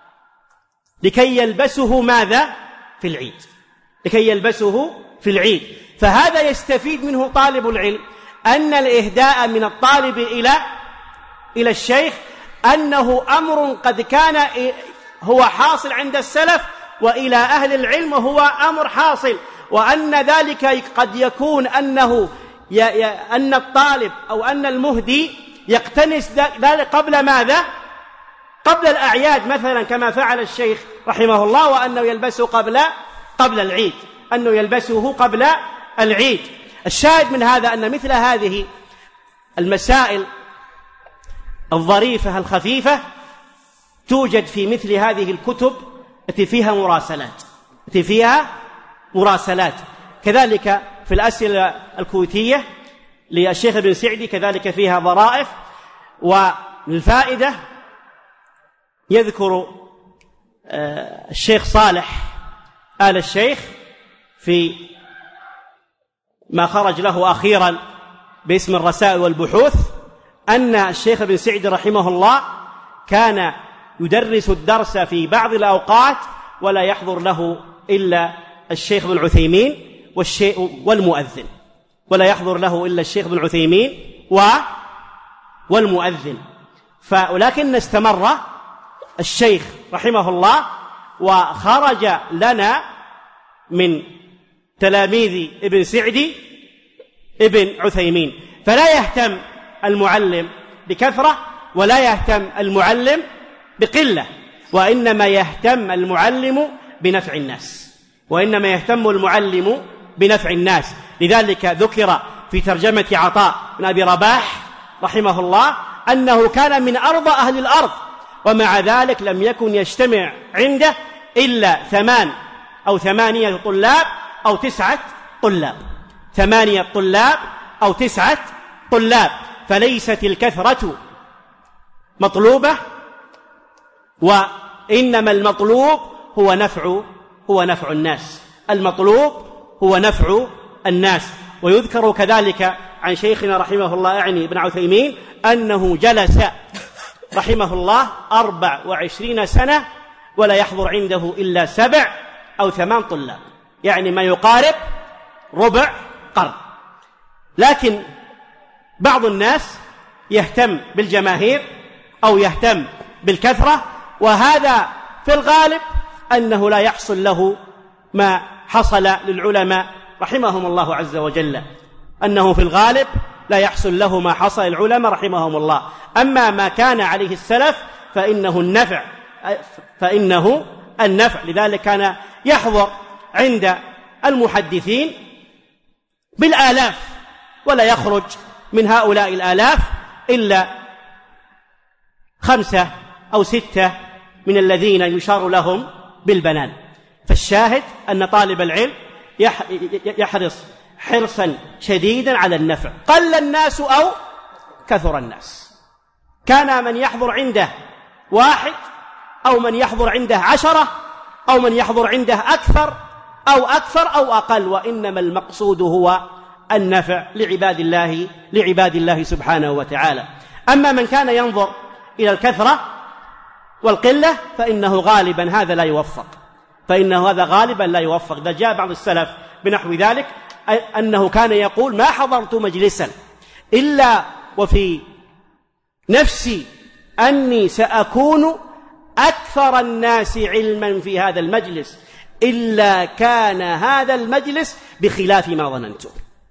لكي يلبسه ماذا؟ في العيد، لكي يلبسه في العيد. فهذا يستفيد منه طالب العلم أن الإهداء من الطالب إلى الشيخ أنه أمر قد كان هو حاصل عند السلف وإلى أهل العلم وهو أمر حاصل، وأن ذلك قد يكون أن الطالب أو أن المهدي يقتنس ذلك قبل ماذا؟ قبل الأعياد مثلا، كما فعل الشيخ رحمه الله، وأنه يلبسه قبل العيد، أنه يلبسه قبل العيد. الشاهد من هذا أن مثل هذه المسائل الظريفة الخفيفة توجد في مثل هذه الكتب التي فيها مراسلات. كذلك في الأسئلة الكويتية للشيخ ابن سعدي كذلك فيها ظرائف. والفائدة يذكر الشيخ صالح آل الشيخ في ما خرج له أخيرا باسم الرسائل والبحوث أن الشيخ ابن سعدي رحمه الله كان يدرس الدرس في بعض الأوقات ولا يحضر له إلا الشيخ بن عثيمين والمؤذن، ولا يحضر له إلا الشيخ بن عثيمين والمؤذن. ولكن استمر الشيخ رحمه الله وخرج لنا من تلاميذ ابن سعدي ابن عثيمين. فلا يهتم المعلم بكثرة ولا يهتم المعلم بقلة، وإنما يهتم المعلم بنفع الناس، وإنما يهتم المعلم بنفع الناس. لذلك ذكر في ترجمة عطاء بن أبي رباح رحمه الله أنه كان من أرضى أهل الأرض، ومع ذلك لم يكن يجتمع عنده إلا 8 طلاب أو 9 طلاب، 8 طلاب أو 9 طلاب. فليست الكثرة مطلوبة، وإنما المطلوب هو نفع الناس، المطلوب هو نفع الناس. ويذكر كذلك عن شيخنا رحمه الله يعني ابن عثيمين أنه جلس رحمه الله 24 سنة ولا يحضر عنده إلا 7 أو 8 طلاب، يعني ما يقارب ربع قرن. لكن بعض الناس يهتم بالجماهير أو يهتم بالكثرة، وهذا في الغالب أنه لا يحصل له ما حصل للعلماء رحمهم الله عز وجل، أنه في الغالب لا يحصل له ما حصل للعلماء رحمهم الله. أما ما كان عليه السلف فإنه النفع. لذلك كان يحضر عند المحدثين بالآلاف، ولا يخرج من هؤلاء الآلاف إلا 5 أو 6 من الذين يشار لهم بالبنان. فالشاهد أن طالب العلم يحرص حرصا شديدا على النفع، قل الناس أو كثر الناس. كان من يحضر عنده 1 أو من يحضر عنده 10 أو من يحضر عنده أكثر أو أقل، وإنما المقصود هو النفع لعباد الله سبحانه وتعالى. أما من كان ينظر إلى الكثرة والقلة فإنه غالبا هذا لا يوفق، إذا جاء بعض السلف بنحو ذلك أنه كان يقول: ما حضرت مجلسا إلا وفي نفسي أني سأكون أكثر الناس علما في هذا المجلس، إلا كان هذا المجلس بخلاف ما ظننت.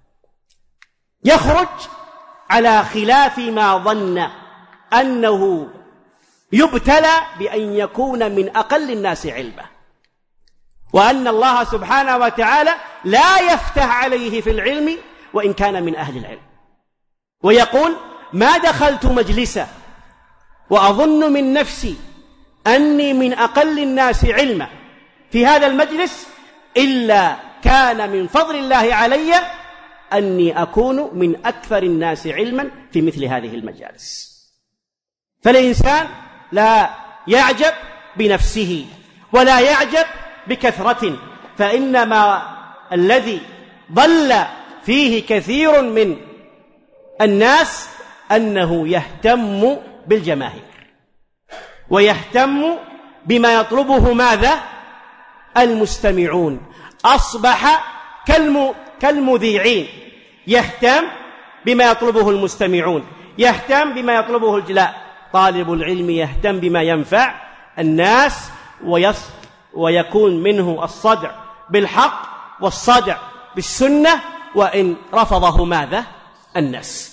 يخرج على خلاف ما ظن، أنه يبتلى بأن يكون من أقل الناس علما، وأن الله سبحانه وتعالى لا يفتح عليه في العلم وإن كان من أهل العلم. ويقول: ما دخلت مجلسا وأظن من نفسي أني من أقل الناس علما في هذا المجلس، إلا كان من فضل الله علي أني أكون من أكثر الناس علما في مثل هذه المجالس. فالإنسان لا يعجب بنفسه ولا يعجب بكثرة، فإنما الذي ضل فيه كثير من الناس أنه يهتم بالجماهير ويهتم بما يطلبه ماذا؟ المستمعون. أصبح كالمذيعين، يهتم بما يطلبه المستمعون، يهتم بما يطلبه الجلاء. طالب العلم يهتم بما ينفع الناس ويكون منه الصدع بالحق والصدع بالسنة، وإن رفضه ماذا؟ الناس.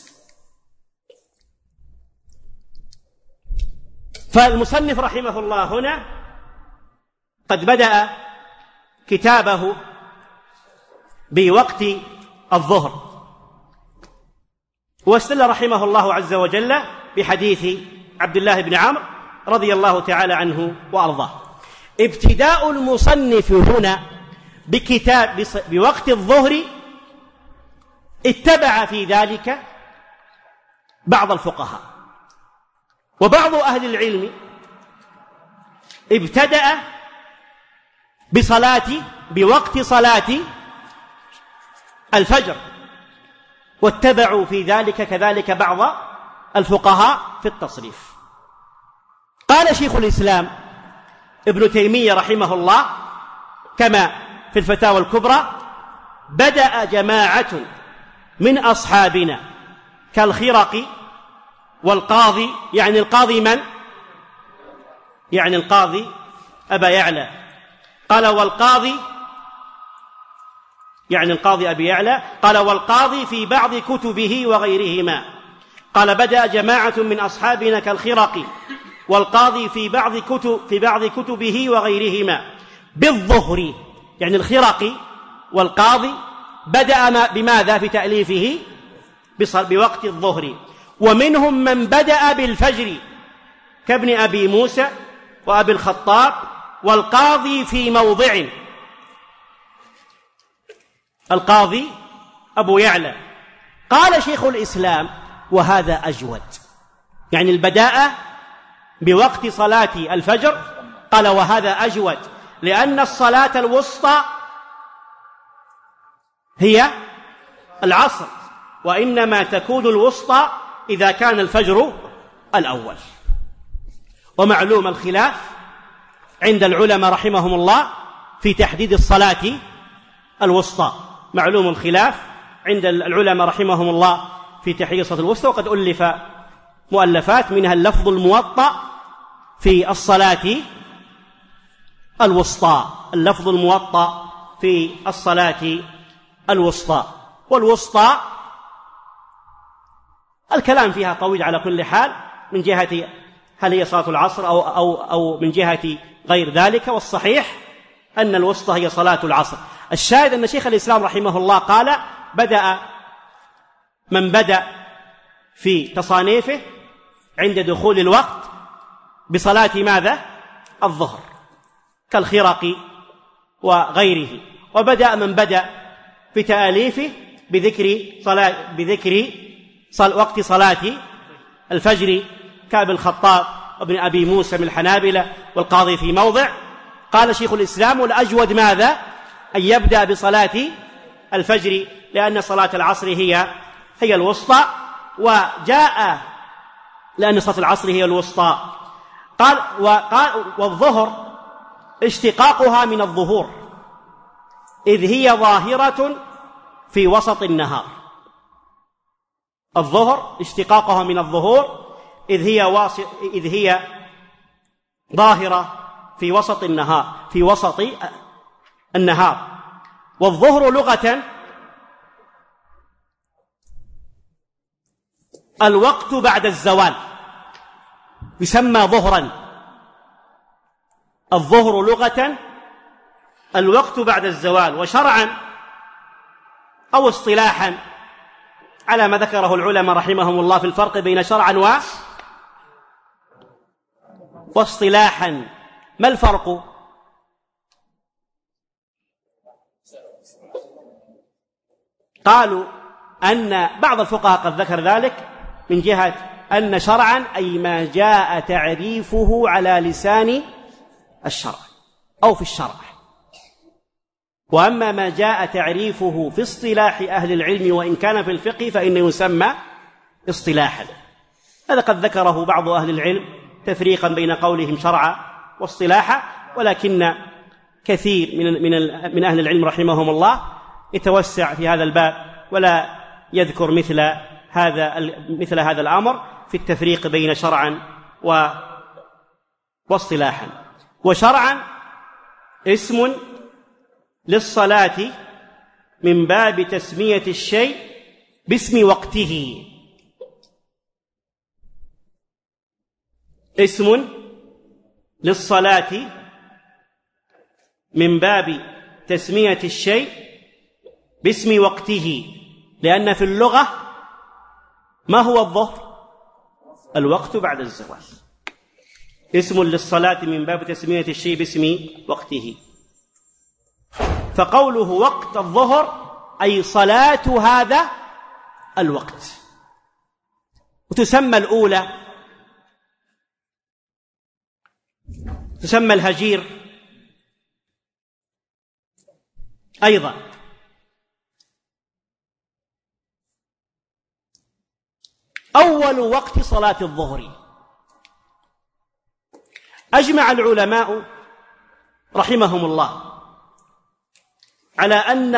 فالمصنف رحمه الله هنا قد بدأ كتابه بوقت الظهر، واستدل رحمه الله عز وجل بحديث عبد الله بن عمرو رضي الله تعالى عنه وأرضاه. ابتداء المصنف هنا بوقت الظهر اتبع في ذلك بعض الفقهاء، وبعض أهل العلم ابتدأ بوقت صلاة الفجر، واتبعوا في ذلك كذلك بعض الفقهاء في التصريف. قال شيخ الإسلام ابن تيمية رحمه الله كما في الفتاوى الكبرى: بدأ جماعة من أصحابنا كالخرقي والقاضي، يعني القاضي من؟ يعني القاضي أبا يعلى. قال والقاضي، يعني القاضي أبي يعلى. قال والقاضي في بعض كتبه وغيرهما. قال بدأ جماعة من أصحابنا كالخرقي والقاضي في بعض كتبه وغيرهما بالظهر، يعني الخرقي والقاضي بدأ بماذا في تأليفه؟ بوقت الظهر. ومنهم من بدأ بالفجر كابن أبي موسى وأبي الخطاب، والقاضي في موضع، القاضي أبو يعلى. قال شيخ الإسلام: وهذا أجود، يعني البداءة بوقت صلاة الفجر. قال: وهذا أجود، لأن الصلاة الوسطى هي العصر، وإنما تكون الوسطى إذا كان الفجر الأول. ومعلوم الخلاف عند العلماء رحمهم الله في تحديد الصلاة الوسطى، معلوم الخلاف عند العلماء رحمهم الله في تحقيق الصلاة الوسطى، وقد ألف مؤلفات منها اللفظ الموطأ في الصلاة الوسطى، اللفظ الموطأ في الصلاة الوسطى. والوسطى الكلام فيها طويل على كل حال، من جهة هل هي صلاة العصر أو من جهة غير ذلك، والصحيح أن الوسطى هي صلاة العصر. الشاهد أن شيخ الإسلام رحمه الله قال: من بدأ في تصانيفه عند دخول الوقت بصلاة ماذا؟ الظهر، كالخرقي وغيره. وبدأ من بدأ في تأليفه بذكر وقت صلاة الفجر، كابن الخطاب وابن أبي موسى من الحنابلة والقاضي في موضع. قال شيخ الإسلام: والأجود ماذا؟ أن يبدأ بصلاة الفجر، لأن صلاة العصر هي الوسطى، وجاء لأن صلاة العصر هي الوسطى. قال والظهر اشتقاقها من الظهور، إذ هي ظاهرة في وسط النهار. الظهر اشتقاقها من الظهور إذ هي ظاهرة في وسط النهار. والظهر لغة الوقت بعد الزوال، يسمى ظهرا. الظهر لغة الوقت بعد الزوال، وشرعا أو اصطلاحا على ما ذكره العلماء رحمهم الله في الفرق بين شرعا واصطلاحا. ما الفرق؟ قالوا أن بعض الفقهاء قد ذكر ذلك من جهة أن شرعا أي ما جاء تعريفه على لسان الشرع أو في الشرع، وأما ما جاء تعريفه في اصطلاح أهل العلم وإن كان في الفقه فإنه يسمى اصطلاحا. هذا قد ذكره بعض أهل العلم تفريقا بين قولهم شرعا واصطلاحا، ولكن كثير من أهل العلم رحمهم الله يتوسع في هذا الباب ولا يذكر مثل هذا الأمر في التفريق بين شرعا واصطلاحا. وشرعا اسم للصلاة من باب تسمية الشيء باسم وقته، اسم للصلاة من باب تسمية الشيء باسم وقته، لأن في اللغة ما هو الظهر؟ الوقت بعد الزوال. اسم للصلاة من باب تسمية الشيء باسم وقته. فقوله وقت الظهر أي صلاة هذا الوقت. وتسمى الأولى تسمى الهجير أيضا. أول وقت صلاة الظهر، أجمع العلماء رحمهم الله على أن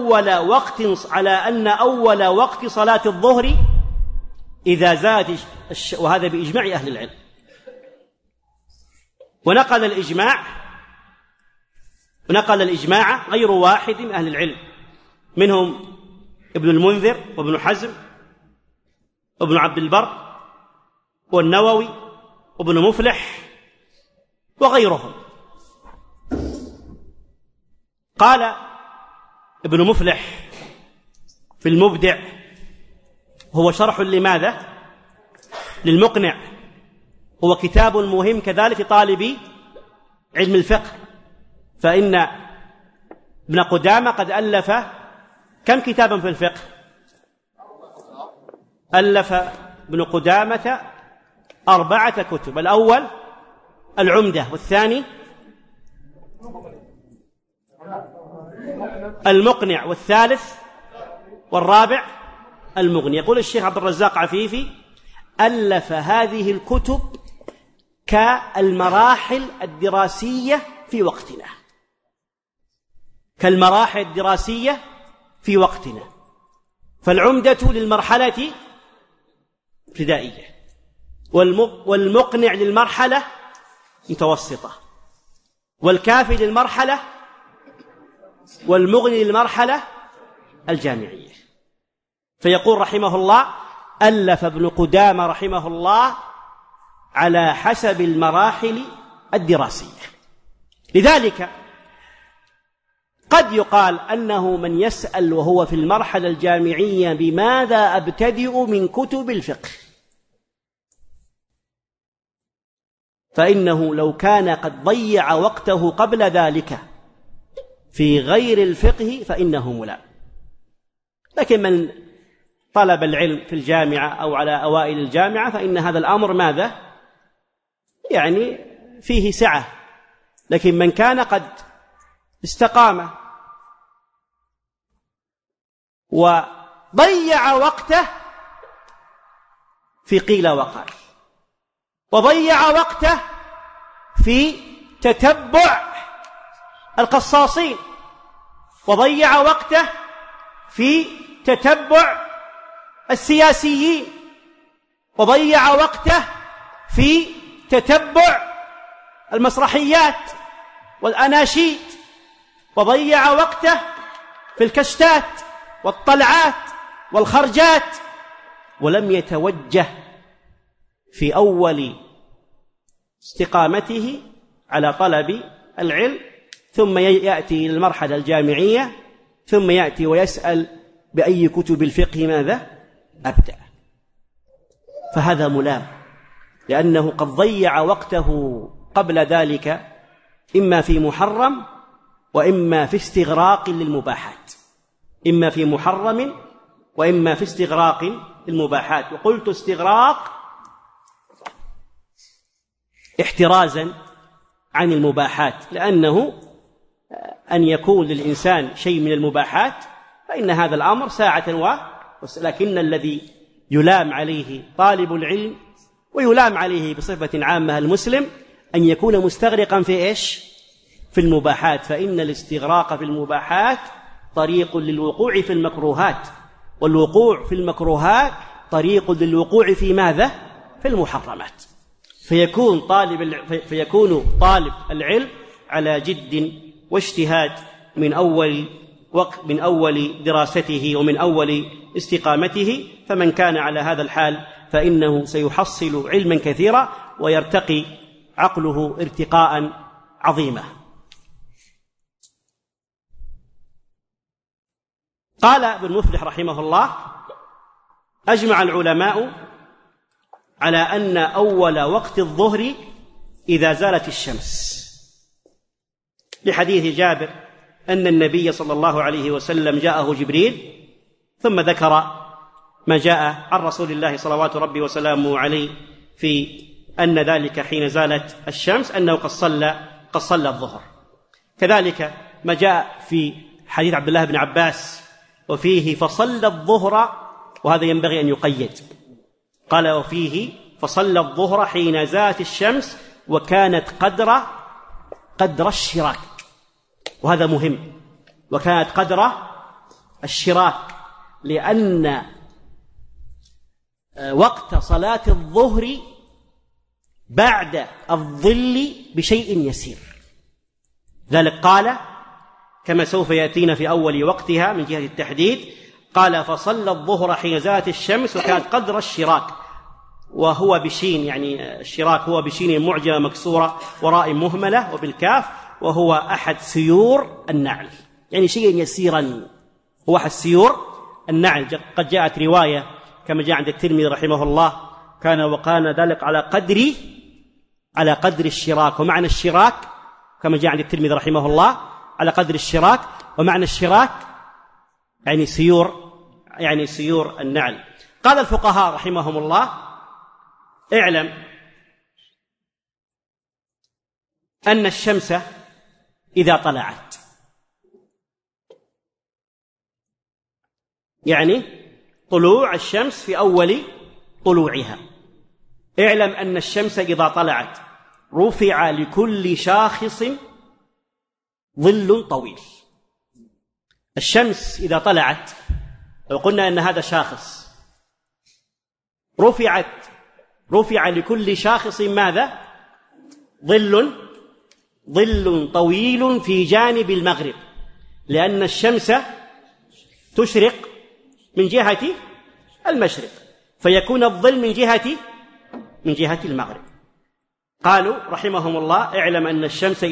أول وقت صلاة الظهر إذا زاد، وهذا بإجماع أهل العلم. ونقل الإجماع غير واحد من أهل العلم، منهم ابن المنذر وابن حزم وابن عبد البر والنووي وابن مفلح وغيرهم. قال ابن مفلح في المبدع، هو شرح لماذا؟ للمقنع، هو كتاب مهم كذلك لطالب علم الفقه، فإن ابن قدامة قد ألف كم كتابا في الفقه؟ ألف ابن قدامة 4 كتب، الأول العمدة، والثاني المقنع، والثالث والرابع المغني. يقول الشيخ عبد الرزاق عفيفي: ألف هذه الكتب كالمراحل الدراسية في وقتنا، كالمراحل الدراسية في وقتنا. فالعمدة للمرحلة ابتدائية، والمقنع للمرحلة متوسطة، والكافي للمرحلة، والمغني للمرحلة الجامعية. فيقول رحمه الله: ألف ابن قدامة رحمه الله على حسب المراحل الدراسية. لذلك قد يقال أنه من يسأل وهو في المرحلة الجامعية بماذا أبتدئ من كتب الفقه، فإنه لو كان قد ضيع وقته قبل ذلك في غير الفقه فإنه ملام. لكن من طلب العلم في الجامعة أو على أوائل الجامعة فإن هذا الأمر ماذا؟ يعني فيه سعة. لكن من كان قد استقام وضيع وقته في قيل وقال، وضيع وقته في تتبع القصاصين، وضيع وقته في تتبع السياسيين، وضيع وقته في تتبع المسرحيات والأناشيد، وضيع وقته في الكشتات والطلعات والخرجات، ولم يتوجه في أول استقامته على طلب العلم، ثم يأتي إلى المرحلة الجامعية، ثم يأتي ويسأل بأي كتب الفقه ماذا أبدأ. فهذا ملام، لأنه قد ضيع وقته قبل ذلك إما في محرم وإما في استغراق للمباحات، إما في محرم وإما في استغراق للمباحات. وقلت استغراق احترازا عن المباحات، لأنه أن يكون للإنسان شيء من المباحات فإن هذا الأمر ساعة لكن الذي يلام عليه طالب العلم ويلام عليه بصفة عامة المسلم أن يكون مستغرقا في إيش؟ في المباحات، فإن الاستغراق في المباحات طريق للوقوع في المكروهات، والوقوع في المكروهات طريق للوقوع في ماذا؟ في المحرمات. فيكون طالب العلم على جد واجتهاد من أول دراسته ومن أول استقامته. فمن كان على هذا الحال فإنه سيحصل علما كثيرا ويرتقي عقله ارتقاء عظيما. قال ابن مفلح رحمه الله: أجمع العلماء على أن أول وقت الظهر إذا زالت الشمس، لحديث جابر أن النبي صلى الله عليه وسلم جاءه جبريل، ثم ذكر ما جاء عن رسول الله صلوات ربي وسلامه عليه في أن ذلك حين زالت الشمس أنه قد صلى الظهر. كذلك ما جاء في حديث عبد الله بن عباس وفيه فصلى الظهر، وهذا ينبغي أن يقيد، قال وفيه فصلى الظهر حين زالت الشمس وكانت قدر الشراك، وهذا مهم، وكانت قدر الشراك، لأن وقت صلاة الظهر بعد الظل بشيء يسير. ذلك قال كما سوف يأتينا في أول وقتها من جهة التحديد، قال فصلى الظهر حين زالت الشمس وكانت قدر الشراك، وهو بشين، يعني الشراك هو بشين معجمة مكسورة وراء مهملة وبالكاف، وهو أحد سيور النعل، يعني شيء يسيرا، هو أحد سيور النعل. قد جاءت رواية كما جاء عند الترمذي رحمه الله وكان ذلك على قدر الشراك، ومعنى الشراك كما جاء عند الترمذي رحمه الله على قدر الشراك، ومعنى الشراك يعني سيور النعل. قال الفقهاء رحمهم الله: اعلم أن الشمس إذا طلعت، يعني طلوع الشمس في أول طلوعها، اعلم أن الشمس إذا طلعت رفع لكل شاخص ظل طويل. الشمس إذا طلعت لو قلنا أن هذا شاخص رفع لكل شاخص ماذا؟ ظل طويل في جانب المغرب، لأن الشمس تشرق من جهة المشرق، فيكون الظل من جهة المغرب. قالوا رحمهم الله: اعلم أن الشمس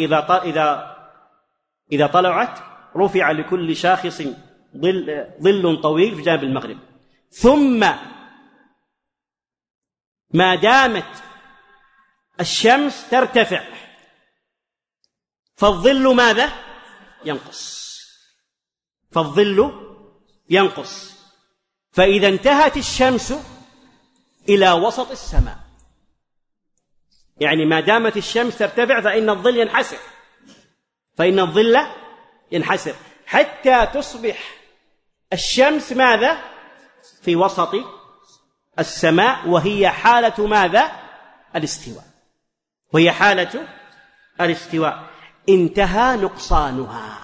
إذا طلعت رفع لكل شاخص ظل طويل في جانب المغرب، ثم ما دامت الشمس ترتفع فالظل ماذا؟ ينقص. فإذا انتهت الشمس إلى وسط السماء، يعني ما دامت الشمس ترتفع فإن الظل ينحسر حتى تصبح الشمس ماذا؟ في وسط السماء، وهي حالة ماذا؟ الاستواء. انتهى نقصانها.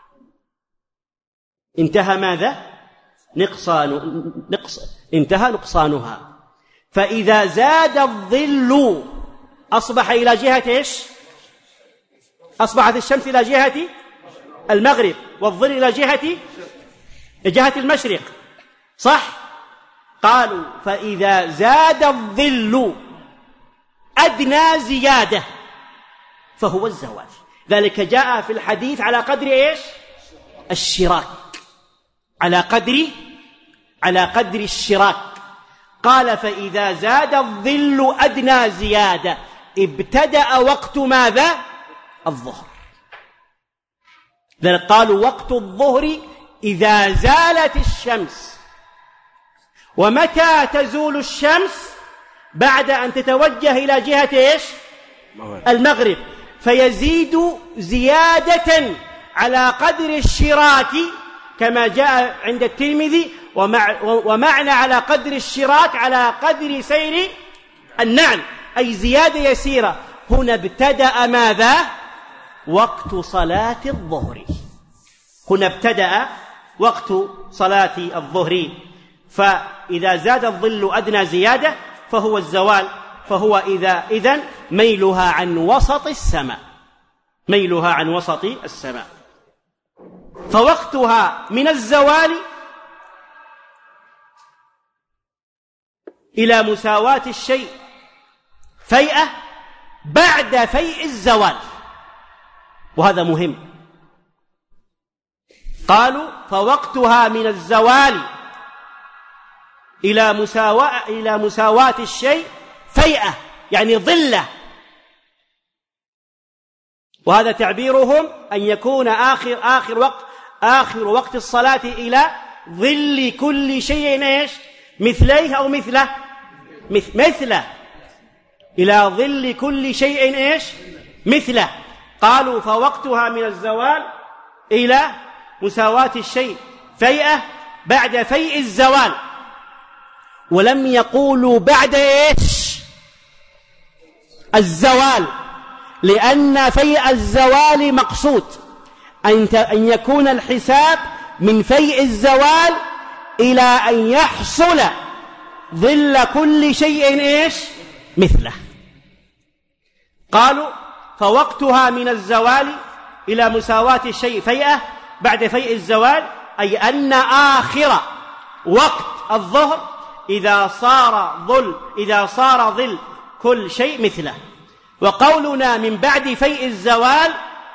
انتهى نقصانها. فإذا زاد الظل أصبح إلى جهة إيش؟ أصبحت الشمس إلى جهة المغرب والظل إلى جهة المشرق، صح؟ قالوا: فإذا زاد الظل أدنى زيادة فهو الزوال. ذلك جاء في الحديث على قدر إيش؟ الشراك، على قدر الشراك. قال: فإذا زاد الظل أدنى زيادة ابتدأ وقت ماذا؟ الظهر. ذلك قالوا: وقت الظهر إذا زالت الشمس. ومتى تزول الشمس؟ بعد أن تتوجه إلى جهة إيش؟ المغرب، فيزيد زيادة على قدر الشراك كما جاء عند الترمذي، ومعنى على قدر الشراك على قدر سير النعل، أي زيادة يسيرة. هنا ابتدأ ماذا؟ وقت صلاة الظهر. فإذا زاد الظل أدنى زيادة فهو الزوال، فهو إذن ميلها عن وسط السماء. فوقتها من الزوال إلى مساواة الشيء فيئة بعد فيء الزوال، وهذا مهم. قالوا: فوقتها من الزوال إلى مساواة الشيء فيئة، يعني ظلة. وهذا تعبيرهم أن يكون آخر وقت الصلاة إلى ظل كل شيء إيش؟ مثليه أو مثله. إلى ظل كل شيء إيش؟ مثله. قالوا: فوقتها من الزوال إلى مساواة الشيء فيئة بعد فيء الزوال. ولم يقولوا بعد إيش؟ الزوال، لأن فيء الزوال مقصود أن يكون الحساب من فيء الزوال إلى أن يحصل ظل كل شيء إيش؟ مثله. قالوا: فوقتها من الزوال إلى مساواة الشيء فيئة بعد فيء الزوال، أي أن آخر وقت الظهر إذا صار ظل كل شيء مثله. وقولنا من بعد فيء الزوال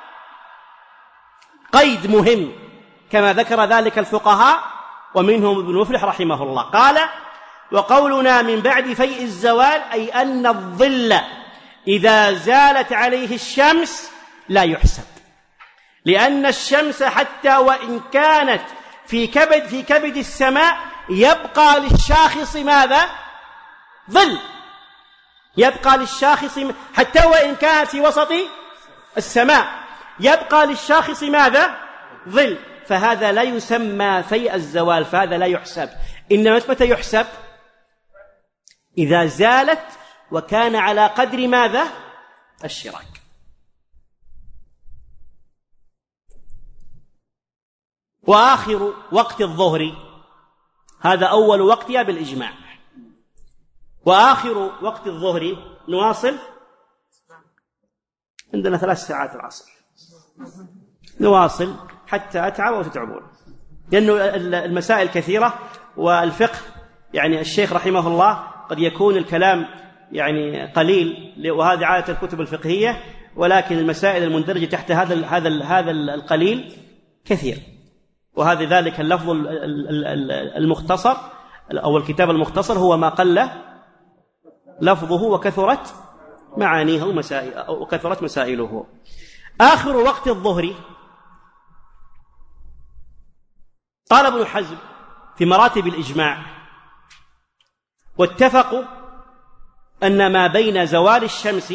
قيد مهم كما ذكر ذلك الفقهاء، ومنهم ابن مفلح رحمه الله. قال: وقولنا من بعد فيء الزوال أي أن الظل إذا زالت عليه الشمس لا يحسب، لأن الشمس حتى وإن كانت في كبد السماء يبقى للشاخص ماذا؟ ظل. يبقى للشاخص حتى وإن كانت في وسط السماء يبقى للشاخص ماذا؟ ظل. فهذا لا يسمى فيء الزوال، فهذا لا يحسب. إنما متى يحسب؟ إذا زالت وكان على قدر ماذا؟ الشراك. وآخر وقت الظهر هذا أول وقتها بالإجماع. وآخر وقت الظهر نواصل، عندنا 3 ساعات العصر، نواصل حتى أتعب وتتعبون، لأنه المسائل كثيرة والفقه يعني الشيخ رحمه الله قد يكون الكلام يعني قليل، وهذه عادة الكتب الفقهية، ولكن المسائل المندرجة تحت هذا القليل كثير. وهذا ذلك اللفظ المختصر أو الكتاب المختصر هو ما قل لفظه وكثرت معانيه وكثرت مسائله. آخر وقت الظهر قال ابن حزم في مراتب الإجماع: واتفقوا أن ما بين زوال الشمس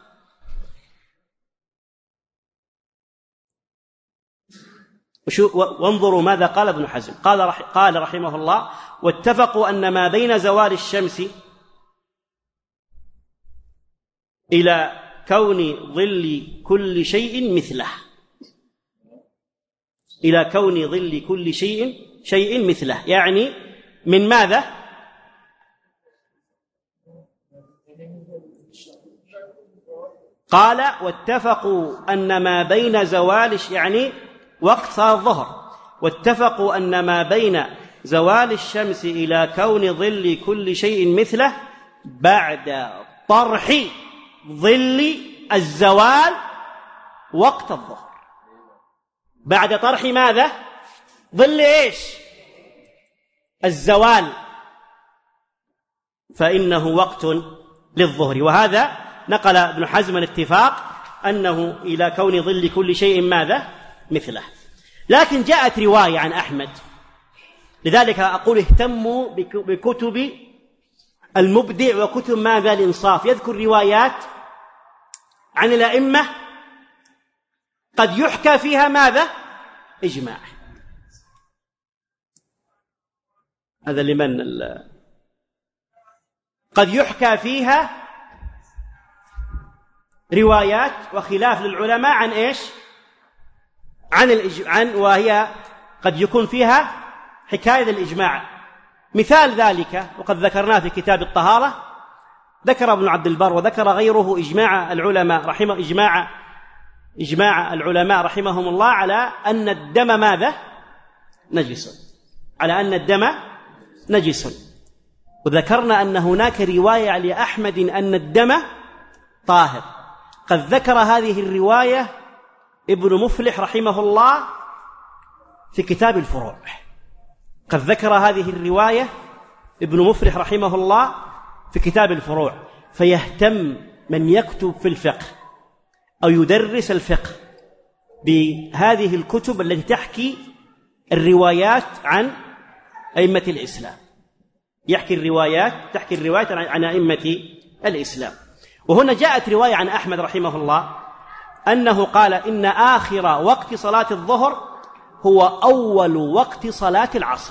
وانظروا ماذا قال ابن حزم، قال رحمه الله: واتفقوا أن ما بين زوال الشمس إلى كون ظل كل شيء مثله، إلى كون ظل كل شيء مثله، يعني من ماذا؟ قال: واتفقوا أن ما بين زوال يعني وقت صلاة الظهر، واتفقوا أن ما بين زوال الشمس إلى كون ظل كل شيء مثله بعد طرح ظل الزوال وقت الظهر. بعد طرح ماذا؟ ظل إيش؟ الزوال، فإنه وقت للظهر. وهذا نقل ابن حزم الاتفاق أنه إلى كون ظل كل شيء ماذا؟ مثله. لكن جاءت رواية عن أحمد، لذلك أقول اهتموا بكتب المبدع وكتب ماذا؟ الإنصاف، يذكر روايات عن الأئمة قد يحكى فيها ماذا؟ إجماع. هذا لمن قد يحكى فيها روايات وخلاف للعلماء عن إيش؟ عن وهي قد يكون فيها حكاية الإجماع. مثال ذلك وقد ذكرناه في كتاب الطهارة، ذكر ابن عبد البر وذكر غيره إجماع العلماء رحمهم الله على أن الدم ماذا؟ نجس، على أن الدم نجس. وذكرنا أن هناك رواية لأحمد أن الدم طاهر، قد ذكر هذه الرواية ابن مفلح رحمه الله في كتاب الفروع، قد ذكر هذه الرواية ابن مفلح رحمه الله في كتاب الفروع. فيهتم من يكتب في الفقه أو يدرس الفقه بهذه الكتب التي تحكي الروايات عن أئمة الإسلام، تحكي الروايات عن أئمة الإسلام. وهنا جاءت رواية عن أحمد رحمه الله أنه قال: إن آخر وقت صلاة الظهر هو أول وقت صلاة العصر،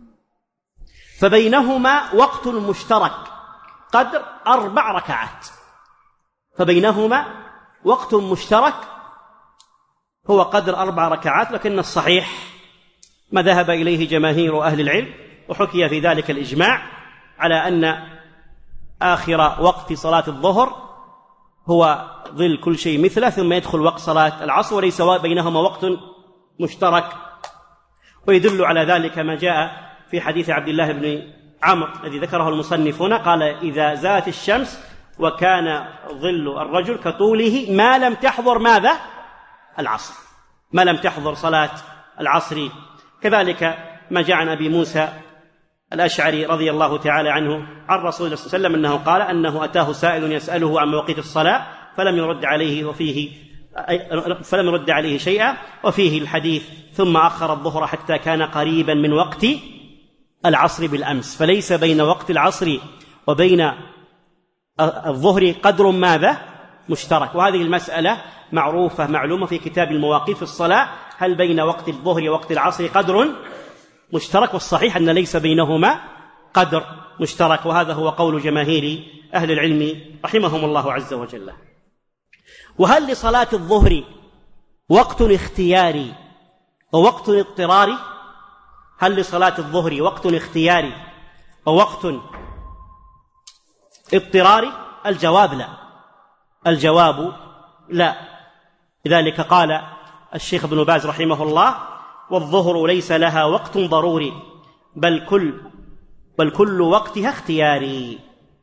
فبينهما وقت مشترك قدر 4 ركعات، فبينهما وقت مشترك هو قدر 4 ركعات. لكن الصحيح ما ذهب إليه جماهير أهل العلم، وحكي في ذلك الإجماع، على أن آخر وقت صلاة الظهر هو ظل كل شيء مثله، ثم يدخل وقت صلاة العصر، وليس بينهما وقت مشترك. ويدل على ذلك ما جاء في حديث عبد الله بن عمرو الذي ذكره المصنفون، قال: إذا زالت الشمس وكان ظل الرجل كطوله ما لم تحضر ماذا؟ العصر، ما لم تحضر صلاة العصر. كذلك ما جاء عن أبي موسى الأشعري رضي الله تعالى عنه عن رسول الله صلى الله عليه وسلم أنه قال أنه أتاه سائل يسأله عن مواقيت الصلاة فلم يرد عليه شيئا، وفيه الحديث: ثم أخر الظهر حتى كان قريبا من وقت العصر بالأمس. فليس بين وقت العصر وبين الظهر قدر ماذا؟ مشترك. وهذه المسألة معلومة في كتاب المواقيت في الصلاة، هل بين وقت الظهر ووقت العصر قدر مشترك؟ والصحيح أن ليس بينهما قدر مشترك، وهذا هو قول جماهير أهل العلم رحمهم الله عز وجل. وهل لصلاة الظهر وقت اختياري ووقت اضطراري؟ هل لصلاة الظهر وقت اختياري ووقت اضطراري؟ الجواب لا، الجواب لا. لذلك قال الشيخ ابن باز رحمه الله: والظهر ليس لها وقت ضروري بل كل وقتها اختياري.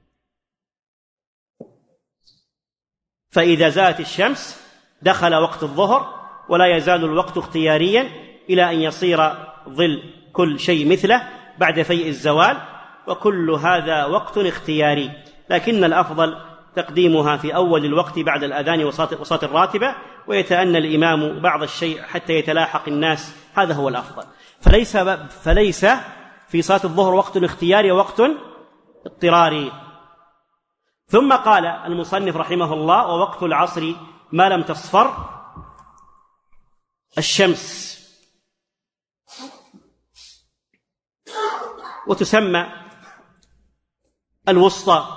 فإذا زالت الشمس دخل وقت الظهر، ولا يزال الوقت اختياريا إلى أن يصير ظل كل شيء مثله بعد فيء الزوال، وكل هذا وقت اختياري، لكن الأفضل تقديمها في أول الوقت بعد الأذان وصلاة الراتبة، ويتأنى الإمام بعض الشيء حتى يتلاحق الناس، هذا هو الأفضل. فليس في صلاة الظهر وقت اختياري ووقت اضطراري. ثم قال المصنف رحمه الله: ووقت العصر ما لم تصفر الشمس. وتسمى الوسطى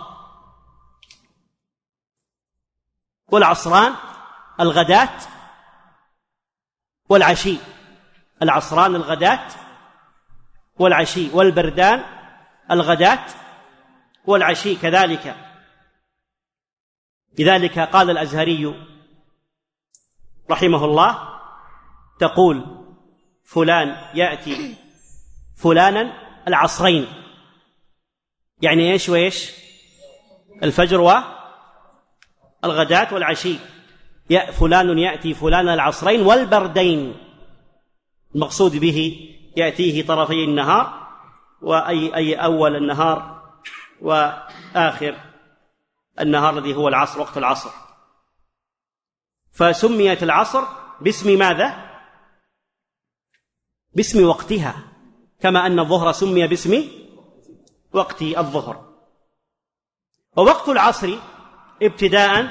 والعصران الغداة والعشي، العصران الغداة والعشي، والبردان الغداة والعشي كذلك. لذلك قال الأزهري رحمه الله: تقول فلان يأتي فلانا العصرين، يعني ايش وايش؟ الفجر والغداة والعشي. فلان يأتي فلانا العصرين والبردين، المقصود به يأتيه طرفي النهار، وأي أول النهار وآخر النهار الذي هو العصر، وقت العصر. فسميت العصر باسم ماذا؟ باسم وقتها، كما أن الظهر سمي باسم وقت الظهر. ووقت العصر ابتداء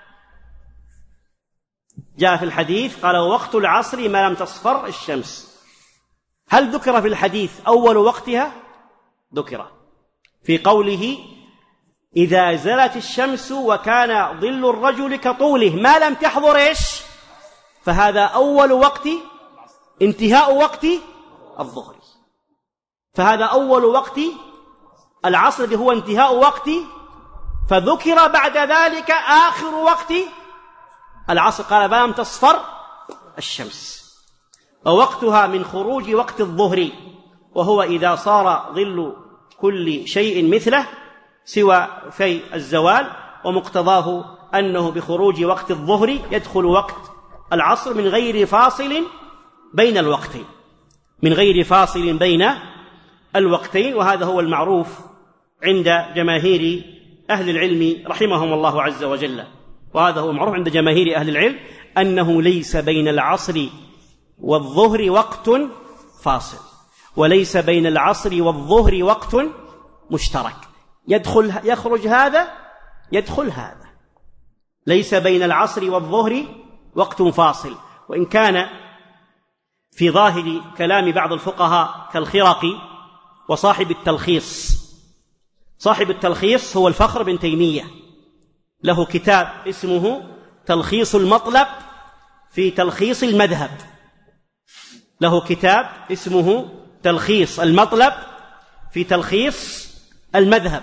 جاء في الحديث قال: ووقت العصر ما لم تصفر الشمس. هل ذكر في الحديث أول وقتها؟ ذكر في قوله: إذا زلت الشمس وكان ظل الرجل كطوله ما لم تحضر إيش؟ فهذا أول وقت انتهاء وقت الظهر، فهذا أول وقت العصر اللي هو انتهاء وقت، فذكر بعد ذلك آخر وقت العصر، قال ما لم تصفر الشمس. ووقتها من خروج وقت الظهر، وهو إذا صار ظل كل شيء مثله سوى في الزوال، ومقتضاه أنه بخروج وقت الظهر يدخل وقت العصر من غير فاصل بين الوقتين، من غير فاصل بين الوقتين. وهذا هو المعروف عند جماهير أهل العلم رحمهم الله عز وجل، وهذا هو المعروف عند جماهير أهل العلم أنه ليس بين العصر والظهر وقت فاصل، وليس بين العصر والظهر وقت مشترك، يخرج هذا يدخل هذا، ليس بين العصر والظهر وقت فاصل. وإن كان في ظاهر كلام بعض الفقهاء كالخرقي وصاحب التلخيص، صاحب التلخيص هو الفخر بن تيمية، له كتاب اسمه تلخيص المطلب في تلخيص المذهب، له كتاب اسمه تلخيص المطلب في تلخيص المذهب.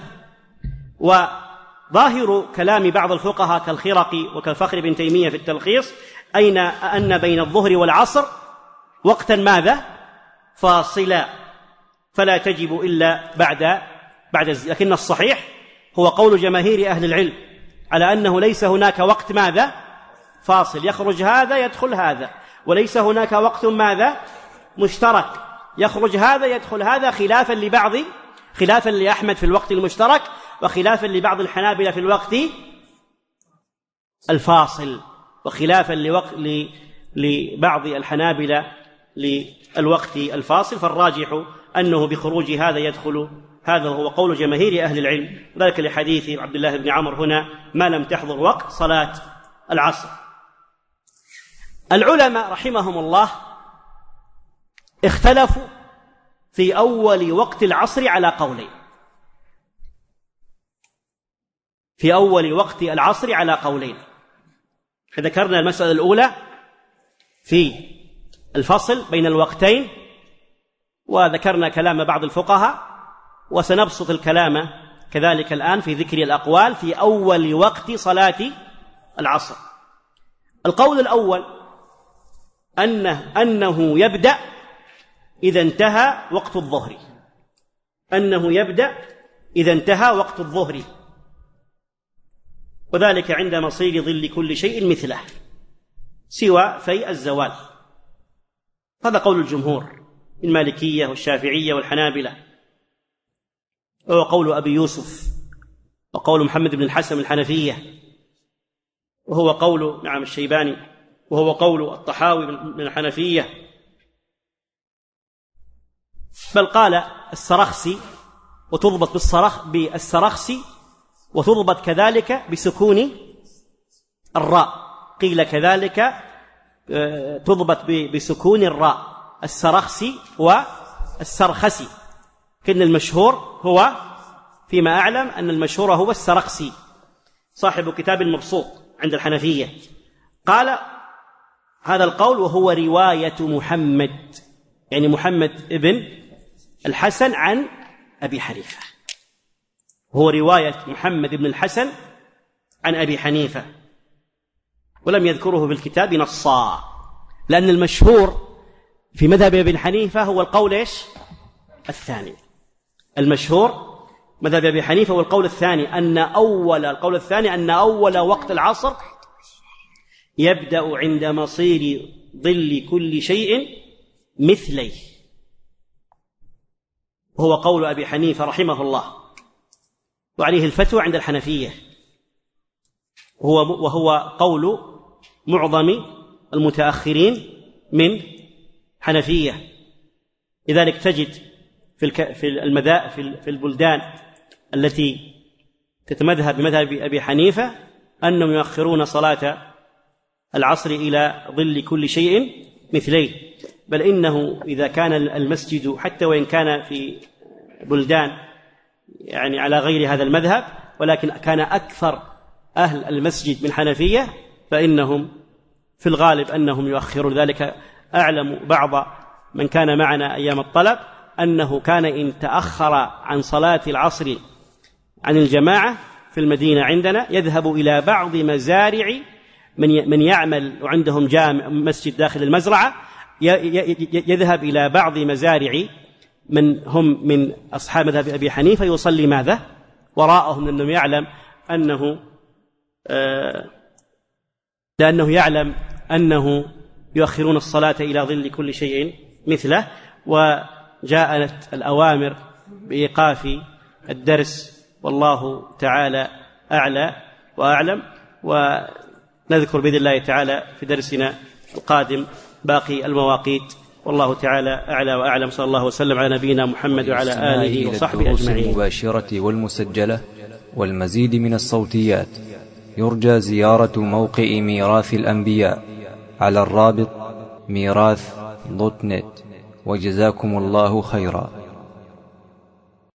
وظاهر كلام بعض الفقهاء كالخرقي وكالفخر بن تيمية في التلخيص أن بين الظهر والعصر وقتا ماذا؟ فاصلا، فلا تجب إلا بعد لكن الصحيح هو قول جماهير أهل العلم على أنه ليس هناك وقت ماذا؟ فاصل، يخرج هذا يدخل هذا، وليس هناك وقت ماذا؟ مشترك، يخرج هذا يدخل هذا، خلافا لأحمد في الوقت المشترك، وخلافا لبعض الحنابلة في الوقت الفاصل، وخلافا لبعض الحنابلة للوقت الفاصل. فالراجح أنه بخروج هذا يدخل هذا، هو قول جماهير أهل العلم، ذلك لحديث عبد الله بن عمرو هنا ما لم تحضر وقت صلاة العصر. العلماء رحمهم الله اختلفوا في أول وقت العصر على قولين، في أول وقت العصر على قولين. ذكرنا المسألة الأولى في الفصل بين الوقتين، وذكرنا كلام بعض الفقهاء، وسنبسط الكلام كذلك الآن في ذكر الأقوال في أول وقت صلاة العصر. القول الأول أنه يبدأ إذا انتهى وقت الظهر، أنه يبدأ إذا انتهى وقت الظهر، وذلك عند مصير ظل كل شيء مثله سوى في الزوال. هذا قول الجمهور، المالكية والشافعية والحنابلة، وهو قول أبي يوسف، وقول محمد بن الحسن الحنفية، وهو قول الشيباني، وهو قول الطحاوي من الحنفية، بل قال السرخسي وتضبط بالسرخسي وتضبط كذلك بسكون الراء، قيل كذلك تضبط بسكون الراء، السرخسي والسرخسي، كأن المشهور هو فيما أعلم أن المشهور هو السرخسي صاحب كتاب المبسوط عند الحنفية. قال هذا القول وهو رواية محمد، يعني محمد ابن الحسن عن أبي حنيفة، هو رواية محمد بن الحسن عن أبي حنيفة، ولم يذكره في الكتاب نصا، لأن المشهور في مذهب ابن حنيفة هو القول الثاني. المشهور مذهب ابي حنيفة هو القول الثاني، القول الثاني أن أول وقت العصر يبدأ عند مصير ظل كل شيء مثليه، وهو قول أبي حنيفة رحمه الله، وعليه الفتوى عند الحنفية، وهو قول معظم المتأخرين من حنفية. لذلك تجد في البلدان التي تتمذهب بمذهب أبي حنيفة أنهم يؤخرون صلاة العصر إلى ظل كل شيء مثليه، بل إنه إذا كان المسجد حتى وإن كان في بلدان يعني على غير هذا المذهب، ولكن كان أكثر أهل المسجد من حنفية، فإنهم في الغالب أنهم يؤخرون ذلك. أعلم بعض من كان معنا أيام الطلب أنه كان إن تأخر عن صلاة العصر عن الجماعة في المدينة عندنا يذهب إلى بعض مزارع من يعمل وعندهم جامع مسجد داخل المزرعة، يذهب إلى بعض مزارع من هم من أصحاب مذهب أبي حنيفة يصلي ماذا وراءهم، لأنه يعلم لأنه أنه يؤخرون الصلاة إلى ظل كل شيء مثله. وجاءت الأوامر بإيقاف الدرس، والله تعالى أعلى وأعلم، ونذكر بإذن الله تعالى في درسنا القادم باقي المواقيت، والله تعالى أعلى وأعلم. صلى الله وسلم على نبينا محمد وعلى آله وصحبه أجمعين. المباشرة والمسجلة والمزيد من الصوتيات يرجى زيارة موقع ميراث الأنبياء على الرابط ميراث.net، وجزاكم الله خيرا.